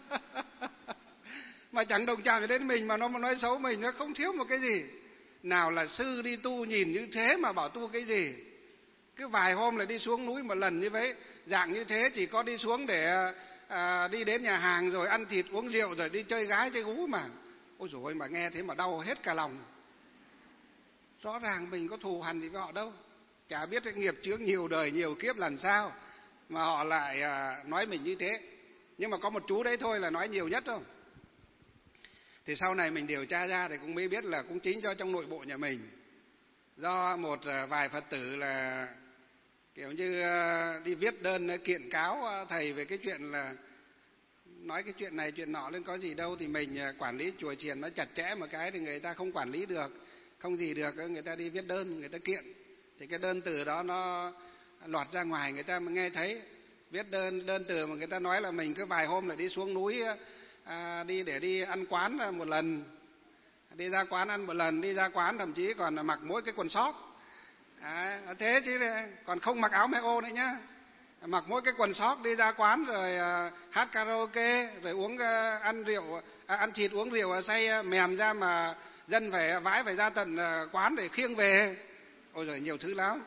Mà chẳng đồng chạm đến mình mà nó nói xấu mình, nó không thiếu một cái gì. Nào là sư đi tu nhìn như thế mà bảo tu cái gì. Cứ vài hôm lại đi xuống núi một lần như vậy, dạng như thế chỉ có đi xuống để đi đến nhà hàng rồi ăn thịt uống rượu rồi đi chơi gái chơi gú mà. Ôi dồi ôi, mà nghe thế mà đau hết cả lòng. Rõ ràng mình có thù hằn gì với họ đâu. Chả biết cái nghiệp chướng nhiều đời nhiều kiếp làm sao mà họ lại nói mình như thế. Nhưng mà có một chú đấy thôi là nói nhiều nhất thôi. Thì sau này mình điều tra ra thì cũng mới biết là cũng chính do trong nội bộ nhà mình, do một vài Phật tử là kiểu như đi viết đơn kiện cáo thầy về cái chuyện là nói cái chuyện này chuyện nọ lên có gì đâu, thì mình quản lý chùa chiền nó chặt chẽ một cái thì người ta không quản lý được, không gì được, người ta đi viết đơn, người ta kiện. Thì cái đơn từ đó nó lọt ra ngoài, người ta nghe thấy viết đơn từ mà người ta nói là mình cứ vài hôm lại đi xuống núi đi để đi ăn quán một lần, đi ra quán ăn một lần, đi ra quán thậm chí còn mặc mỗi cái quần sóc thế chứ còn không mặc áo mẹ ô nữa nhá, mặc mỗi cái quần sóc đi ra quán rồi hát karaoke rồi uống ăn rượu ăn thịt uống rượu say mèm ra mà dân phải ra tận quán để khiêng về. Ôi giời, nhiều thứ lắm.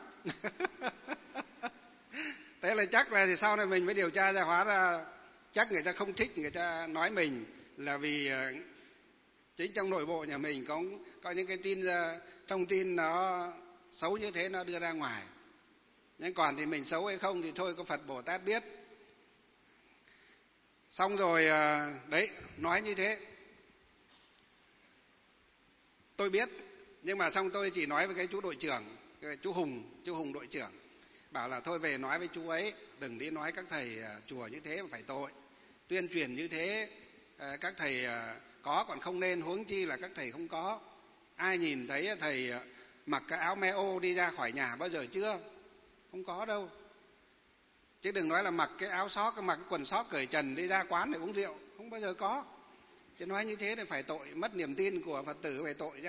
Thế là chắc là thì sau này mình mới điều tra ra, hóa ra chắc người ta không thích người ta nói mình là vì chính trong nội bộ nhà mình có những cái thông tin nó xấu như thế nó đưa ra ngoài. Nhưng còn thì mình xấu hay không thì thôi có Phật Bồ Tát biết. Xong rồi đấy, nói như thế tôi biết, nhưng mà xong tôi chỉ nói với cái chú đội trưởng, chú Hùng đội trưởng, bảo là thôi về nói với chú ấy đừng đi nói các thầy chùa như thế mà phải tội, tuyên truyền như thế các thầy có còn không nên, huống chi là các thầy không có. Ai nhìn thấy thầy mặc cái áo me ô đi ra khỏi nhà bao giờ chưa? Không có đâu. Chứ đừng nói là mặc cái áo xót, mặc cái quần xót cởi trần đi ra quán để uống rượu, không bao giờ có. Chứ nói như thế thì phải tội, mất niềm tin của Phật tử, phải tội chứ.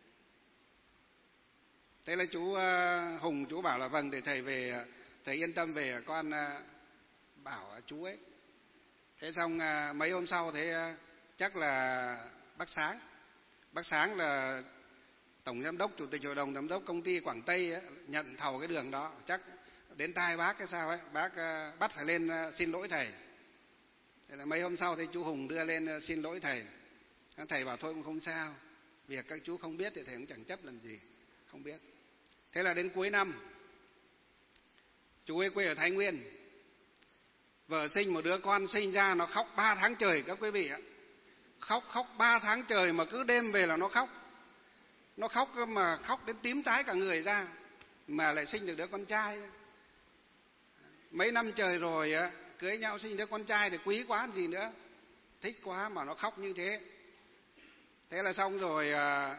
Thế là chú Hùng chú bảo là vâng, để thầy về, thầy yên tâm về, con bảo chú ấy. Thế xong mấy hôm sau thế chắc là bác Sáng là tổng giám đốc, chủ tịch hội đồng giám đốc công ty Quảng Tây ấy, nhận thầu cái đường đó, chắc đến tai bác cái sao ấy, bác bắt phải lên xin lỗi thầy. Thế là mấy hôm sau thì chú Hùng đưa lên xin lỗi thầy. Thầy bảo thôi cũng không sao, việc các chú không biết thì thầy cũng chẳng chấp làm gì, không biết. Thế là đến cuối năm, chú ấy quê ở Thái Nguyên, vợ sinh một đứa con, sinh ra nó khóc 3 tháng trời các quý vị ạ. Khóc 3 tháng trời mà cứ đêm về là nó khóc. Nó khóc mà khóc đến tím tái cả người ra, mà lại sinh được đứa con trai. mấy năm trời rồi á, cưới nhau sinh đứa con trai thì quý quá gì nữa, thích quá mà nó khóc như thế. Thế là xong rồi,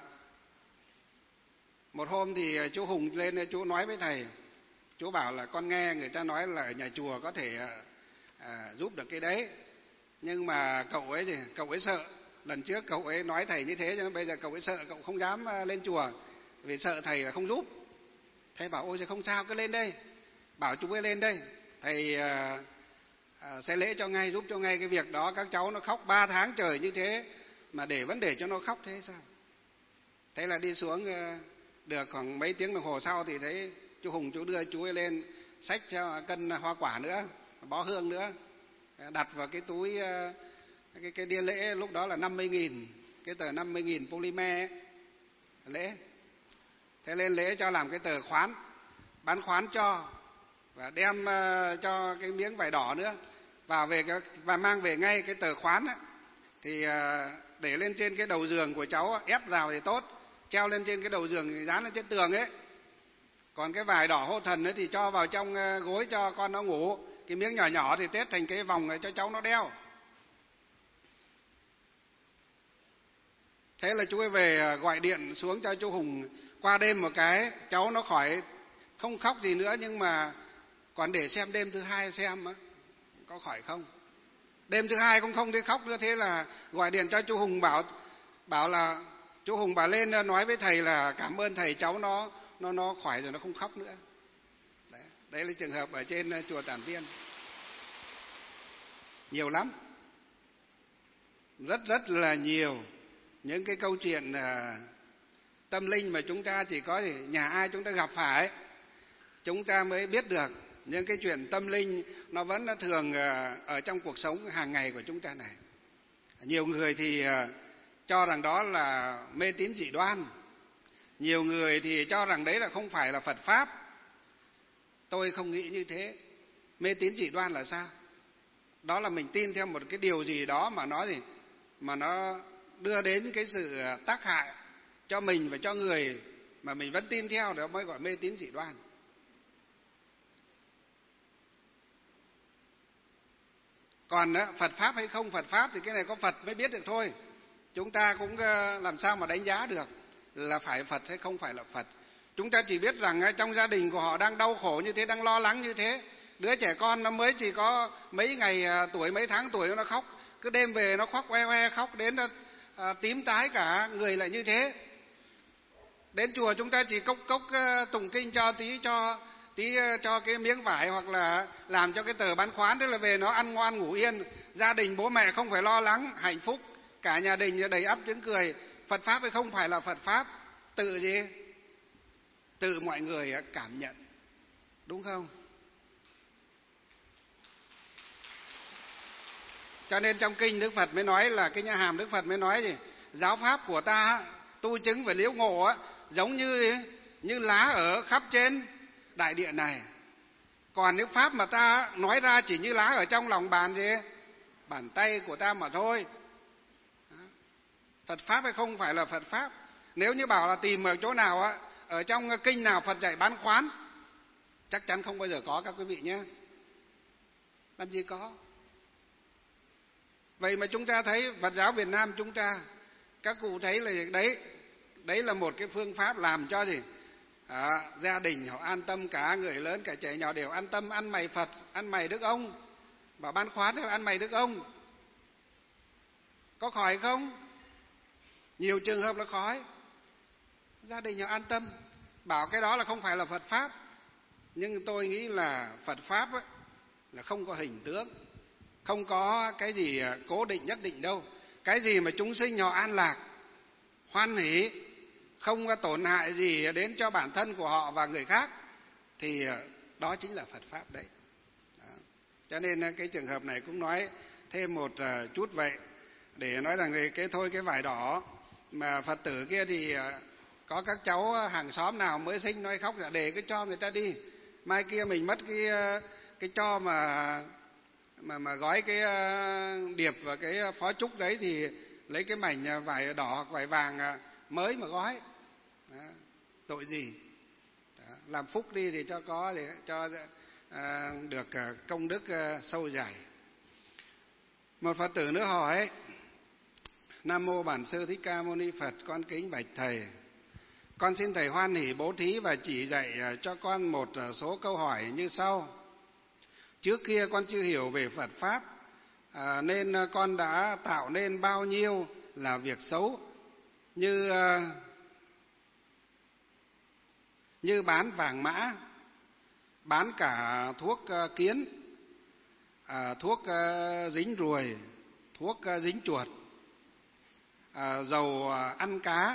một hôm thì chú Hùng lên chú nói với thầy, chú bảo là con nghe người ta nói là ở nhà chùa có thể giúp được cái đấy, nhưng mà cậu ấy sợ. Lần trước cậu ấy nói thầy như thế cho nên bây giờ cậu ấy sợ, cậu không dám lên chùa vì sợ thầy là không giúp. Thầy bảo ôi giời không sao, cứ lên đây, bảo chú ấy lên đây, thầy sẽ lễ cho ngay, giúp cho ngay cái việc đó. Các cháu nó khóc 3 tháng trời như thế mà để vấn đề cho nó khóc thế sao? Thế là đi xuống được khoảng mấy tiếng đồng hồ sau thì thấy chú Hùng chú đưa chú ấy lên, xách theo cân hoa quả nữa, bó hương nữa, đặt vào cái túi, cái đĩa lễ lúc đó là 50.000, cái tờ 50.000 polymer ấy, lễ. Thế lên lễ cho làm cái tờ khoán, bán khoán cho, và đem cho cái miếng vải đỏ nữa vào về và mang về ngay cái tờ khoán ấy, thì để lên trên cái đầu giường của cháu, ép vào thì tốt, treo lên trên cái đầu giường thì dán lên trên tường ấy. Còn cái vải đỏ hộ thần ấy thì cho vào trong gối cho con nó ngủ, cái miếng nhỏ nhỏ thì tết thành cái vòng này cho cháu nó đeo. Thế là chú ấy về gọi điện xuống cho chú Hùng qua đêm một cái, cháu nó khỏi, không khóc gì nữa, nhưng mà còn để xem đêm thứ hai xem có khỏi không. Đêm thứ hai cũng không thấy khóc nữa, thế là gọi điện cho chú Hùng bảo là chú Hùng bảo lên nói với thầy là cảm ơn thầy, cháu nó khỏi rồi, nó không khóc nữa. Đấy là trường hợp ở trên chùa Tản Viên. Nhiều lắm, rất là nhiều những cái câu chuyện tâm linh mà chúng ta chỉ có nhà ai chúng ta gặp phải chúng ta mới biết được. Nhưng cái chuyện tâm linh nó vẫn thường ở trong cuộc sống hàng ngày của chúng ta này. Nhiều người thì cho rằng đó là mê tín dị đoan, nhiều người thì cho rằng đấy là không phải là Phật pháp. Tôi không nghĩ như thế. Mê tín dị đoan là sao? Đó là mình tin theo một cái điều gì đó mà nó đưa đến cái sự tác hại cho mình và cho người mà mình vẫn tin theo, đó mới gọi mê tín dị đoan. Còn Phật pháp hay không Phật pháp thì cái này có Phật mới biết được thôi. Chúng ta cũng làm sao mà đánh giá được là phải Phật hay không phải là Phật. Chúng ta chỉ biết rằng trong gia đình của họ đang đau khổ như thế, đang lo lắng như thế. Đứa trẻ con nó mới chỉ có mấy ngày tuổi, mấy tháng tuổi nó khóc, cứ đêm về nó khóc oe oe, khóc đến tím tái cả người lại như thế. Đến chùa chúng ta chỉ cốc tụng kinh cho tí cho cái miếng vải, hoặc là làm cho cái tờ bán khoán, thế là về nó ăn ngoan ngủ yên, gia đình bố mẹ không phải lo lắng, hạnh phúc, cả nhà đình đầy ắp tiếng cười. Phật pháp hay không phải là Phật pháp, tự gì? Tự mọi người cảm nhận, đúng không? Cho nên trong kinh Đức Phật mới nói là, cái nhà hàm Đức Phật mới nói gì? Giáo pháp của ta tu chứng về liễu ngộ giống như lá ở khắp trên đại địa này. Còn những pháp mà ta nói ra chỉ như lá ở trong lòng bàn tay của ta mà thôi. Phật pháp hay không phải là Phật pháp. Nếu như bảo là tìm ở chỗ nào ở trong kinh nào Phật dạy bán khoán, chắc chắn không bao giờ có các quý vị nhé. Làm gì có. Vậy mà chúng ta thấy Phật giáo Việt Nam chúng ta, các cụ thấy là đấy là một cái phương pháp làm cho gì? Gia đình họ an tâm, cả người lớn cả trẻ nhỏ đều an tâm, ăn mày Phật, ăn mày Đức ông, bảo bán khoán thì ăn mày Đức ông. Có khỏi không? Nhiều trường hợp là khỏi. Gia đình họ an tâm, bảo cái đó là không phải là Phật pháp. Nhưng tôi nghĩ là Phật pháp là không có hình tướng, không có cái gì cố định nhất định đâu. Cái gì mà chúng sinh họ an lạc, hoan hỷ, không có tổn hại gì đến cho bản thân của họ và người khác, thì đó chính là Phật pháp đấy. Đó. Cho nên cái trường hợp này cũng nói thêm một chút vậy, để nói rằng cái vải đỏ mà Phật tử kia thì có các cháu hàng xóm nào mới sinh nói khóc là để cái cho người ta đi, mai kia mình mất cái cho mà gói cái điệp và cái phó trúc đấy thì lấy cái mảnh vải đỏ hoặc vải vàng mới mà gói. Đó. Tội gì? Đó. Làm phúc đi thì cho có, để cho được công đức sâu dày. Một Phật tử nữa hỏi: Nam mô Bản Sư Thích Ca Mâu Ni Phật, con kính bạch thầy. Con xin thầy hoan hỷ bố thí và chỉ dạy cho con một số câu hỏi như sau. Trước kia con chưa hiểu về Phật Pháp, nên con đã tạo nên bao nhiêu là việc xấu, như bán vàng mã, bán cả thuốc kiến, thuốc dính ruồi, thuốc dính chuột, dầu ăn cá.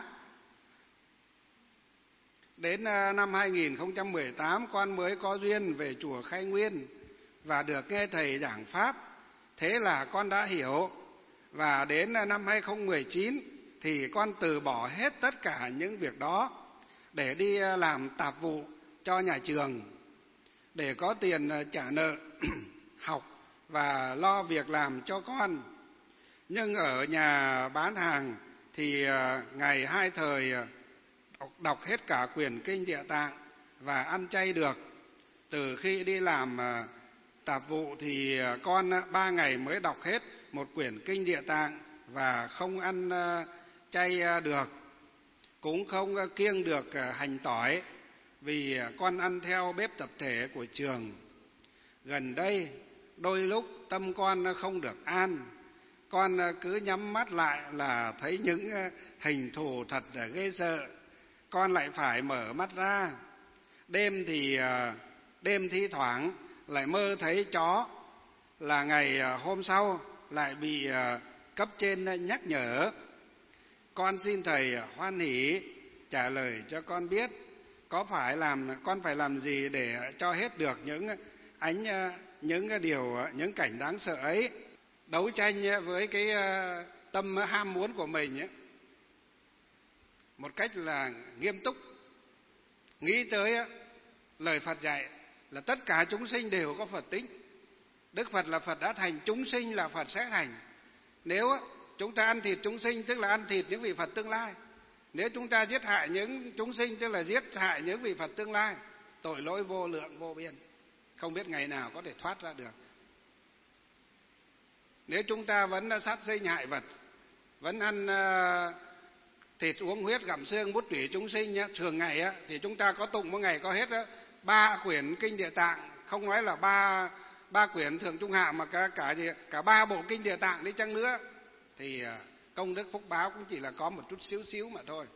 Đến năm 2018 con mới có duyên về chùa Khai Nguyên và được nghe thầy giảng Pháp. Thế là con đã hiểu, và đến năm 2019 thì con từ bỏ hết tất cả những việc đó để đi làm tạp vụ cho nhà trường, để có tiền trả nợ học và lo việc làm cho con. Nhưng ở nhà bán hàng thì ngày 2 thời đọc hết cả quyển kinh Địa Tạng và ăn chay được. Từ khi đi làm tạp vụ thì con 3 ngày mới đọc hết một quyển kinh Địa Tạng và không ăn chay được, cũng không kiêng được hành tỏi vì con ăn theo bếp tập thể của trường. Gần đây đôi lúc tâm con không được an, con cứ nhắm mắt lại là thấy những hình thù thật ghê sợ. Con lại phải mở mắt ra. Đêm thi thoảng lại mơ thấy chó, là ngày hôm sau lại bị cấp trên nhắc nhở. Con xin thầy hoan hỷ trả lời cho con biết con phải làm gì để cho hết được những cảnh đáng sợ ấy, đấu tranh với cái tâm ham muốn của mình ấy, một cách là nghiêm túc, nghĩ tới lời Phật dạy là tất cả chúng sinh đều có Phật tính. Đức Phật là Phật đã thành, chúng sinh là Phật sẽ thành. Nếu chúng ta ăn thịt chúng sinh tức là ăn thịt những vị Phật tương lai. Nếu chúng ta giết hại những chúng sinh tức là giết hại những vị Phật tương lai. Tội lỗi vô lượng vô biên, không biết ngày nào có thể thoát ra được. Nếu chúng ta vẫn sát sinh hại vật, vẫn ăn thịt uống huyết gặm xương bút tủy chúng sinh thường ngày thì chúng ta có tụng mỗi ngày có hết 3 quyển kinh Địa Tạng, không nói là ba quyển Thượng Trung Hạ mà cả 3 bộ kinh Địa Tạng đi chăng nữa thì công đức phúc báo cũng chỉ là có một chút xíu mà thôi.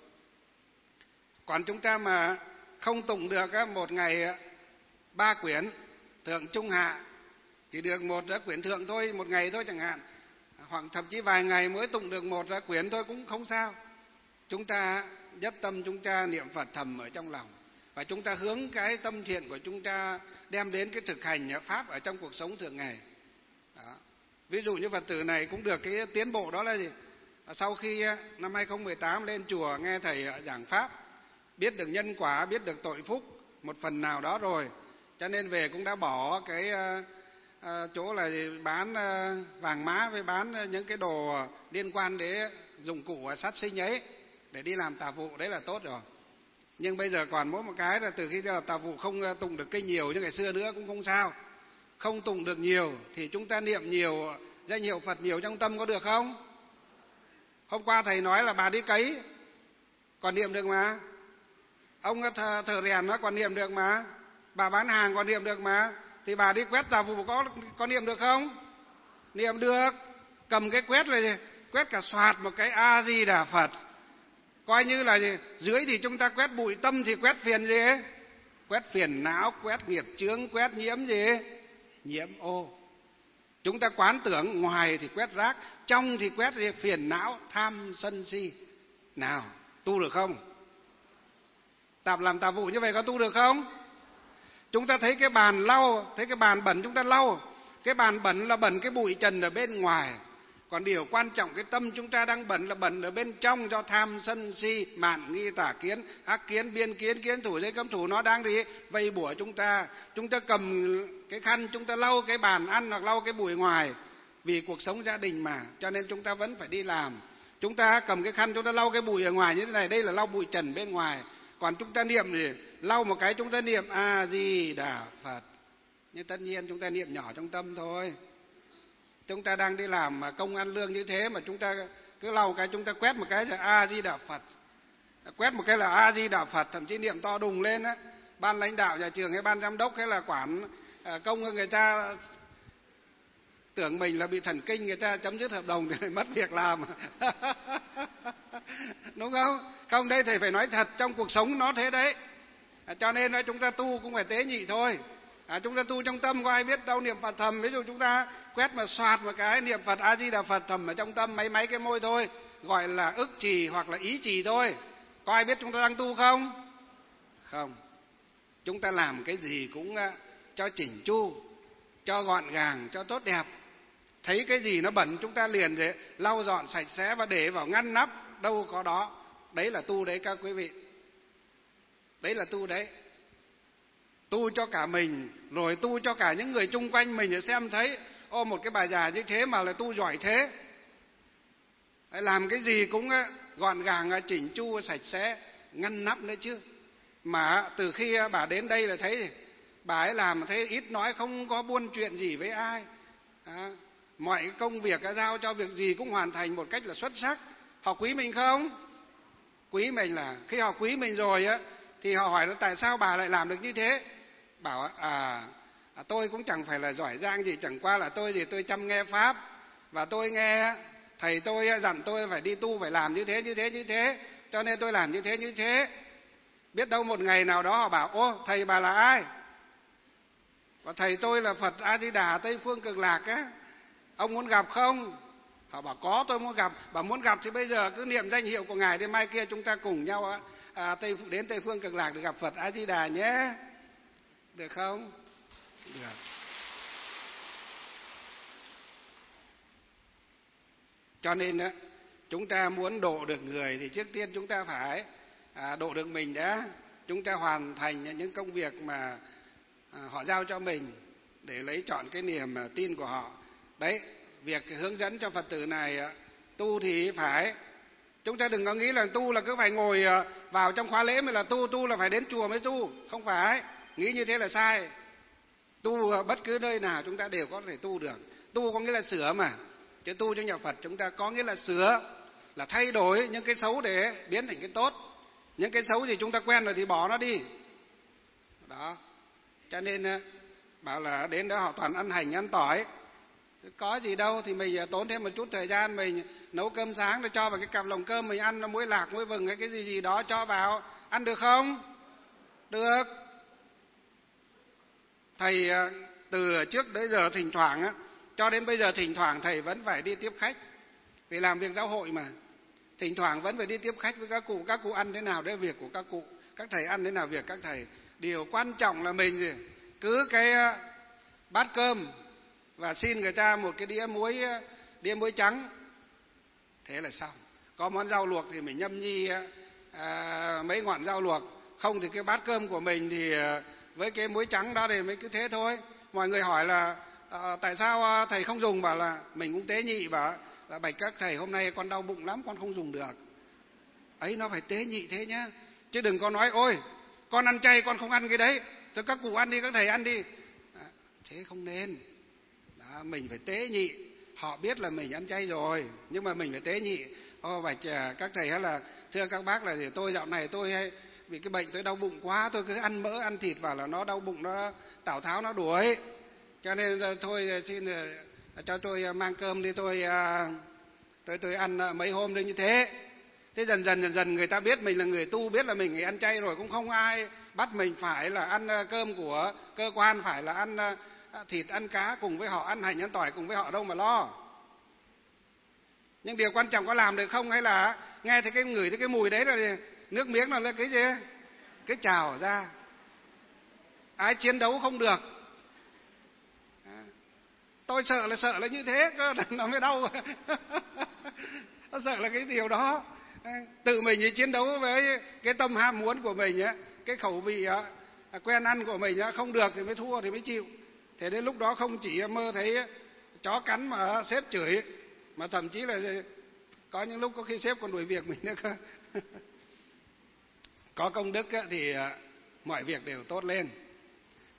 Còn chúng ta mà không tụng được một ngày 3 quyển Thượng Trung Hạ, chỉ được một quyển Thượng thôi, một ngày thôi chẳng hạn, hoặc thậm chí vài ngày mới tụng được một quyển thôi cũng không sao. Chúng ta nhất tâm chúng ta niệm Phật thầm ở trong lòng, và chúng ta hướng cái tâm thiện của chúng ta đem đến cái thực hành Pháp ở trong cuộc sống thường ngày. Đó. Ví dụ như Phật tử này cũng được cái tiến bộ đó là gì? Sau khi năm 2018 lên chùa nghe thầy giảng Pháp, biết được nhân quả, biết được tội phúc một phần nào đó rồi, cho nên về cũng đã bỏ cái chỗ là bán vàng mã với bán những cái đồ liên quan đến dụng cụ sát sinh ấy để đi làm tạp vụ, đấy là tốt rồi. Nhưng bây giờ còn mỗi một cái là từ khi làm tạp vụ không tụng được kinh nhiều như ngày xưa nữa cũng không sao. Không tụng được nhiều thì chúng ta niệm nhiều danh hiệu Phật nhiều trong tâm có được không? Hôm qua thầy nói là bà đi cấy còn niệm được mà, ông thợ rèn nó còn niệm được mà, bà bán hàng còn niệm được mà, thì bà đi quét tạp vụ có niệm được không? Niệm được. Cầm cái quét này, quét cả soạt một cái A Di Đà Phật, coi như là gì? Dưới thì chúng ta quét bụi, tâm thì quét phiền gì? Quét phiền não, quét nghiệp chướng, quét nhiễm gì? Nhiễm ô. Chúng ta quán tưởng, ngoài thì quét rác, trong thì quét gì? Phiền não, tham sân si. Nào, tu được không? Làm tạp vụ như vậy có tu được không? Chúng ta thấy cái bàn lau, thấy cái bàn bẩn chúng ta lau. Cái bàn bẩn là bẩn cái bụi trần ở bên ngoài. Còn điều quan trọng cái tâm chúng ta đang bẩn là bẩn ở bên trong, do tham sân si, mạn nghi tà kiến, ác kiến, biên kiến, kiến thủ, giới cấm thủ nó đang đi vây bủa chúng ta. Chúng ta cầm cái khăn chúng ta lau cái bàn ăn hoặc lau cái bụi ngoài, vì cuộc sống gia đình mà, cho nên chúng ta vẫn phải đi làm. Chúng ta cầm cái khăn chúng ta lau cái bụi ở ngoài như thế này, đây là lau bụi trần bên ngoài. Còn chúng ta niệm thì lau một cái chúng ta niệm A Di Đà Phật, Nhưng tất nhiên chúng ta niệm nhỏ trong tâm thôi. Chúng ta đang đi làm mà công ăn lương như thế mà chúng ta cứ lau cái chúng ta quét một cái là A Di Đà Phật, quét một cái là A Di Đà Phật, thậm chí niệm to đùng lên á. Ban lãnh đạo nhà trường hay ban giám đốc hay là quản công người ta tưởng mình là bị thần kinh, người ta chấm dứt hợp đồng thì mất việc làm. Đúng không? Không, đây thầy phải nói thật, trong cuộc sống nó thế đấy. Cho nên chúng ta tu cũng phải tế nhị thôi. Chúng ta tu trong tâm, có ai biết đâu niệm Phật thầm. Ví dụ chúng ta quét mà soạt một cái niệm Phật A Di Đà Phật thầm ở trong tâm, mấy cái môi thôi, gọi là ức trì hoặc là ý trì thôi. Có ai biết chúng ta đang tu không? Không. Chúng ta làm cái gì cũng cho chỉnh chu, cho gọn gàng, cho tốt đẹp. Thấy cái gì nó bẩn chúng ta liền để lau dọn sạch sẽ và để vào ngăn nắp, đâu có đó. Đấy là tu đấy các quý vị. Đấy là tu đấy. Tu cho cả mình, rồi tu cho cả những người chung quanh mình để xem thấy, ô một cái bà già như thế mà là tu giỏi thế. Đấy, làm cái gì cũng gọn gàng, chỉnh chu, sạch sẽ, ngăn nắp nữa chứ. Mà từ khi bà đến đây là thấy bà ấy làm thế ít nói, không có buôn chuyện gì với ai. Mọi công việc giao cho việc gì cũng hoàn thành một cách là xuất sắc. Họ quý mình không? Quý mình. Là khi họ quý mình rồi thì họ hỏi là tại sao bà lại làm được như thế. Bảo tôi cũng chẳng phải là giỏi giang gì, chẳng qua là tôi chăm nghe pháp, và tôi nghe thầy tôi dặn tôi phải đi tu, phải làm như thế, cho nên tôi làm như thế. Biết đâu một ngày nào đó họ bảo, ô thầy bà là ai? Và thầy tôi là Phật A Di Đà Tây Phương Cực Lạc á, ông muốn gặp không? Họ bảo có, tôi muốn gặp. Bảo muốn gặp thì bây giờ cứ niệm danh hiệu của ngài, thì mai kia chúng ta cùng nhau đến Tây Phương Cực Lạc để gặp Phật A Di Đà nhé. Được không? Được. Cho nên chúng ta muốn độ được người thì trước tiên chúng ta phải độ được mình đã. Chúng ta hoàn thành những công việc mà họ giao cho mình để lấy trọn cái niềm tin của họ. Đấy, việc hướng dẫn cho Phật tử này tu thì phải, chúng ta đừng có nghĩ là tu là cứ phải ngồi vào trong khóa lễ mới là tu là phải đến chùa mới tu. Không phải, nghĩ như thế là sai. Tu bất cứ nơi nào chúng ta đều có thể tu được. Tu có nghĩa là sửa mà. Chứ tu trong nhà Phật chúng ta có nghĩa là sửa, là thay đổi những cái xấu để biến thành cái tốt. Những cái xấu gì chúng ta quen rồi thì bỏ nó đi. Đó. Cho nên bảo là đến đó họ toàn ăn hành ăn tỏi. Có gì đâu thì mình tốn thêm một chút thời gian, mình nấu cơm sáng để cho vào cái cặp lồng cơm mình ăn, muối lạc, muối vừng hay cái gì đó cho vào. Ăn được không? Được. Thầy từ trước đến giờ thỉnh thoảng cho đến bây giờ thỉnh thoảng thầy vẫn phải đi tiếp khách. Vì làm việc giáo hội mà. Thỉnh thoảng vẫn phải đi tiếp khách với các cụ ăn thế nào đấy việc của các cụ, các thầy ăn thế nào việc các thầy. Điều quan trọng là mình cứ cái bát cơm và xin người ta một cái đĩa muối trắng, thế là xong. Có món rau luộc thì mình nhâm nhi mấy ngọn rau luộc, không thì cái bát cơm của mình thì với cái muối trắng đó thì mới cứ thế thôi. Mọi người hỏi là tại sao thầy không dùng, bảo là mình cũng tế nhị, bảo là bạch các thầy hôm nay con đau bụng lắm, con không dùng được. Ấy, nó phải tế nhị thế nhá, chứ đừng có nói ôi con ăn chay con không ăn cái đấy, thôi các cụ ăn đi, các thầy ăn đi. Thế không nên. Đó, mình phải tế nhị. Họ biết là mình ăn chay rồi, nhưng mà mình phải tế nhị. Bạch các thầy hay là thưa các bác là tôi dạo này tôi hay vì cái bệnh tôi đau bụng quá, tôi cứ ăn mỡ ăn thịt vào là nó đau bụng, nó Tào Tháo nó đuổi. Cho nên thôi xin cho tôi mang cơm đi, tôi ăn mấy hôm đi như thế. Thế dần dần người ta biết mình là người tu, biết là mình người ăn chay rồi, cũng không ai bắt mình phải là ăn cơm của cơ quan, phải là ăn thịt ăn cá cùng với họ, ăn hành ăn tỏi cùng với họ đâu mà lo. Nhưng điều quan trọng có làm được không, hay là nghe thấy ngửi thấy cái mùi đấy là nước miếng là cái gì, cái trào ra. Ai chiến đấu không được. Tôi sợ là như thế cơ, nó mới đau. Tôi sợ là cái điều đó. Tự mình chiến đấu với cái tâm ham muốn của mình, cái khẩu vị quen ăn của mình không được thì mới thua, thì mới chịu. Thế đến lúc đó không chỉ mơ thấy chó cắn mà sếp chửi, mà thậm chí là có những lúc có khi sếp còn đuổi việc mình nữa cơ. Có công đức thì mọi việc đều tốt lên.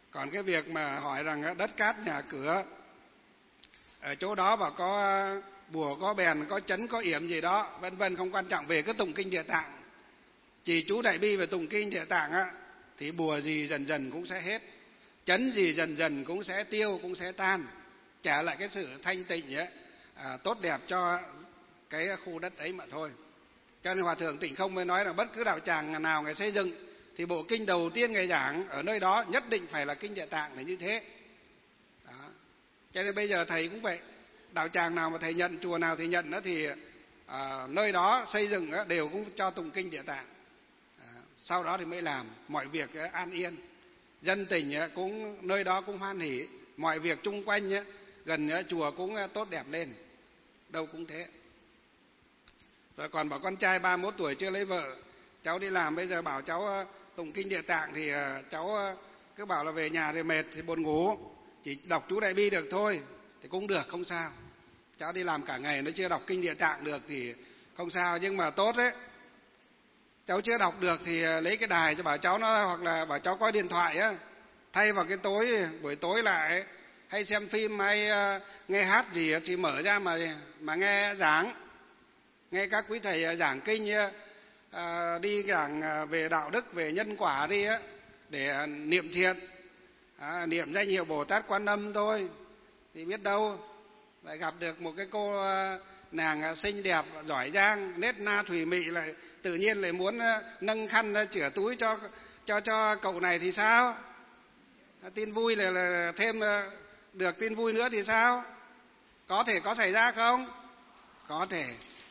Còn cái việc mà hỏi rằng đất cát nhà cửa ở chỗ đó mà có bùa, có bèn, có chấn, có yểm gì đó, vân vân, không quan trọng. Về cái tụng kinh Địa Tạng, trì chú Đại Bi và tụng kinh Địa Tạng thì bùa gì dần dần cũng sẽ hết, chấn gì dần dần cũng sẽ tiêu, cũng sẽ tan, trả lại cái sự thanh tịnh tốt đẹp cho cái khu đất ấy mà thôi. Cho nên Hòa thượng Tịnh Không mới nói là bất cứ đạo tràng nào Ngài xây dựng thì bộ kinh đầu tiên Ngài giảng ở nơi đó nhất định phải là kinh Địa Tạng, là như thế đó. Cho nên bây giờ thầy cũng vậy, đạo tràng nào mà thầy nhận, chùa nào thầy nhận đó thì nơi đó xây dựng đều cũng cho tụng kinh Địa Tạng. Sau đó thì mới làm mọi việc an yên, dân tình cũng nơi đó cũng hoan hỉ, mọi việc chung quanh gần chùa cũng tốt đẹp lên, đâu cũng thế. Rồi còn bảo con trai 31 tuổi chưa lấy vợ, cháu đi làm bây giờ bảo cháu tụng kinh Địa Tạng thì cháu cứ bảo là về nhà thì mệt thì buồn ngủ, chỉ đọc chú Đại Bi được thôi thì cũng được, không sao. Cháu đi làm cả ngày nó chưa đọc kinh Địa Tạng được thì không sao, nhưng mà tốt đấy, cháu chưa đọc được thì lấy cái đài cho bảo cháu nó, hoặc là bảo cháu có điện thoại thay vào cái buổi tối lại hay xem phim hay nghe hát gì thì mở ra mà nghe giảng, nghe các quý thầy giảng kinh đi giảng về đạo đức, về nhân quả đi để niệm thiện, niệm danh hiệu Bồ Tát Quan Âm thôi, thì biết đâu lại gặp được một cái cô nàng xinh đẹp giỏi giang, nết na thùy mị, lại tự nhiên lại muốn nâng khăn chữa túi cho cậu này thì sao? Tin vui là thêm được tin vui nữa thì sao? Có thể có xảy ra không? Có thể.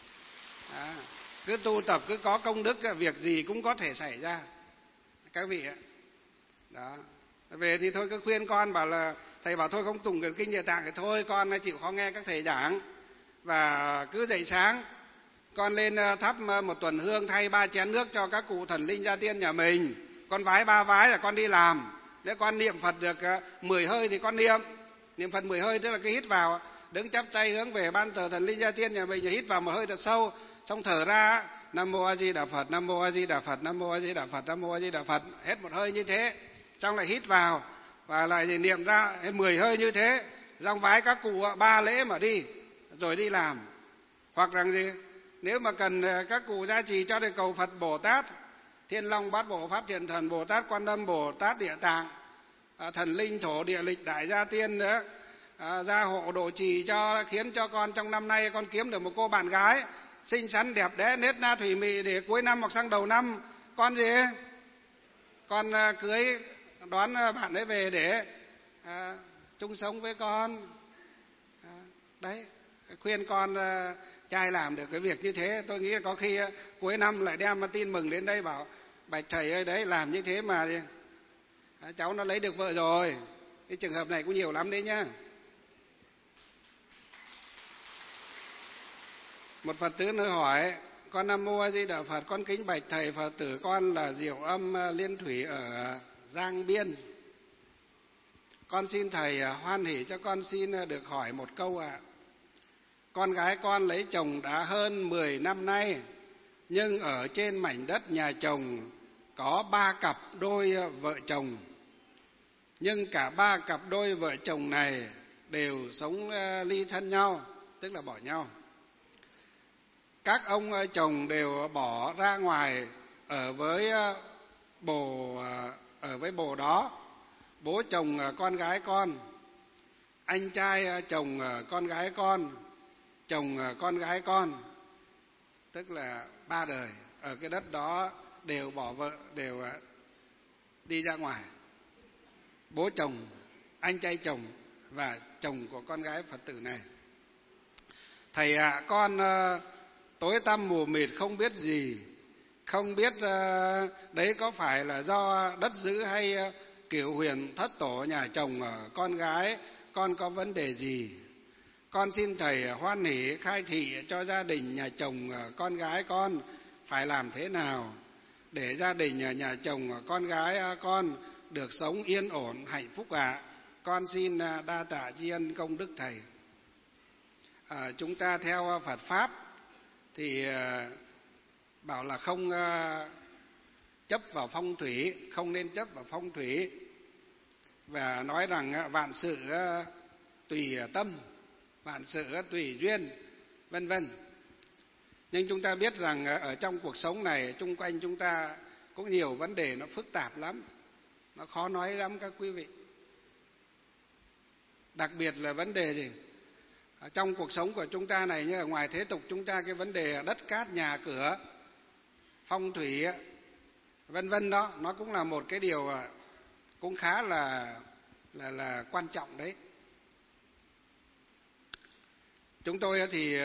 Cứ tu tập, cứ có công đức, việc gì cũng có thể xảy ra các vị ạ. Đó. Về thì thôi cứ khuyên con, bảo là thầy bảo thôi không tụng kinh Địa Tạng thì thôi con chịu khó nghe các thầy giảng, và cứ dậy sáng con lên thắp một tuần hương, thay 3 chén nước cho các cụ thần linh gia tiên nhà mình, con vái 3 vái là con đi làm. Nếu con niệm Phật được 10 hơi thì con niệm Phật 10 hơi, tức là cái hít vào, đứng chắp tay hướng về ban thờ thần linh gia tiên nhà mình, hít vào một hơi thật sâu, xong thở ra Nam Mô A Di Đà Phật, Nam Mô A Di Đà Phật, Nam Mô A Di Đà Phật, Nam Mô A Di Đà Phật, hết một hơi như thế, xong lại hít vào và lại niệm ra 10 hơi như thế, xong vái các cụ 3 lễ mà đi, rồi đi làm. Hoặc rằng gì, nếu mà cần các cụ gia trì cho để cầu Phật Bồ Tát Thiên Long Bát Bộ Pháp Thiện Thần, Bồ Tát Quan Âm, Bồ Tát Địa Tạng, thần linh thổ địa lịch đại gia tiên nữa, gia hộ độ trì cho, khiến cho con trong năm nay con kiếm được một cô bạn gái xinh xắn đẹp đẽ, nết na thủy mị, để cuối năm hoặc sang đầu năm con cưới đón bạn ấy về để chung sống với con. Đấy, khuyên con trai làm được cái việc như thế. Tôi nghĩ có khi cuối năm lại đem tin mừng đến đây bảo bạch thầy ơi, đấy làm như thế mà cháu nó lấy được vợ rồi. Cái trường hợp này cũng nhiều lắm đấy nhá. Một Phật tử nữa hỏi: con Nam Mô A Di Đà Phật, con kính bạch thầy, Phật tử con là Diệu Âm Liên Thủy ở Giang Biên. Con xin thầy hoan hỷ cho con xin được hỏi một câu ạ. Con gái con lấy chồng đã hơn 10 năm nay, nhưng ở trên mảnh đất nhà chồng có 3 cặp đôi vợ chồng. Nhưng cả 3 cặp đôi vợ chồng này đều sống ly thân nhau, tức là bỏ nhau. Các ông chồng đều bỏ ra ngoài ở với bồ đó, bố chồng con gái con, anh trai chồng con gái con, chồng con gái con, tức là 3 đời ở cái đất đó đều bỏ vợ, đều đi ra ngoài. Bố chồng, anh trai chồng và chồng của con gái Phật tử này. Thầy ạ, con tối tăm mù mịt không biết gì, không biết đấy có phải là do đất giữ hay kiểu huyền thất tổ nhà chồng ở con gái con có vấn đề gì. Con xin thầy hoan hỷ khai thị cho gia đình nhà chồng con gái con phải làm thế nào để gia đình nhà chồng con gái con được sống yên ổn hạnh phúc ạ. Con xin đa tạ tri ân công đức thầy. Chúng ta theo Phật pháp thì bảo là không chấp vào phong thủy, không nên chấp vào phong thủy. và nói rằng vạn sự tùy tâm, vạn sự tùy duyên, vân vân. Nhưng chúng ta biết rằng ở trong cuộc sống này chung quanh chúng ta cũng nhiều vấn đề nó phức tạp lắm, nó khó nói lắm các quý vị. Đặc biệt là vấn đề gì? Trong cuộc sống của chúng ta này, như ở ngoài thế tục chúng ta, cái vấn đề đất cát nhà cửa, phong thủy, vân vân đó, nó cũng là một cái điều cũng khá là quan trọng đấy. Chúng tôi thì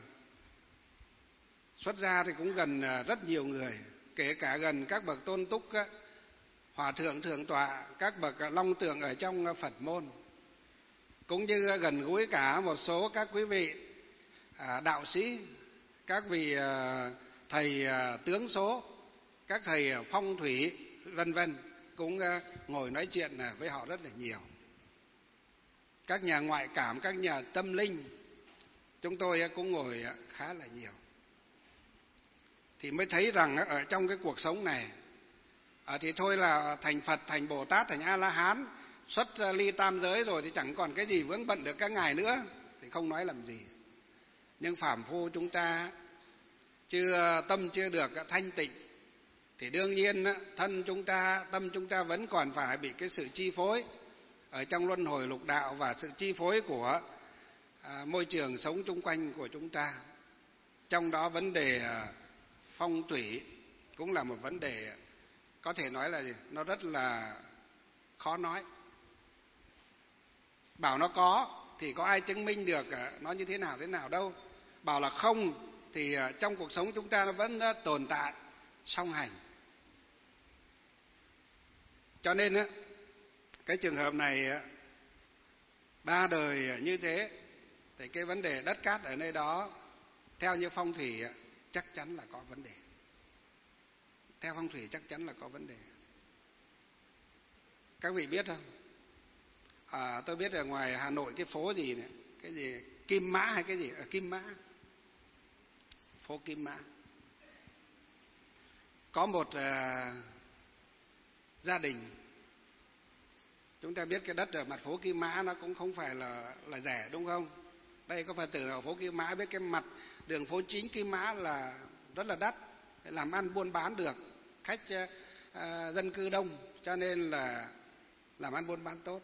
xuất gia thì cũng gần rất nhiều người, kể cả gần các bậc tôn túc, hòa thượng thượng tọa, các bậc long tượng ở trong Phật môn, cũng như gần gũi cả một số các quý vị đạo sĩ, các vị thầy tướng số, các thầy phong thủy, vân vân, cũng ngồi nói chuyện với họ rất là nhiều. Các nhà ngoại cảm, các nhà tâm linh, chúng tôi cũng ngồi khá là nhiều. Thì mới thấy rằng ở trong cái cuộc sống này thì thôi là thành Phật, thành Bồ Tát, thành A-la-hán, xuất ly tam giới rồi thì chẳng còn cái gì vướng bận được các ngài nữa, thì không nói làm gì. Nhưng phàm phu chúng ta tâm chưa được thanh tịnh thì đương nhiên thân chúng ta, tâm chúng ta vẫn còn phải bị cái sự chi phối ở trong luân hồi lục đạo và sự chi phối của môi trường sống chung quanh của chúng ta. Trong đó vấn đề phong thủy cũng là một vấn đề có thể nói là nó rất là khó nói. Bảo nó có thì có ai chứng minh được nó như thế nào đâu. Bảo là không thì trong cuộc sống chúng ta nó vẫn tồn tại song hành. Cho nên cái trường hợp này ba đời như thế thì cái vấn đề đất cát ở nơi đó theo như phong thủy chắc chắn là có vấn đề. Theo phong thủy chắc chắn là có vấn đề. Các vị biết không? Tôi biết ở ngoài Hà Nội cái phố gì này, cái gì Kim Mã hay cái gì ở Kim Mã, phố Kim Mã, có một gia đình. Chúng ta biết cái đất ở mặt phố Kim Mã nó cũng không phải là rẻ, đúng không? Đây có Phật tử ở phố Kim Mã biết cái mặt đường phố chính Kim Mã là rất là đắt, làm ăn buôn bán được, khách dân cư đông, cho nên là làm ăn buôn bán tốt.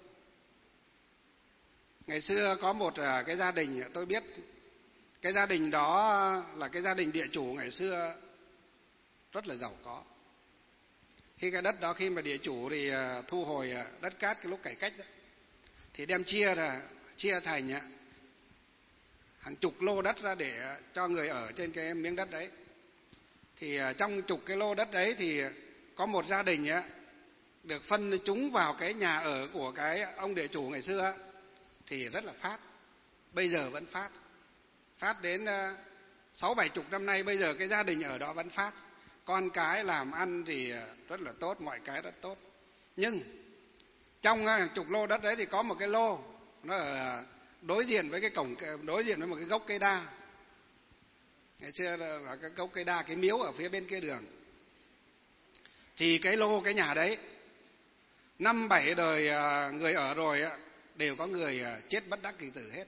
Ngày xưa có một cái gia đình, tôi biết cái gia đình đó là cái gia đình địa chủ ngày xưa rất là giàu có. Khi cái đất đó, khi mà địa chủ thì thu hồi đất cát cái lúc cải cách đó, thì đem chia thành hàng chục lô đất ra để cho người ở trên cái miếng đất đấy. Thì trong chục cái lô đất đấy thì có một gia đình được phân trúng vào cái nhà ở của cái ông địa chủ ngày xưa thì rất là phát. Bây giờ vẫn phát đến 60-70 năm nay, bây giờ cái gia đình ở đó vẫn phát. Con cái làm ăn thì rất là tốt, mọi cái rất tốt. Nhưng trong chục lô đất đấy thì có một cái lô nó ở đối diện với cái cổng, đối diện với một cái gốc cây đa. Ngày xưa là cái gốc cây đa, cái miếu ở phía bên kia đường. Thì cái lô cái nhà đấy 5-7 đời người ở rồi đều có người chết bất đắc kỳ tử hết.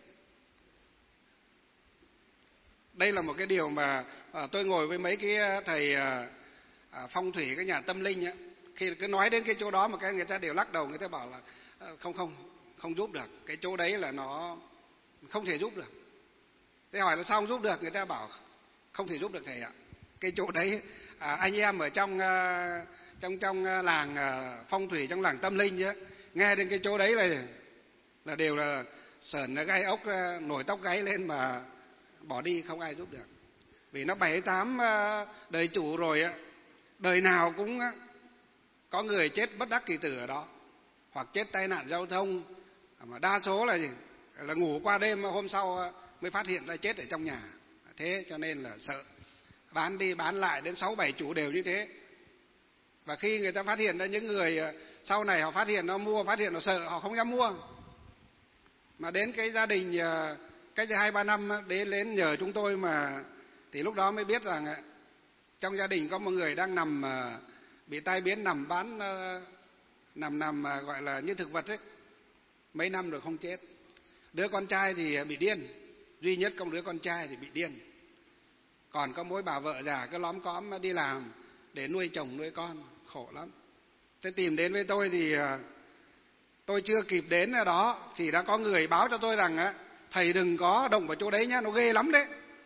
Đây là một cái điều mà tôi ngồi với mấy cái thầy phong thủy, cái nhà tâm linh khi cứ nói đến cái chỗ đó mà cái người ta đều lắc đầu, người ta bảo là không giúp được, cái chỗ đấy là nó không thể giúp được. Thế hỏi là sao không giúp được, người ta bảo không thể giúp được thầy ạ. Cái chỗ đấy anh em ở trong làng phong thủy, trong làng tâm linh chứ, nghe đến cái chỗ đấy là đều là sởn gai ốc, nổi tóc gáy lên mà bỏ đi, không ai giúp được. Vì nó 7-8 đời chủ rồi đời nào cũng có người chết bất đắc kỳ tử ở đó, hoặc chết tai nạn giao thông, mà đa số là gì? Là ngủ qua đêm, hôm sau mới phát hiện ra chết ở trong nhà. Thế cho nên là sợ, bán đi bán lại đến 6-7 chủ đều như thế. Và khi người ta phát hiện ra, những người sau này họ phát hiện nó mua, phát hiện nó sợ, họ không dám mua. Mà đến cái gia đình cách 2-3 năm đến nhờ chúng tôi mà, thì lúc đó mới biết rằng trong gia đình có một người đang nằm bị tai biến, nằm bán nằm gọi là như thực vật ấy, mấy năm rồi không chết. Đứa con trai thì bị điên, duy nhất có một đứa con trai thì bị điên. Còn có mỗi bà vợ già cứ lóm cóm đi làm để nuôi chồng nuôi con, khổ lắm. Thế tìm đến với tôi thì tôi chưa kịp đến ở đó thì đã có người báo cho tôi rằng thầy đừng có động vào chỗ đấy nhá, nó ghê lắm đấy.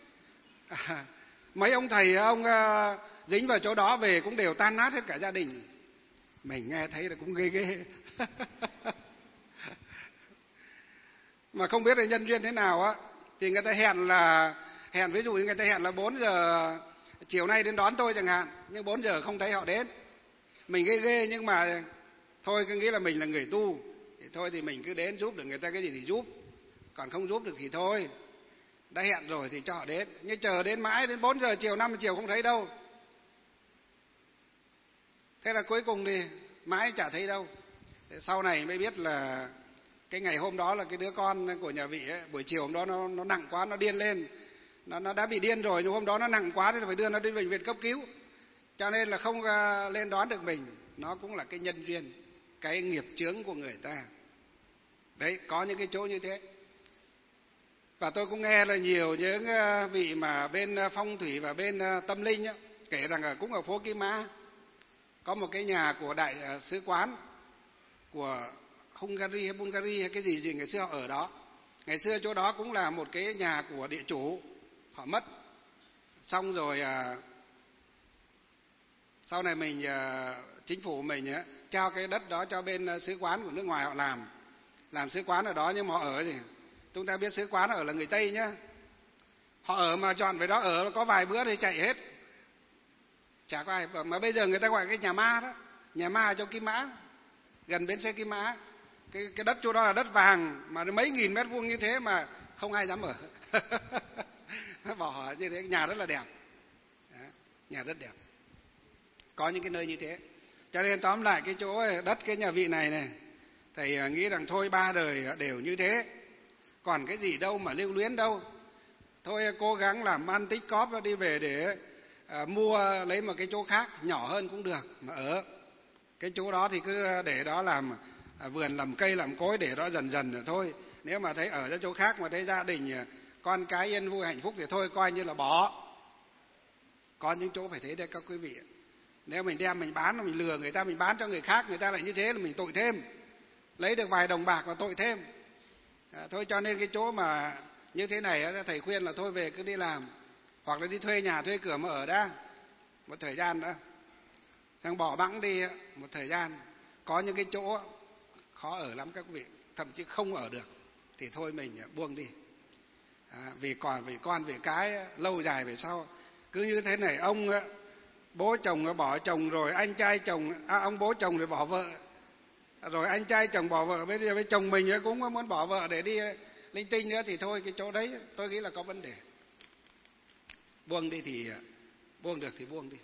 Mấy ông thầy ông dính vào chỗ đó về cũng đều tan nát hết cả gia đình. Mình nghe thấy là cũng ghê ghê. Mà không biết là nhân duyên thế nào á, thì người ta hẹn ví dụ như người ta hẹn là 4 giờ chiều nay đến đón tôi chẳng hạn, nhưng 4 giờ không thấy họ đến. Mình ghê ghê nhưng mà thôi, cứ nghĩ là mình là người tu thì thôi thì mình cứ đến giúp được người ta cái gì thì giúp, còn không giúp được thì thôi. Đã hẹn rồi thì cho họ đến, nhưng chờ đến mãi đến 4 giờ chiều 5 giờ chiều không thấy đâu. Thế là cuối cùng thì mãi chả thấy đâu. Sau này mới biết là cái ngày hôm đó là cái đứa con của nhà vị ấy, buổi chiều hôm đó nó nặng quá, nó điên lên. Nó đã bị điên rồi, nhưng hôm đó nó nặng quá thì phải đưa nó đến bệnh viện cấp cứu. Cho nên là không lên đón được mình. Nó cũng là cái nhân duyên, cái nghiệp chướng của người ta. Đấy, có những cái chỗ như thế. Và tôi cũng nghe là nhiều những vị mà bên phong thủy và bên tâm linh ấy, kể rằng cũng ở phố Kim Mã có một cái nhà của đại sứ quán của Hungary hay Bulgaria hay cái gì ngày xưa họ ở đó. Ngày xưa chỗ đó cũng là một cái nhà của địa chủ, họ mất. Xong rồi sau này mình chính phủ mình trao cái đất đó cho bên sứ quán của nước ngoài họ làm sứ quán ở đó. Nhưng mà họ ở thì chúng ta biết sứ quán ở là người Tây nhá, họ ở mà chọn về đó ở có vài bữa thì chạy hết, chả có ai. Mà bây giờ người ta gọi cái nhà ma đó, nhà ma ở trong Kim Mã, gần bến xe Kim Mã. Cái đất chỗ đó là đất vàng mà mấy nghìn mét vuông như thế mà không ai dám ở. Bỏ như thế, nhà rất là đẹp. Đó, nhà rất đẹp. Có những cái nơi như thế. Cho nên tóm lại cái chỗ đất cái nhà vị này thầy nghĩ rằng thôi 3 đời đều như thế, còn cái gì đâu mà lưu luyến đâu. Thôi cố gắng làm ăn tích cóp và đi về để mua lấy một cái chỗ khác nhỏ hơn cũng được mà ở. Cái chỗ đó thì cứ để đó làm vườn, làm cây, làm cối để đó dần dần rồi thôi. Nếu mà thấy ở ra chỗ khác mà thấy gia đình con cái yên vui hạnh phúc thì thôi coi như là bỏ. Có những chỗ phải thế đấy các quý vị. Nếu mình đem mình bán, mình lừa người ta, mình bán cho người khác, người ta lại như thế là mình tội thêm. Lấy được vài đồng bạc và tội thêm. Thôi cho nên cái chỗ mà như thế này thầy khuyên là thôi về cứ đi làm, hoặc là đi thuê nhà thuê cửa mà ở đã một thời gian nữa, xong bỏ bẵng đi một thời gian. Có những cái chỗ khó ở lắm các vị, thậm chí không ở được thì thôi mình buông đi. Vì con vì cái lâu dài về sau cứ như thế này. Ông bố chồng bỏ chồng rồi, anh trai chồng ông bố chồng rồi bỏ vợ, rồi anh trai chồng bỏ vợ, bây giờ với chồng mình cũng muốn bỏ vợ để đi linh tinh nữa thì thôi cái chỗ đấy tôi nghĩ là có vấn đề. Buông đi thì buông được thì buông đi.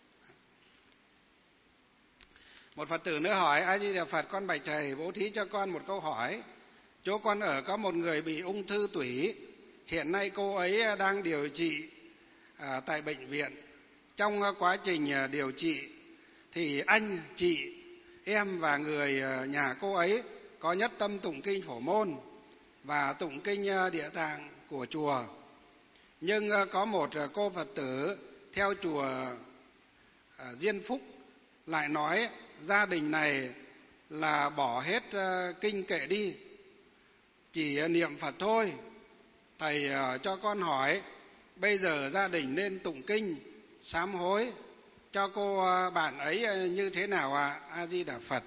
Một Phật tử nữa hỏi: A Di Đà Phật, con bạch thầy bố thí cho con một câu hỏi. Chỗ con ở có một người bị ung thư tủy, hiện nay cô ấy đang điều trị tại bệnh viện. Trong quá trình điều trị thì anh, chị, em và người nhà cô ấy có nhất tâm tụng kinh Phổ Môn và tụng kinh Địa Tạng của chùa. Nhưng có một cô Phật tử theo chùa Diên Phúc lại nói gia đình này là bỏ hết kinh kệ đi, chỉ niệm Phật thôi. Thầy cho con hỏi bây giờ gia đình nên tụng kinh sám hối cho cô bạn ấy như thế nào ạ? A Di Đà Phật.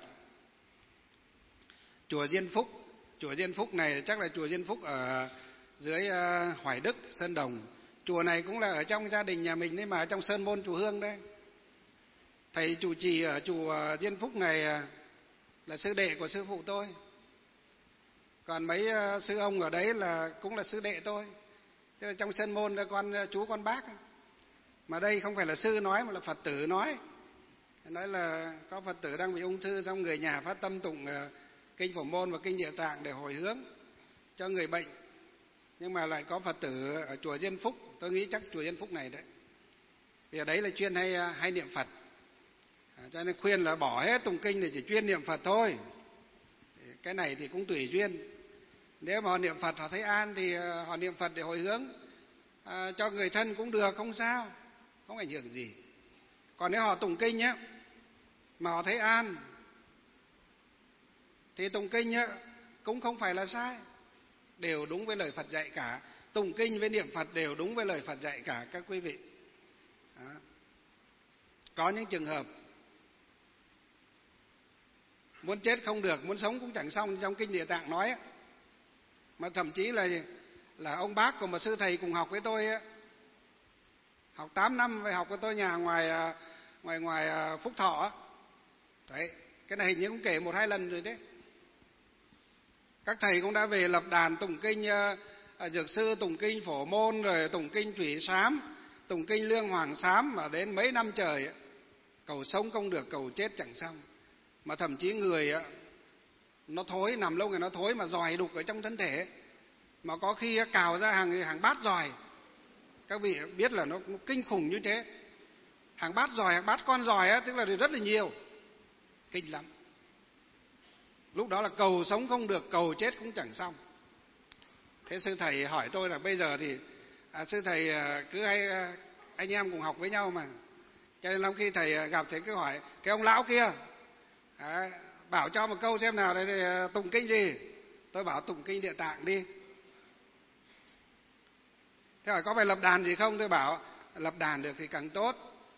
Chùa Diên Phúc này chắc là chùa Diên Phúc ở dưới Hoài Đức, Sơn Đồng. Chùa này cũng là ở trong gia đình nhà mình đấy mà, trong Sơn Môn Chùa Hương đấy. Thầy chủ trì ở chùa Diên Phúc này là sư đệ của sư phụ tôi. Còn mấy sư ông ở đấy là cũng là sư đệ tôi. Tức là trong Sơn Môn là chú con bác. Mà đây không phải là sư nói mà là Phật tử nói. Nói là có Phật tử đang bị ung thư, xong người nhà phát tâm tụng kinh Phổ Môn và kinh Địa Tạng để hồi hướng cho người bệnh. Nhưng mà lại có Phật tử ở chùa Diên Phúc, tôi nghĩ chắc chùa Diên Phúc này đấy. Vì ở đấy là chuyên hay niệm Phật. Cho nên khuyên là bỏ hết tụng kinh để chỉ chuyên niệm Phật thôi. Cái này thì cũng tùy duyên. Nếu mà họ niệm Phật họ thấy an thì họ niệm Phật để hồi hướng cho người thân cũng được, không sao, không ảnh hưởng gì. Còn nếu họ tụng kinh nhé mà họ thấy an thì tụng kinh nhé cũng không phải là sai, đều đúng với lời Phật dạy cả. Tụng kinh với niệm Phật đều đúng với lời Phật dạy cả các quý vị. Đó. Có những trường hợp muốn chết không được, muốn sống cũng chẳng xong, trong kinh Địa Tạng nói. Mà thậm chí là ông bác của một sư thầy cùng học với tôi, học 8 năm về học với tôi nhà ngoài Phúc Thọ. Đấy, cái này hình như cũng kể 1-2 lần rồi đấy. Các thầy cũng đã về lập đàn tụng kinh Dược Sư, tụng kinh Phổ Môn, rồi tụng kinh Thủy Sám, tụng kinh Lương Hoàng Sám, mà đến mấy năm trời cầu sống không được, cầu chết chẳng xong. Mà thậm chí người nó thối, nằm lâu ngày nó thối, mà giòi đục ở trong thân thể, mà có khi cào ra hàng bát giòi. Các vị biết là nó kinh khủng như thế. Hàng bát giòi, hàng bát con giòi tức là rất là nhiều, kinh lắm. Lúc đó là cầu sống không được, cầu chết cũng chẳng xong. Thế sư thầy hỏi tôi là bây giờ thì sư thầy cứ hay anh em cùng học với nhau mà, cho nên lắm khi thầy gặp thầy cứ hỏi cái ông lão kia bảo cho một câu xem nào, đây tụng kinh gì. Tôi bảo tụng kinh Địa Tạng đi. Thế hỏi có phải lập đàn gì không? Tôi bảo lập đàn được thì càng tốt.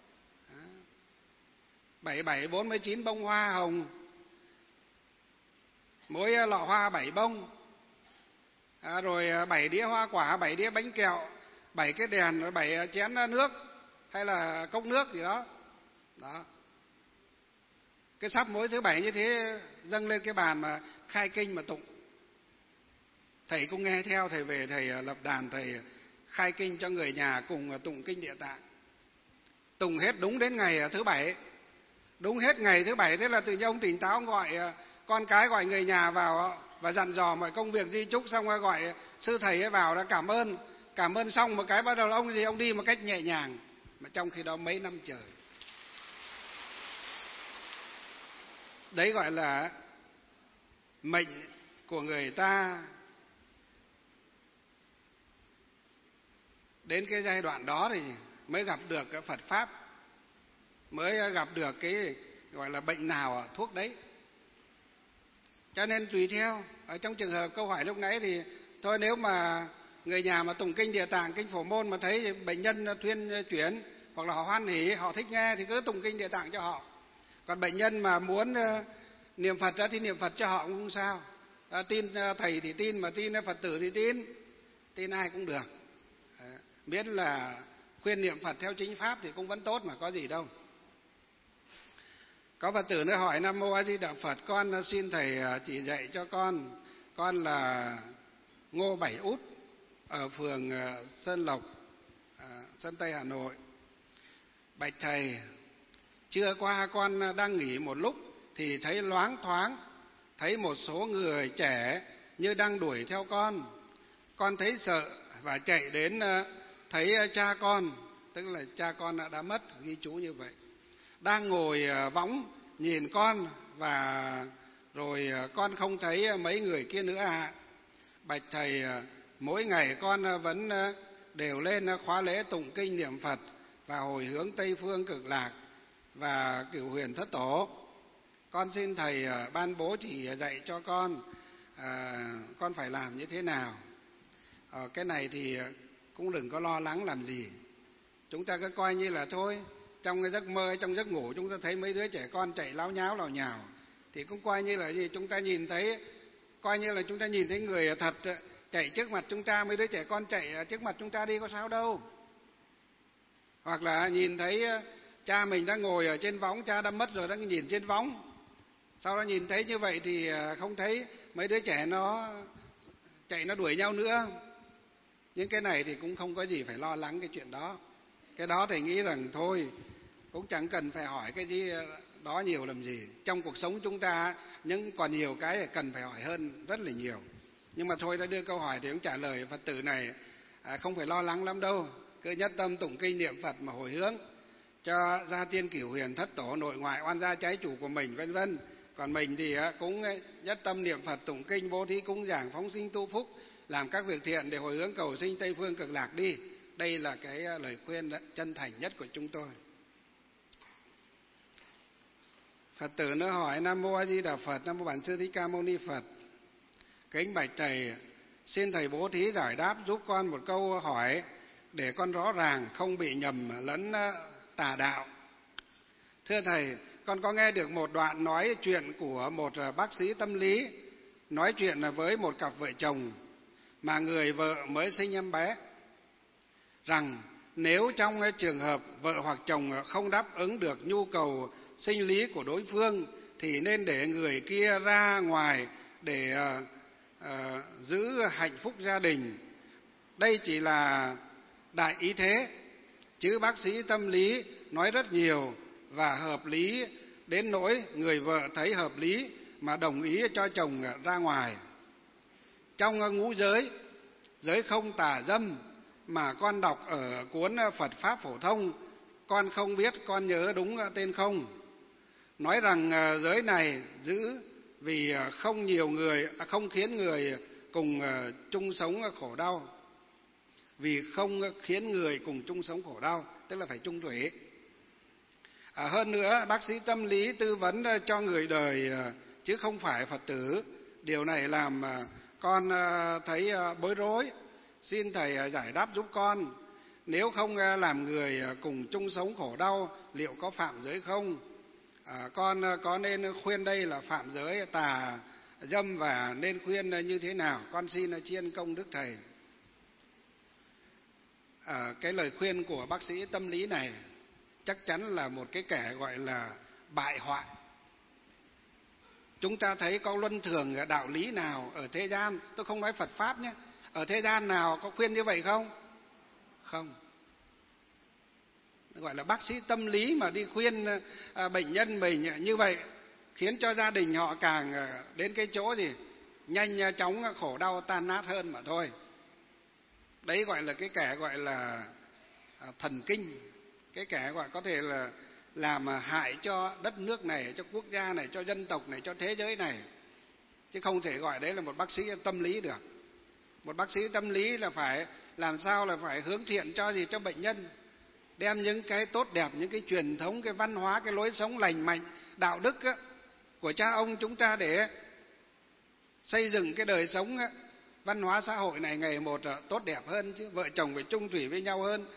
7749 bông hoa hồng, mỗi lọ hoa 7 bông, rồi 7 đĩa hoa quả, 7 đĩa bánh kẹo, 7 cái đèn, rồi 7 chén nước hay là cốc nước gì đó. Đó. Cái sắp mỗi thứ 7 như thế dâng lên cái bàn mà khai kinh mà tụng. Thầy cũng nghe theo, thầy về thầy lập đàn, thầy khai kinh cho người nhà cùng tụng kinh Địa Tạng. Tụng hết đúng đến ngày thứ 7. Đúng hết ngày thứ 7, thế là tự nhiên ông tỉnh táo, ông gọi con cái, gọi người nhà vào và dặn dò mọi công việc di chúc, xong rồi gọi sư thầy ấy vào, đã cảm ơn xong một cái, bắt đầu ông đi một cách nhẹ nhàng, mà trong khi đó mấy năm trời. Đấy gọi là mệnh của người ta đến cái giai đoạn đó thì mới gặp được cái Phật Pháp, mới gặp được cái gọi là bệnh nào thuốc đấy. Cho nên tùy theo. Ở trong trường hợp câu hỏi lúc nãy thì thôi, nếu mà người nhà mà tụng kinh Địa Tạng, kinh Phổ Môn mà thấy bệnh nhân thuyên chuyển hoặc là họ hoan hỉ, họ thích nghe thì cứ tụng kinh Địa Tạng cho họ. Còn bệnh nhân mà muốn niệm Phật thì niệm Phật cho họ cũng không sao. Tin thầy thì tin, mà tin Phật tử thì tin ai cũng được. Miễn là khuyên niệm Phật theo chính pháp thì cũng vẫn tốt mà, có gì đâu. Có Phật tử nữa hỏi: Nam Mô A Di Đà Phật, con xin thầy chỉ dạy cho con là Ngô Bảy Út ở phường Sơn Lộc, Sơn Tây, Hà Nội. Bạch thầy, trưa qua con đang nghỉ một lúc thì thấy loáng thoáng, thấy một số người trẻ như đang đuổi theo con thấy sợ và chạy đến thấy cha con, tức là cha con đã mất, ghi chú như vậy, đang ngồi võng nhìn con, và rồi con không thấy mấy người kia nữa ạ. Bạch thầy, mỗi ngày con vẫn đều lên khóa lễ tụng kinh niệm Phật và hồi hướng Tây Phương Cực Lạc và Cửu Huyền Thất Tổ. Con xin thầy ban bố chỉ dạy cho con phải làm như thế nào. Cái này thì cũng đừng có lo lắng làm gì. Chúng ta cứ coi như là thôi, trong cái giấc mơ, trong giấc ngủ chúng ta thấy mấy đứa trẻ con chạy láo nháo lào nhào thì cũng coi như là gì, chúng ta nhìn thấy, coi như là chúng ta nhìn thấy người thật chạy trước mặt chúng ta, mấy đứa trẻ con chạy trước mặt chúng ta đi có sao đâu. Hoặc là nhìn thấy cha mình đang ngồi ở trên võng, cha đã mất rồi đang nhìn trên võng, sau đó nhìn thấy như vậy thì không thấy mấy đứa trẻ nó chạy nó đuổi nhau nữa. Nhưng cái này thì cũng không có gì phải lo lắng cái chuyện đó. Cái đó thầy nghĩ rằng thôi, cũng chẳng cần phải hỏi cái gì đó nhiều làm gì. Trong cuộc sống chúng ta nhưng còn nhiều cái cần phải hỏi hơn rất là nhiều. Nhưng mà thôi, đã đưa câu hỏi thì cũng trả lời Phật tử này không phải lo lắng lắm đâu. Cứ nhất tâm tụng kinh niệm Phật mà hồi hướng cho gia tiên cửu huyền thất tổ nội ngoại oan gia trái chủ của mình, vân vân. Còn mình thì cũng nhất tâm niệm Phật, tụng kinh, bố thí cúng dường, phóng sinh tu phúc, làm các việc thiện để hồi hướng cầu sinh Tây phương cực lạc đi. Đây là cái lời khuyên chân thành nhất của chúng tôi. Phật tử nữa hỏi: Nam mô A Di Đà Phật, Nam mô Bản Sư Thích Ca Mâu Ni Phật. Kính bạch thầy, xin thầy bố thí giải đáp giúp con một câu hỏi để con rõ ràng, không bị nhầm lẫn tà đạo. Thưa thầy, con có nghe được một đoạn nói chuyện của một bác sĩ tâm lý nói chuyện với một cặp vợ chồng mà người vợ mới sinh em bé, rằng nếu trong trường hợp vợ hoặc chồng không đáp ứng được nhu cầu sinh lý của đối phương thì nên để người kia ra ngoài để giữ hạnh phúc gia đình. Đây chỉ là đại ý thế, chứ bác sĩ tâm lý nói rất nhiều và hợp lý đến nỗi người vợ thấy hợp lý mà đồng ý cho chồng ra ngoài. Trong ngũ giới, giới không tà dâm mà con đọc ở cuốn Phật Pháp Phổ Thông, con không biết con nhớ đúng tên không? Nói rằng giới này giữ vì không khiến người cùng chung sống khổ đau. Vì không khiến người cùng chung sống khổ đau, tức là phải chung thủy. Hơn nữa, bác sĩ tâm lý tư vấn cho người đời chứ không phải Phật tử. Điều này làm con thấy bối rối. Xin thầy giải đáp giúp con. Nếu không làm người cùng chung sống khổ đau, liệu có phạm giới không? Con có nên khuyên đây là phạm giới tà dâm và nên khuyên như thế nào? Con xin tri ân công đức thầy. Cái lời khuyên của bác sĩ tâm lý này chắc chắn là một cái kẻ gọi là bại hoại. Chúng ta thấy có luân thường đạo lý nào ở thế gian, tôi không nói Phật Pháp nhé, ở thế gian nào có khuyên như vậy không? Không. Gọi là bác sĩ tâm lý mà đi khuyên bệnh nhân mình như vậy, khiến cho gia đình họ càng đến cái chỗ gì nhanh chóng khổ đau tan nát hơn mà thôi. Đấy gọi là cái kẻ gọi là thần kinh, cái kẻ gọi có thể là làm hại cho đất nước này, cho quốc gia này, cho dân tộc này, cho thế giới này. Chứ không thể gọi đấy là một bác sĩ tâm lý được. Một bác sĩ tâm lý là phải làm sao là phải hướng thiện cho gì? Cho bệnh nhân. Đem những cái tốt đẹp, những cái truyền thống, cái văn hóa, cái lối sống lành mạnh, đạo đức của cha ông chúng ta để xây dựng cái đời sống văn hóa xã hội này ngày một tốt đẹp hơn. Chứ vợ chồng phải chung thủy với nhau hơn.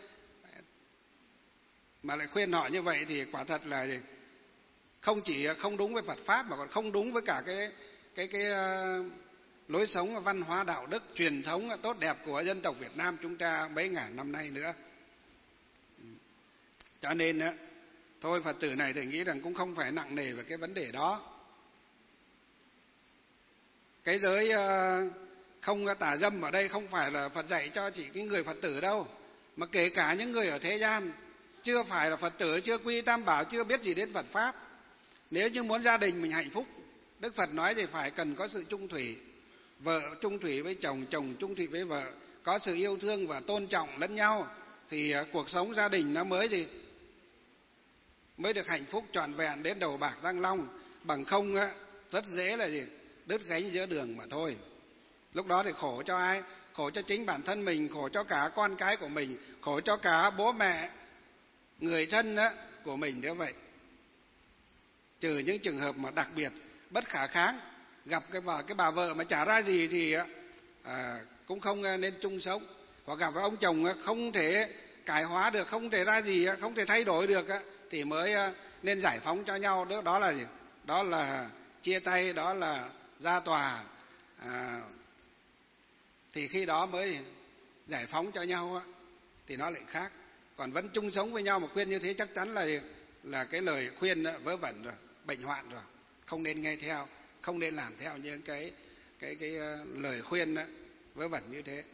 Mà lại khuyên họ như vậy thì quả thật là không chỉ không đúng với Phật Pháp mà còn không đúng với cả cái lối sống văn hóa đạo đức truyền thống tốt đẹp của dân tộc Việt Nam chúng ta mấy ngàn năm nay nữa. Cho nên thôi Phật tử này thì nghĩ rằng cũng không phải nặng nề về cái vấn đề đó. Cái giới không tà dâm ở đây không phải là Phật dạy cho chỉ cái người Phật tử đâu, mà kể cả những người ở thế gian chưa phải là Phật tử, chưa quy tam bảo, chưa biết gì đến Phật Pháp. Nếu như muốn gia đình mình hạnh phúc, Đức Phật nói thì phải cần có sự chung thủy. Vợ chung thủy với chồng, chồng chung thủy với vợ, có sự yêu thương và tôn trọng lẫn nhau thì cuộc sống gia đình nó mới được hạnh phúc trọn vẹn đến đầu bạc răng long. Bằng không rất dễ là đứt gánh giữa đường mà thôi. Lúc đó thì khổ cho ai? Khổ cho chính bản thân mình, khổ cho cả con cái của mình, khổ cho cả bố mẹ, người thân của mình như vậy. Trừ những trường hợp mà đặc biệt bất khả kháng, gặp cái bà vợ mà chả ra gì thì cũng không nên chung sống. Hoặc gặp ông chồng không thể cải hóa được, không thể ra gì, không thể thay đổi được thì mới nên giải phóng cho nhau. Đó là gì? Đó là chia tay, đó là ra tòa. Thì khi đó mới giải phóng cho nhau thì nó lại khác. Còn vẫn chung sống với nhau mà khuyên như thế chắc chắn là cái lời khuyên vớ vẩn rồi, bệnh hoạn rồi, không nên nghe theo, không nên làm theo những cái lời khuyên vớ vẩn như thế.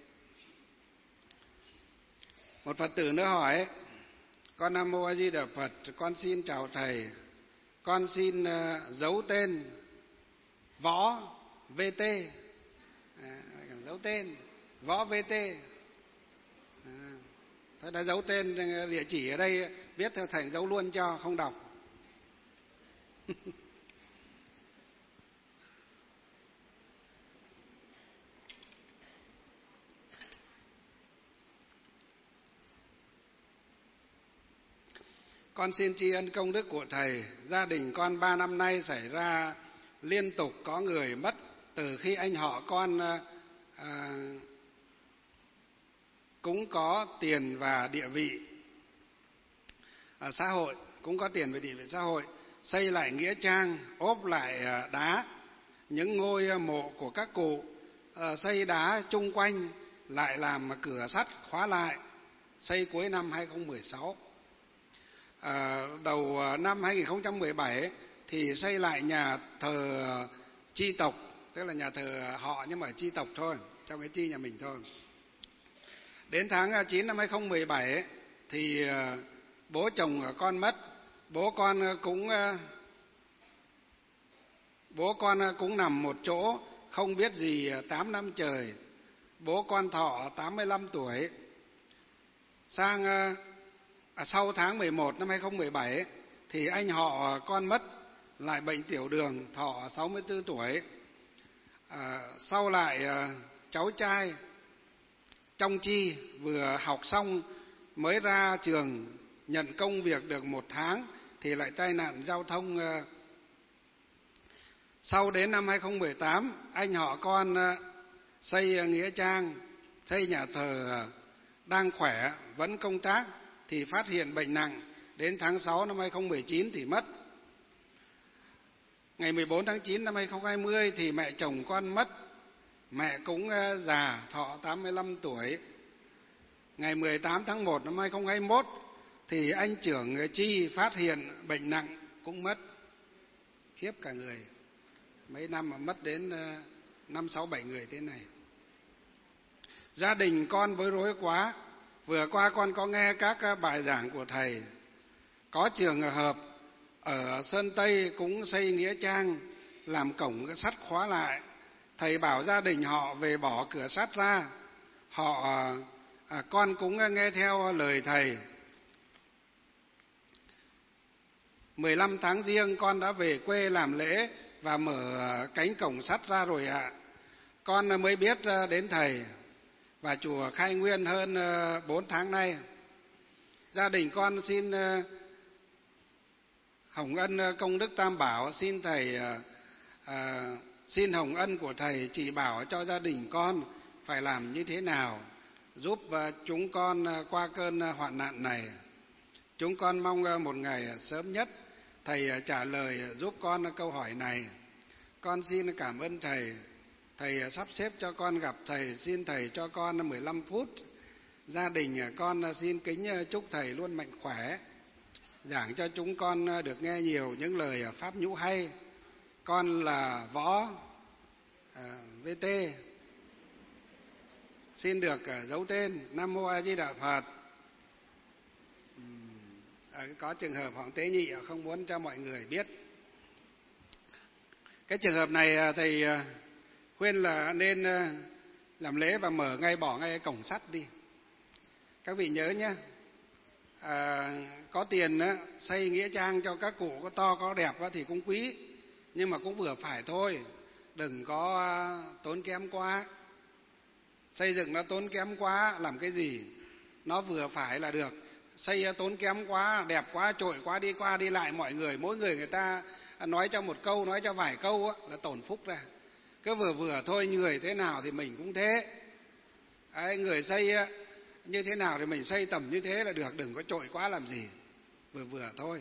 Một Phật tử nữa hỏi: con Nam Mô A Di Đà Phật, con xin chào thầy, con xin giấu tên Võ VT, giấu tên Võ VT. Tôi đã giấu tên địa chỉ ở đây, viết theo thành giấu luôn cho không đọc. Con xin tri ân công đức của Thầy. Gia đình con 3 năm nay xảy ra liên tục có người mất từ khi anh họ con cũng có tiền và địa vị xã hội, cũng có tiền về địa vị xã hội, xây lại nghĩa trang, ốp lại đá những ngôi mộ của các cụ, xây đá chung quanh, lại làm cửa sắt khóa lại, xây cuối năm 2016. Đầu năm 2017 thì xây lại nhà thờ chi tộc, tức là nhà thờ họ nhưng mà chi tộc thôi, trong cái chi nhà mình thôi. Đến tháng 9 năm 2017 thì bố chồng con mất. Bố con cũng nằm một chỗ không biết gì 8 năm trời. Bố con thọ 85 tuổi. Sau tháng 11 năm 2017 thì anh họ con mất, lại bệnh tiểu đường, thọ 64 tuổi. Sau lại cháu trai trong chi vừa học xong mới ra trường, nhận công việc được 1 tháng thì lại tai nạn giao thông. Sau đến năm 2018, anh họ con xây nghĩa trang, xây nhà thờ, đang khỏe vẫn công tác thì phát hiện bệnh nặng, đến tháng 6 năm 2019 thì mất. Ngày 14 tháng 9 năm 2020 thì mẹ chồng con mất, mẹ cũng già, thọ 85 tuổi. Ngày 18 tháng 1 năm 2021 thì anh trưởng chi phát hiện bệnh nặng cũng mất. Khiếp cả người, mấy năm mà mất đến 5, 6, 7 người thế này. Gia đình con bối rối quá. Vừa qua con có nghe các bài giảng của Thầy. Có trường hợp ở Sơn Tây cũng xây nghĩa trang, làm cổng sắt khóa lại. Thầy bảo gia đình họ về bỏ cửa sắt ra. Con cũng nghe theo lời Thầy. 15 tháng Giêng con đã về quê làm lễ và mở cánh cổng sắt ra rồi ạ. Con mới biết đến Thầy và chùa khai nguyên hơn 4 tháng nay. Gia đình con xin hồng ân công đức Tam Bảo, xin Thầy xin hồng ân của Thầy chỉ bảo cho gia đình con phải làm như thế nào, giúp chúng con qua cơn hoạn nạn này. Chúng con mong một ngày sớm nhất Thầy trả lời giúp con câu hỏi này. Con xin cảm ơn Thầy. Thầy sắp xếp cho con gặp Thầy, xin Thầy cho con 15 phút. Gia đình con xin kính chúc Thầy luôn mạnh khỏe, giảng cho chúng con được nghe nhiều những lời pháp nhũ hay. Con là Võ VT, xin được giấu tên. Nam Mô A Di Đà Phật. Có trường hợp Hoàng Tế Nhị không muốn cho mọi người biết. Cái trường hợp này Thầy khuyên là nên làm lễ và mở ngay, bỏ ngay cổng sắt đi. Các vị nhớ nhé, có tiền xây nghĩa trang cho các cụ có to có đẹp thì cũng quý, nhưng mà cũng vừa phải thôi, đừng có tốn kém quá. Xây dựng nó tốn kém quá làm cái gì, nó vừa phải là được. Xây tốn kém quá, đẹp quá, trội quá, đi qua đi lại mọi người, mỗi người ta nói cho một câu, nói cho vài câu là tổn phúc ra. Cứ vừa vừa thôi, người thế nào thì mình cũng thế. Người xây như thế nào thì mình xây tầm như thế là được, đừng có trội quá làm gì, vừa vừa thôi.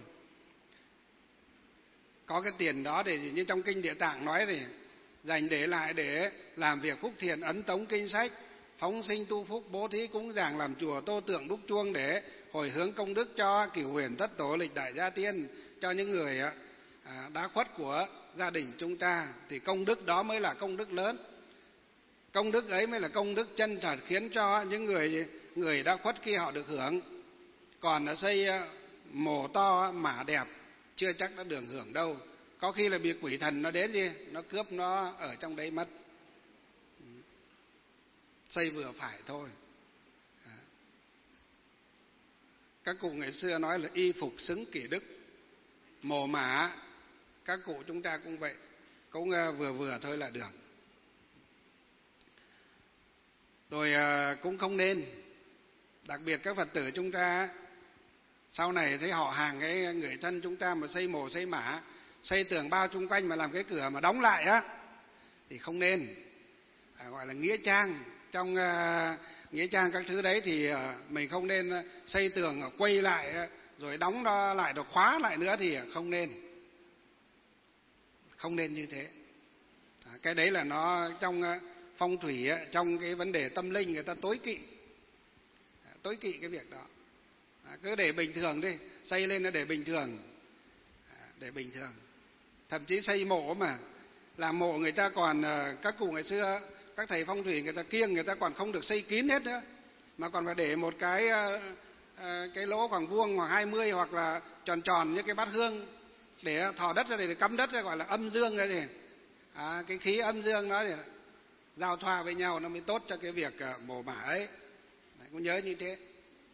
Có cái tiền đó để như trong kinh Địa Tạng nói thì dành để lại để làm việc phúc thiện, ấn tống kinh sách, phóng sinh tu phúc, bố thí cúng dường, làm chùa tô tượng đúc chuông để hồi hướng công đức cho cửu huyền thất tổ, lịch đại gia tiên, cho những người đã khuất của gia đình chúng ta, thì công đức đó mới là công đức lớn. Công đức ấy mới là công đức chân thật, khiến cho những người đã khuất khi họ được hưởng. Còn là xây mồ to mả đẹp chưa chắc đã được hưởng đâu, có khi là bị quỷ thần nó đến gì nó cướp nó ở trong đấy mất. Xây vừa phải thôi. Các cụ ngày xưa nói là y phục xứng kỷ đức. Mồ mả các cụ chúng ta cũng vậy, cũng vừa vừa thôi là được. Rồi cũng không nên, đặc biệt các Phật tử chúng ta sau này thấy họ hàng cái người thân chúng ta mà xây mồ xây mả, xây tường bao chung quanh mà làm cái cửa mà đóng lại á thì không nên. Gọi là nghĩa trang. Trong nghĩa trang các thứ đấy thì mình không nên xây tường quay lại rồi đóng nó lại rồi khóa lại nữa thì không nên. Không nên như thế. Cái đấy là nó trong phong thủy, trong cái vấn đề tâm linh người ta tối kỵ cái việc đó. Cứ để bình thường đi, xây lên nó để bình thường. Thậm chí xây mộ mà làm mộ người ta còn, các cụ ngày xưa, các thầy phong thủy người ta kiêng, người ta còn không được xây kín hết nữa, mà còn phải để một cái lỗ khoảng vuông hoặc 20 hoặc là tròn tròn như cái bát hương để thò đất ra, để cắm đất ra, gọi là âm dương cái gì. Cái khí âm dương nó thì giao thoa với nhau nó mới tốt cho cái việc mồ mả ấy. Đấy, cũng nhớ như thế.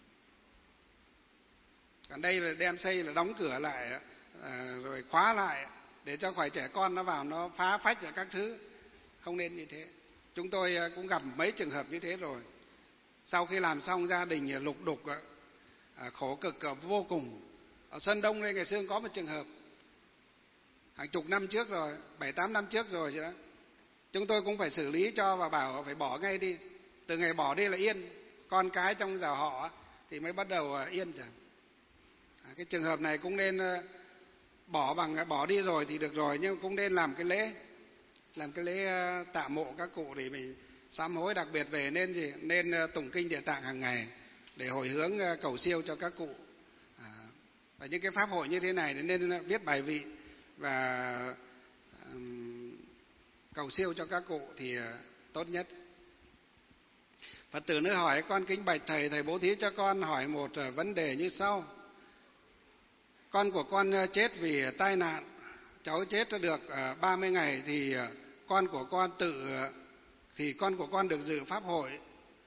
Còn đây là đem xây là đóng cửa lại rồi khóa lại để cho khỏi trẻ con nó vào nó phá phách và các thứ. Không nên như thế. Chúng tôi cũng gặp mấy trường hợp như thế rồi. Sau khi làm xong gia đình lục đục, khổ cực vô cùng. Ở Sơn Đông đây ngày xưa có một trường hợp hàng chục năm trước rồi, 7-8 năm trước rồi chứ đó. Chúng tôi cũng phải xử lý cho và bảo phải bỏ ngay đi. Từ ngày bỏ đi là yên, con cái trong dòng họ thì mới bắt đầu yên rồi. Cái trường hợp này cũng nên bỏ đi rồi thì được rồi, nhưng cũng nên làm cái lễ tạ mộ các cụ để mình sám hối, đặc biệt về nên tụng kinh Địa Tạng hàng ngày để hồi hướng cầu siêu cho các cụ. Và những cái pháp hội như thế này nên viết bài vị và cầu siêu cho các cụ thì tốt nhất. Phật tử nữa hỏi: con kính bạch thầy bố thí cho con hỏi một vấn đề như sau. Con của con chết vì tai nạn, cháu chết được 30 ngày thì con của con được dự pháp hội,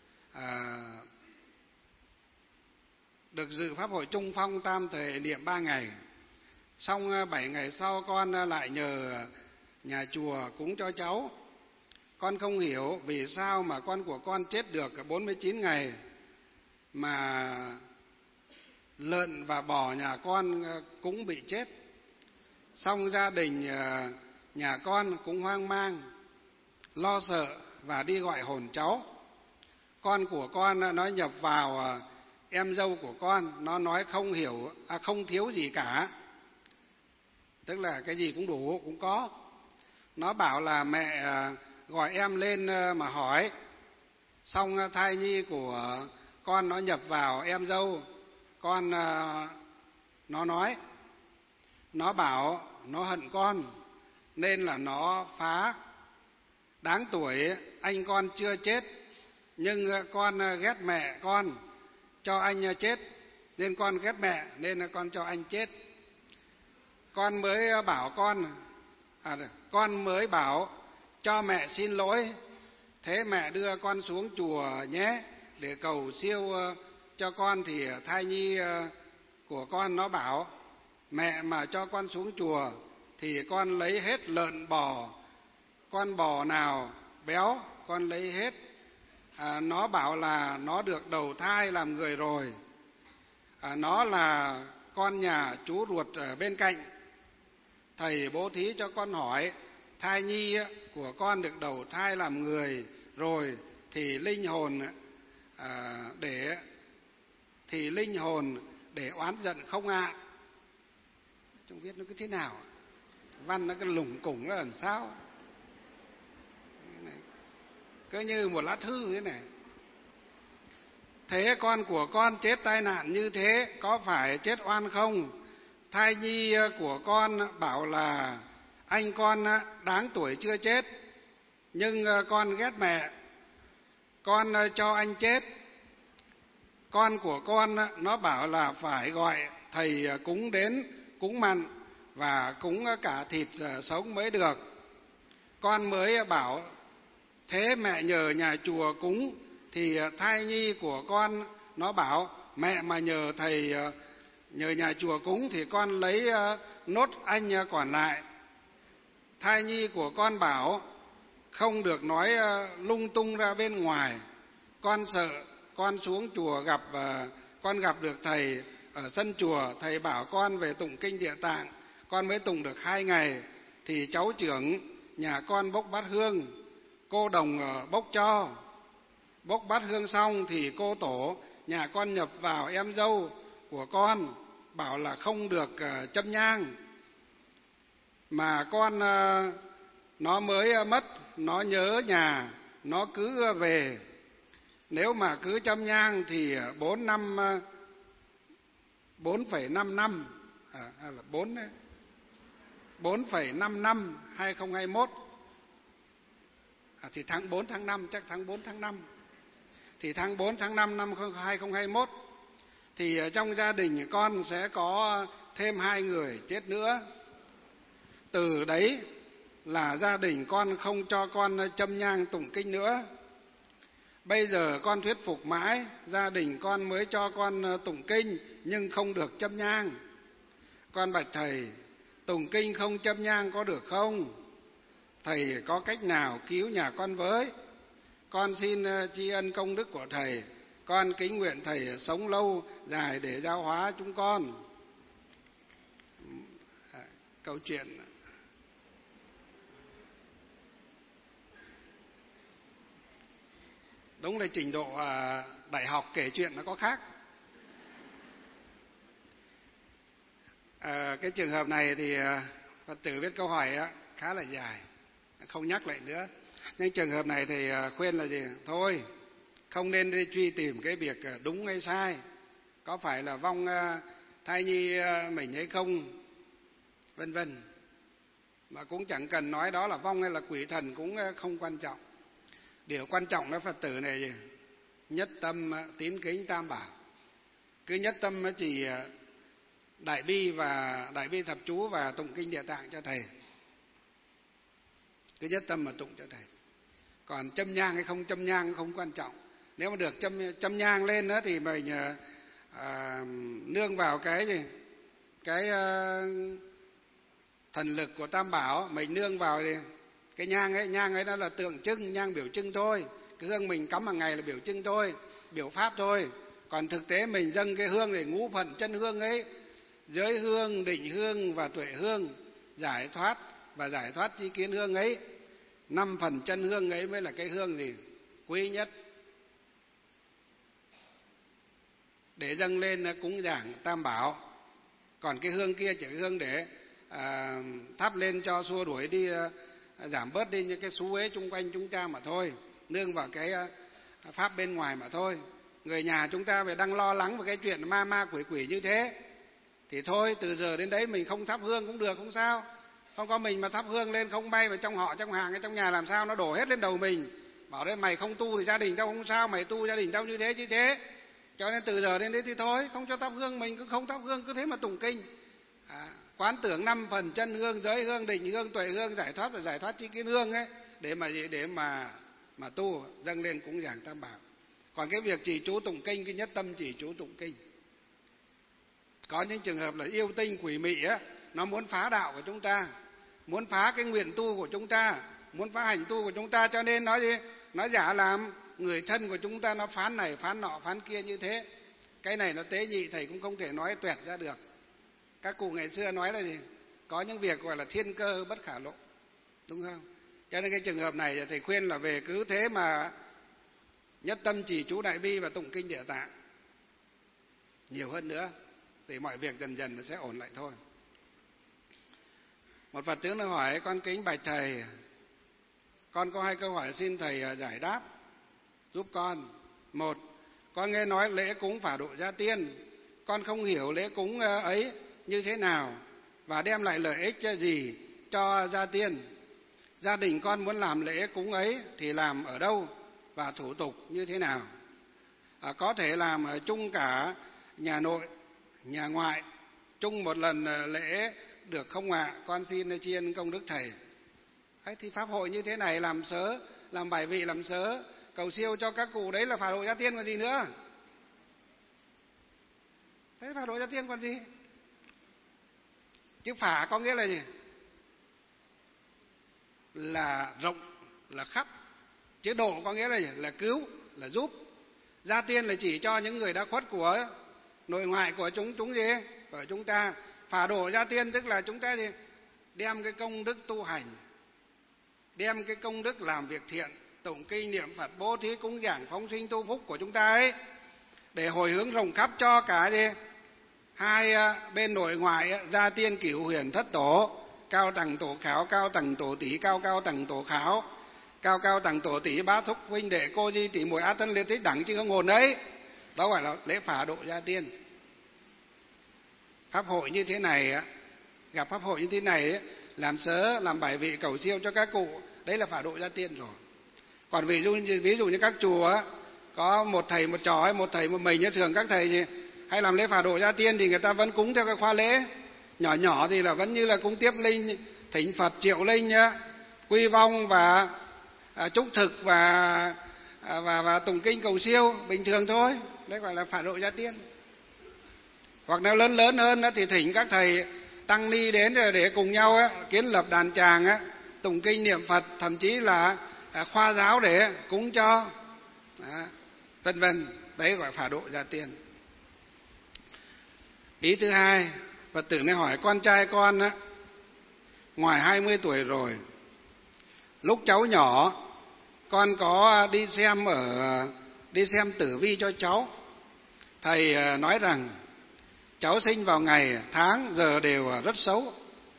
chung phong tam thời niệm 3 ngày. Xong 7 ngày sau con lại nhờ nhà chùa cúng cho cháu. Con không hiểu vì sao mà con của con chết được 49 ngày mà lợn và bò nhà con cũng bị chết. Xong gia đình nhà con cũng hoang mang, lo sợ và đi gọi hồn cháu. Con của con nó nhập vào em dâu của con, nó nói không thiếu gì cả, tức là cái gì cũng đủ, cũng có. Nó bảo là mẹ gọi em lên mà hỏi. Xong thai nhi của con nó nhập vào em dâu con, nó nói, nó bảo nó hận con nên là nó phá. Đáng tuổi anh con chưa chết, nhưng con ghét mẹ con cho anh chết, nên con ghét mẹ nên con cho anh chết. Con mới bảo cho mẹ xin lỗi, thế mẹ đưa con xuống chùa nhé để cầu siêu cho con. Thì thai nhi của con nó bảo mẹ mà cho con xuống chùa thì con lấy hết lợn bò, con bò nào béo con lấy hết. Nó bảo là nó được đầu thai làm người rồi, nó là con nhà chú ruột ở bên cạnh. Thầy bố thí cho con hỏi, thai nhi của con được đầu thai làm người rồi thì linh hồn để oán giận không ạ? Chúng viết nó cứ thế nào, văn nó cứ lủng củng nó làm sao, cứ như một lá thư thế này. Thế con của con chết tai nạn như thế có phải chết oan không? Thai nhi của con bảo là anh con đáng tuổi chưa chết, nhưng con ghét mẹ, con cho anh chết. Con của con nó bảo là phải gọi thầy cúng đến cúng mặn và cúng cả thịt sống mới được. Con mới bảo thế mẹ nhờ nhà chùa cúng, thì thai nhi của con nó bảo mẹ mà nhờ thầy, nhờ nhà chùa cúng thì con lấy nốt anh còn lại. Thai nhi của con bảo không được nói lung tung ra bên ngoài. Con sợ con xuống chùa con gặp được thầy ở sân chùa, thầy bảo con về tụng kinh Địa Tạng, con mới tụng được 2 ngày thì cháu trưởng nhà con bốc bát hương, cô đồng bốc cho. Bốc bát hương xong thì cô tổ nhà con nhập vào em dâu của con, bảo là không được châm nhang. Mà con nó mới mất, nó nhớ nhà, nó cứ về. Nếu mà cứ châm nhang thì 4,5 năm, 4,5 năm 2021, thì tháng 4 tháng 5, chắc tháng 4 tháng 5. Thì tháng 4 tháng 5 năm 2021 thì trong gia đình con sẽ có thêm 2 người chết nữa. Từ đấy là gia đình con không cho con châm nhang tụng kinh nữa. Bây giờ con thuyết phục mãi, gia đình con mới cho con tụng kinh nhưng không được châm nhang. Con bạch thầy, tụng kinh không châm nhang có được không? Thầy có cách nào cứu nhà con với? Con xin tri ân công đức của thầy, con kính nguyện thầy sống lâu dài để giáo hóa chúng con. Câu chuyện đúng là trình độ đại học kể chuyện nó có khác. Cái trường hợp này thì Phật tử viết câu hỏi khá là dài, không nhắc lại nữa. Nhưng trường hợp này thì khuyên là gì? Thôi, không nên đi truy tìm cái việc đúng hay sai, có phải là vong thai nhi mình hay không, vân vân. Mà cũng chẳng cần nói đó là vong hay là quỷ thần, cũng không quan trọng. Điều quan trọng là Phật tử này gì? Nhất tâm tín kính Tam Bảo. Cứ nhất tâm chỉ đại bi thập chú và tụng kinh Địa Tạng cho thầy. Cứ nhất tâm mà tụng cho thầy. Còn châm nhang hay không châm nhang không quan trọng. Nếu mà được châm nhang lên đó thì mình nương vào cái gì? Cái thần lực của Tam Bảo, mình nương vào gì? Cái nhang ấy nó là tượng trưng, nhang biểu trưng thôi. Cái hương mình cắm hàng ngày là biểu trưng thôi, biểu pháp thôi. Còn thực tế mình dâng cái hương để ngũ phận chân hương ấy, giới hương, định hương và tuệ hương, giải thoát và giải thoát chi kiến hương ấy, 5 phần chân hương ấy mới là cái hương gì? Quý nhất. Để dâng lên cúng dường Tam Bảo. Còn cái hương kia chỉ hương để thắp lên cho xua đuổi đi, giảm bớt đi những cái xú uế chung quanh chúng ta mà thôi, nương vào cái pháp bên ngoài mà thôi. Người nhà chúng ta phải đang lo lắng về cái chuyện ma quỷ như thế thì thôi, từ giờ đến đấy mình không thắp hương cũng được, không sao. Không có mình mà thắp hương lên không bay vào trong họ, trong hàng, trong nhà làm sao nó đổ hết lên đầu mình. Bảo đấy mày không tu thì gia đình tao không sao, mày tu gia đình tao như thế. Cho nên từ giờ đến đấy thì thôi, không cho thắp hương, mình cứ không thắp hương, cứ thế mà tụng kinh. Quán tưởng 5 phần chân hương, giới hương, định hương, tuệ hương, giải thoát và giải thoát chi kiến hương ấy, để mà tu dâng lên cúng dường Tam Bảo. Còn cái việc trì chú tụng kinh, cái nhất tâm trì chú tụng kinh. Có những trường hợp là yêu tinh quỷ mị á, nó muốn phá đạo của chúng ta, muốn phá cái nguyện tu của chúng ta, muốn phá hành tu của chúng ta, cho nên nói gì? Nó giả làm người thân của chúng ta, nó phán này, phán nọ, phán kia như thế. Cái này nó tế nhị, thầy cũng không thể nói tuẹt ra được. Các cụ ngày xưa nói là gì? Có những việc gọi là thiên cơ bất khả lộ, đúng không? Cho nên cái trường hợp này thầy khuyên là về cứ thế mà nhất tâm trì chú đại bi và tụng kinh Địa Tạng nhiều hơn nữa, thì mọi việc dần dần nó sẽ ổn lại thôi. Một Phật tử nó hỏi: con kính bạch thầy, con có 2 câu hỏi xin thầy giải đáp giúp con. 1. Con nghe nói lễ cúng phả độ gia tiên, con không hiểu lễ cúng ấy như thế nào và đem lại lợi ích gì cho gia tiên. Gia đình con muốn làm lễ cúng ấy thì làm ở đâu và thủ tục như thế nào? Có thể làm chung cả nhà nội, nhà ngoại, chung một lần lễ được không ạ? Con xin tri ân công đức thầy. Ấy thì pháp hội như thế này làm sớ, làm bài vị, làm sớ, cầu siêu cho các cụ đấy là phả độ gia tiên còn gì nữa. Thế phả độ gia tiên còn gì. Chứ phả có nghĩa là gì? Là rộng, là khắp. Chứ độ có nghĩa là gì? Là cứu, là giúp. Gia tiên là chỉ cho những người đã khuất của nội ngoại của chúng gì? Của chúng ta. Phả độ gia tiên tức là chúng ta gì? Đem cái công đức tu hành, đem cái công đức làm việc thiện, tụng kinh niệm Phật, bố thí cúng dường phóng sinh tu phúc của chúng ta ấy, để hồi hướng rộng khắp cho cả gì? Hai bên nội ngoại, gia tiên cửu huyền thất tổ, cao tầng tổ khảo, cao tầng tổ tỷ, cao cao tầng tổ khảo, cao cao tầng tổ tỷ, bá thúc huynh đệ cô di tỷ muội á tân liệt thích đẳng chứ không hồn đấy. Đó gọi là lễ phả độ gia tiên. Pháp hội như thế này, gặp pháp hội như thế này, làm sớ, làm bài vị cầu siêu cho các cụ, đấy là phả độ gia tiên rồi. Còn ví dụ như các chùa có một thầy một trò hay một thầy một mình, thường các thầy gì hay làm lễ phả độ gia tiên thì người ta vẫn cúng theo cái khoa lễ nhỏ nhỏ, thì là vẫn như là cúng tiếp linh, thỉnh Phật, triệu linh, quy vong và chúc thực và tụng kinh cầu siêu bình thường thôi. Đấy gọi là phả độ gia tiên. Hoặc nếu lớn lớn hơn thì thỉnh các thầy tăng ni đến để cùng nhau kiến lập đàn tràng, tụng kinh niệm Phật, thậm chí là khoa giáo để cúng cho, vân vân. Đấy gọi phả độ gia tiên. Ý thứ hai, Phật tử này hỏi con trai con ngoài 20 tuổi rồi, lúc cháu nhỏ con có đi xem tử vi cho cháu. Thầy nói rằng cháu sinh vào ngày tháng giờ đều rất xấu,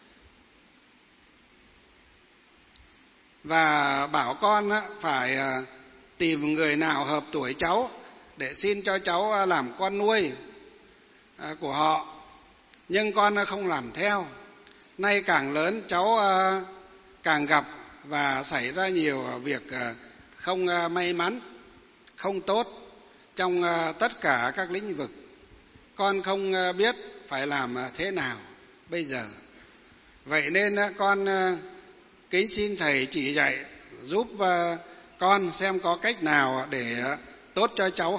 và bảo con phải tìm người nào hợp tuổi cháu để xin cho cháu làm con nuôi của họ. Nhưng con không làm theo. Nay càng lớn cháu càng gặp và xảy ra nhiều việc không may mắn, không tốt trong tất cả các lĩnh vực. Con không biết phải làm thế nào bây giờ. Vậy nên con kính xin thầy chỉ dạy giúp con xem có cách nào để tốt cho cháu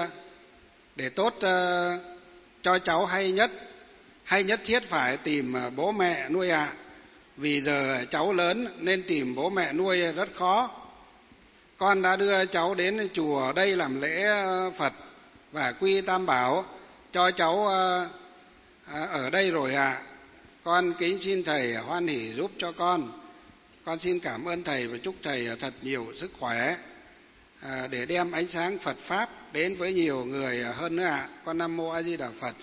hay nhất thiết phải tìm bố mẹ nuôi ạ. Vì giờ cháu lớn nên tìm bố mẹ nuôi rất khó. Con đã đưa cháu đến chùa đây làm lễ Phật và quy Tam Bảo cho cháu ở đây rồi ạ. Con kính xin thầy hoan hỷ giúp cho con. Con xin cảm ơn thầy và chúc thầy thật nhiều sức khỏe để đem ánh sáng Phật Pháp đến với nhiều người hơn nữa ạ. Con Nam Mô A Di Đà Phật.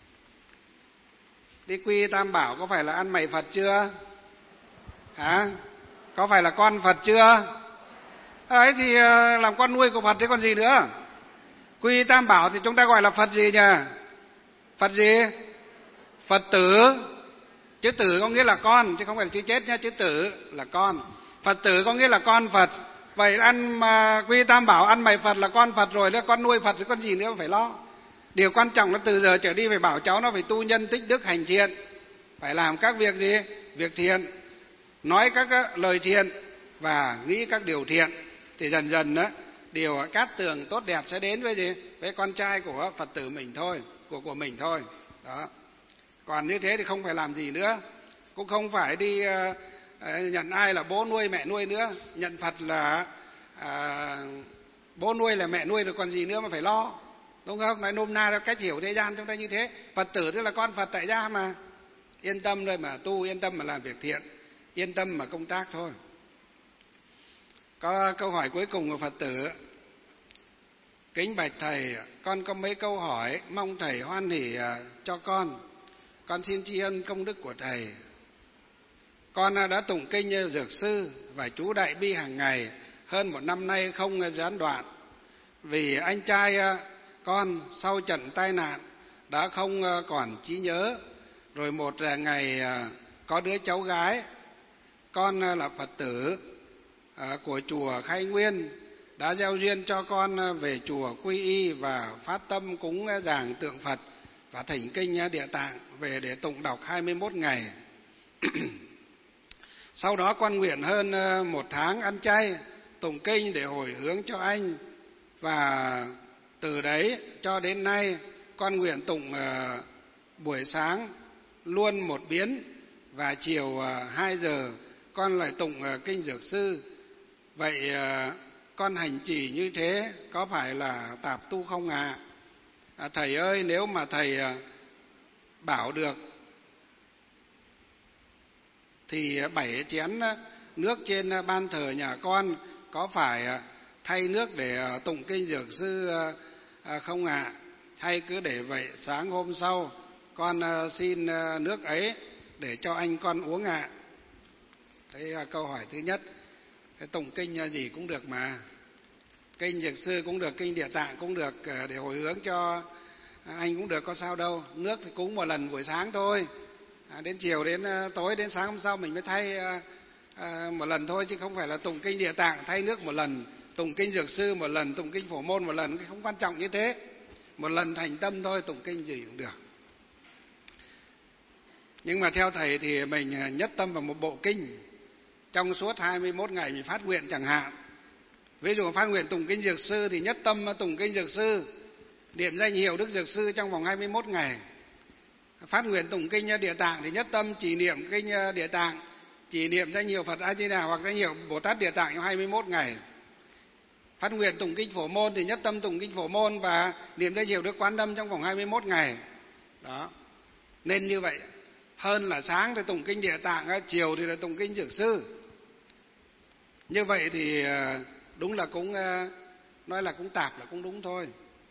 Đi quy Tam Bảo có phải là ăn mày Phật chưa? Hả? Có phải là con Phật chưa? Đấy thì làm con nuôi của Phật thế còn gì nữa. Quy Tam Bảo thì chúng ta gọi là Phật gì nhỉ? Phật gì? Phật tử. Chữ tử có nghĩa là con, chứ không phải là chữ chết nhé. Chữ tử là con. Phật tử có nghĩa là con Phật. Vậy Quy Tam Bảo ăn mày Phật là con Phật rồi, con nuôi Phật thì con gì nữa mà phải lo. Điều quan trọng là từ giờ trở đi phải bảo cháu nó phải tu nhân tích đức hành thiện, phải làm các việc gì? Việc thiện, nói các lời thiện và nghĩ các điều thiện, thì dần dần điều cát tường tốt đẹp sẽ đến với gì? Với con trai của Phật tử mình thôi, của mình thôi. Đó. Còn như thế thì không phải làm gì nữa, cũng không phải đi nhận ai là bố nuôi mẹ nuôi nữa, nhận Phật là bố nuôi là mẹ nuôi rồi còn gì nữa mà phải lo, đúng không? Nói nôm na theo cách hiểu thế gian chúng ta như thế. Phật tử tức là con Phật tại gia mà, yên tâm rồi mà tu, yên tâm mà làm việc thiện, yên tâm mà công tác thôi. Có câu hỏi cuối cùng của Phật tử. Kính bạch thầy, con có mấy câu hỏi mong thầy hoan hỷ cho con. Con xin tri ân công đức của thầy. Con đã tụng kinh như Dược Sư và chú Đại Bi hàng ngày hơn 1 năm nay không gián đoạn. Vì anh trai con sau trận tai nạn đã không còn trí nhớ. Rồi một ngày có đứa cháu gái, con là Phật tử của chùa Khai Nguyên, đã gieo duyên cho con về chùa quy y và phát tâm cúng dường tượng Phật và thỉnh kinh Địa Tạng về để tụng đọc 21 ngày. Sau đó con nguyện hơn 1 tháng ăn chay, tụng kinh để hồi hướng cho anh. Và từ đấy cho đến nay con nguyện tụng buổi sáng luôn một biến và chiều 2 giờ con lại tụng kinh Dược Sư. Vậy con hành trì như thế có phải là tạp tu không ạ? Thầy ơi, nếu mà thầy bảo được thì 7 chén nước trên ban thờ nhà con có phải thay nước để tụng kinh Dược Sư không ạ? Hay cứ để vậy sáng hôm sau con xin nước ấy để cho anh con uống ạ? Đấy là câu hỏi thứ nhất. Cái tụng kinh gì cũng được mà. Kinh Dược Sư cũng được, kinh Địa Tạng cũng được, để hồi hướng cho anh cũng được, có sao đâu. Nước thì cúng một lần buổi sáng thôi, đến chiều đến tối đến sáng hôm sau mình mới thay một lần thôi, chứ không phải là tụng kinh Địa Tạng thay nước một lần, tụng kinh Dược Sư một lần, tụng kinh Phổ Môn một lần, không quan trọng như thế. Một lần thành tâm thôi, tụng kinh gì cũng được. Nhưng mà theo thầy thì mình nhất tâm vào một bộ kinh trong suốt 21 ngày mình phát nguyện chẳng hạn. Ví dụ phát nguyện tụng kinh Dược Sư thì nhất tâm tụng kinh Dược Sư, niệm danh hiệu Đức Dược Sư trong vòng 21 ngày. Phát nguyện tụng kinh Địa Tạng thì nhất tâm chỉ niệm kinh Địa Tạng, chỉ niệm danh hiệu Phật A Di Đà hoặc danh hiệu Bồ Tát Địa Tạng trong 21 ngày. Phát nguyện tụng kinh Phổ Môn thì nhất tâm tụng kinh Phổ Môn và niệm danh hiệu Đức Quán Âm trong vòng 21 ngày. Đó. Nên như vậy, hơn là sáng thì tụng kinh Địa Tạng, chiều thì là tụng kinh Dược Sư. Như vậy thì đúng là cũng nói là cũng tạp là cũng đúng thôi.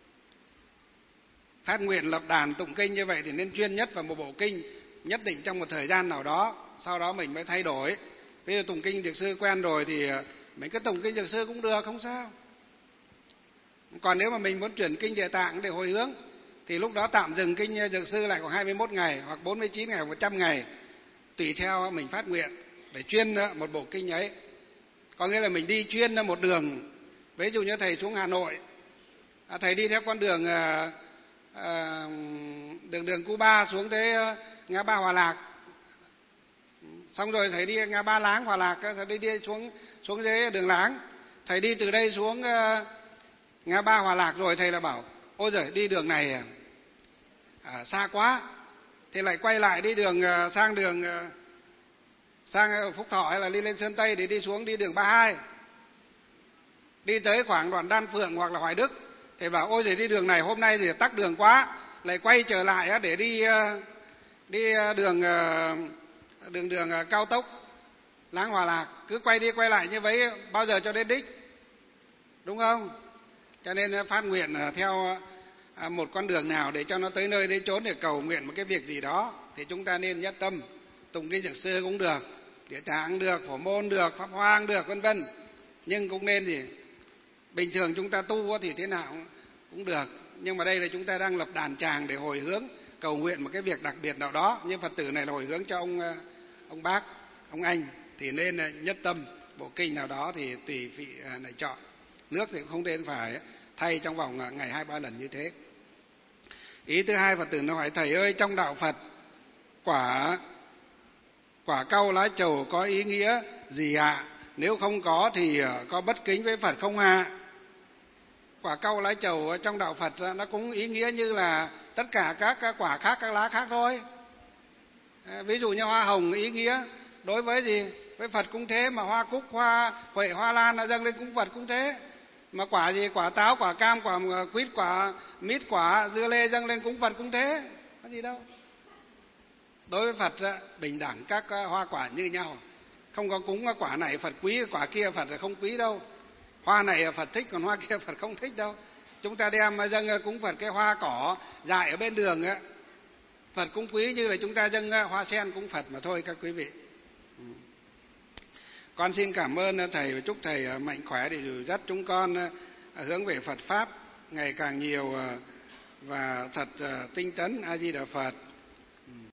Phát nguyện lập đàn tụng kinh như vậy thì nên chuyên nhất vào một bộ kinh nhất định trong một thời gian nào đó, sau đó mình mới thay đổi. Ví dụ tụng kinh Dược Sư quen rồi thì mình cứ tụng kinh Dược Sư cũng được, không sao. Còn nếu mà mình muốn chuyển kinh Địa Tạng để hồi hướng thì lúc đó tạm dừng kinh Dược Sư lại khoảng 21 ngày hoặc 49 ngày hoặc 100 ngày, tùy theo mình phát nguyện để chuyên một bộ kinh ấy. Có nghĩa là mình đi chuyên một đường. Ví dụ như thầy xuống Hà Nội, thầy đi theo con đường đường Cuba xuống tới ngã ba Hòa Lạc, xong rồi thầy đi ngã ba Láng Hòa Lạc, thầy đi xuống dưới đường Láng. Thầy đi từ đây xuống ngã ba Hòa Lạc rồi thầy là bảo ôi giời, đi đường này xa quá, thì lại quay lại đi đường sang Phúc Thọ hay là đi lên Sơn Tây để đi xuống đi đường 32. Đi tới khoảng đoạn Đan Phượng hoặc là Hoài Đức thì bảo ôi giời, đi đường này hôm nay thì tắc đường quá, lại quay trở lại để đi đường cao tốc Láng Hòa Lạc. Cứ quay đi quay lại như vậy bao giờ cho đến đích, đúng không? Cho nên phát nguyện theo một con đường nào để cho nó tới nơi đến chốn để cầu nguyện một cái việc gì đó thì chúng ta nên nhất tâm. Tụng kinh Dược Sư cũng được, Địa Tạng được, Phổ Môn được, Pháp Hoa được, vân vân. Nhưng cũng nên gì, bình thường chúng ta tu thì thế nào cũng được, nhưng mà đây là chúng ta đang lập đàn tràng để hồi hướng cầu nguyện một cái việc đặc biệt nào đó. Như Phật tử này là hồi hướng cho ông bác, ông anh thì nên nhất tâm bộ kinh nào đó thì tùy vị này chọn. Nước thì cũng không nên phải thay trong vòng ngày 2-3 lần như thế. Ý thứ hai, Phật tử nó hỏi thầy ơi, trong đạo Phật quả cau lá trầu có ý nghĩa gì ạ? Nếu không có thì có bất kính với Phật không ạ? Quả cau lá trầu trong đạo Phật nó cũng ý nghĩa như là tất cả các quả khác, các lá khác thôi. Ví dụ như hoa hồng ý nghĩa đối với gì? Với Phật cũng thế, mà hoa cúc, hoa huệ, hoa lan dâng lên cúng Phật cũng thế. Mà quả gì? Quả táo, quả cam, quả quýt, quả mít, quả dưa lê dâng lên cúng Phật cũng thế. Có gì đâu. Đối với Phật bình đẳng các hoa quả như nhau. Không có cúng quả này Phật quý, quả kia Phật không quý đâu. Hoa này Phật thích, còn hoa kia Phật không thích đâu. Chúng ta đem dâng cúng Phật cái hoa cỏ dại ở bên đường Phật cũng quý như là chúng ta dâng hoa sen cúng Phật mà thôi các quý vị. Con xin cảm ơn thầy và chúc thầy mạnh khỏe để dìu dắt chúng con hướng về Phật Pháp ngày càng nhiều và thật tinh tấn. A Di Đà Phật.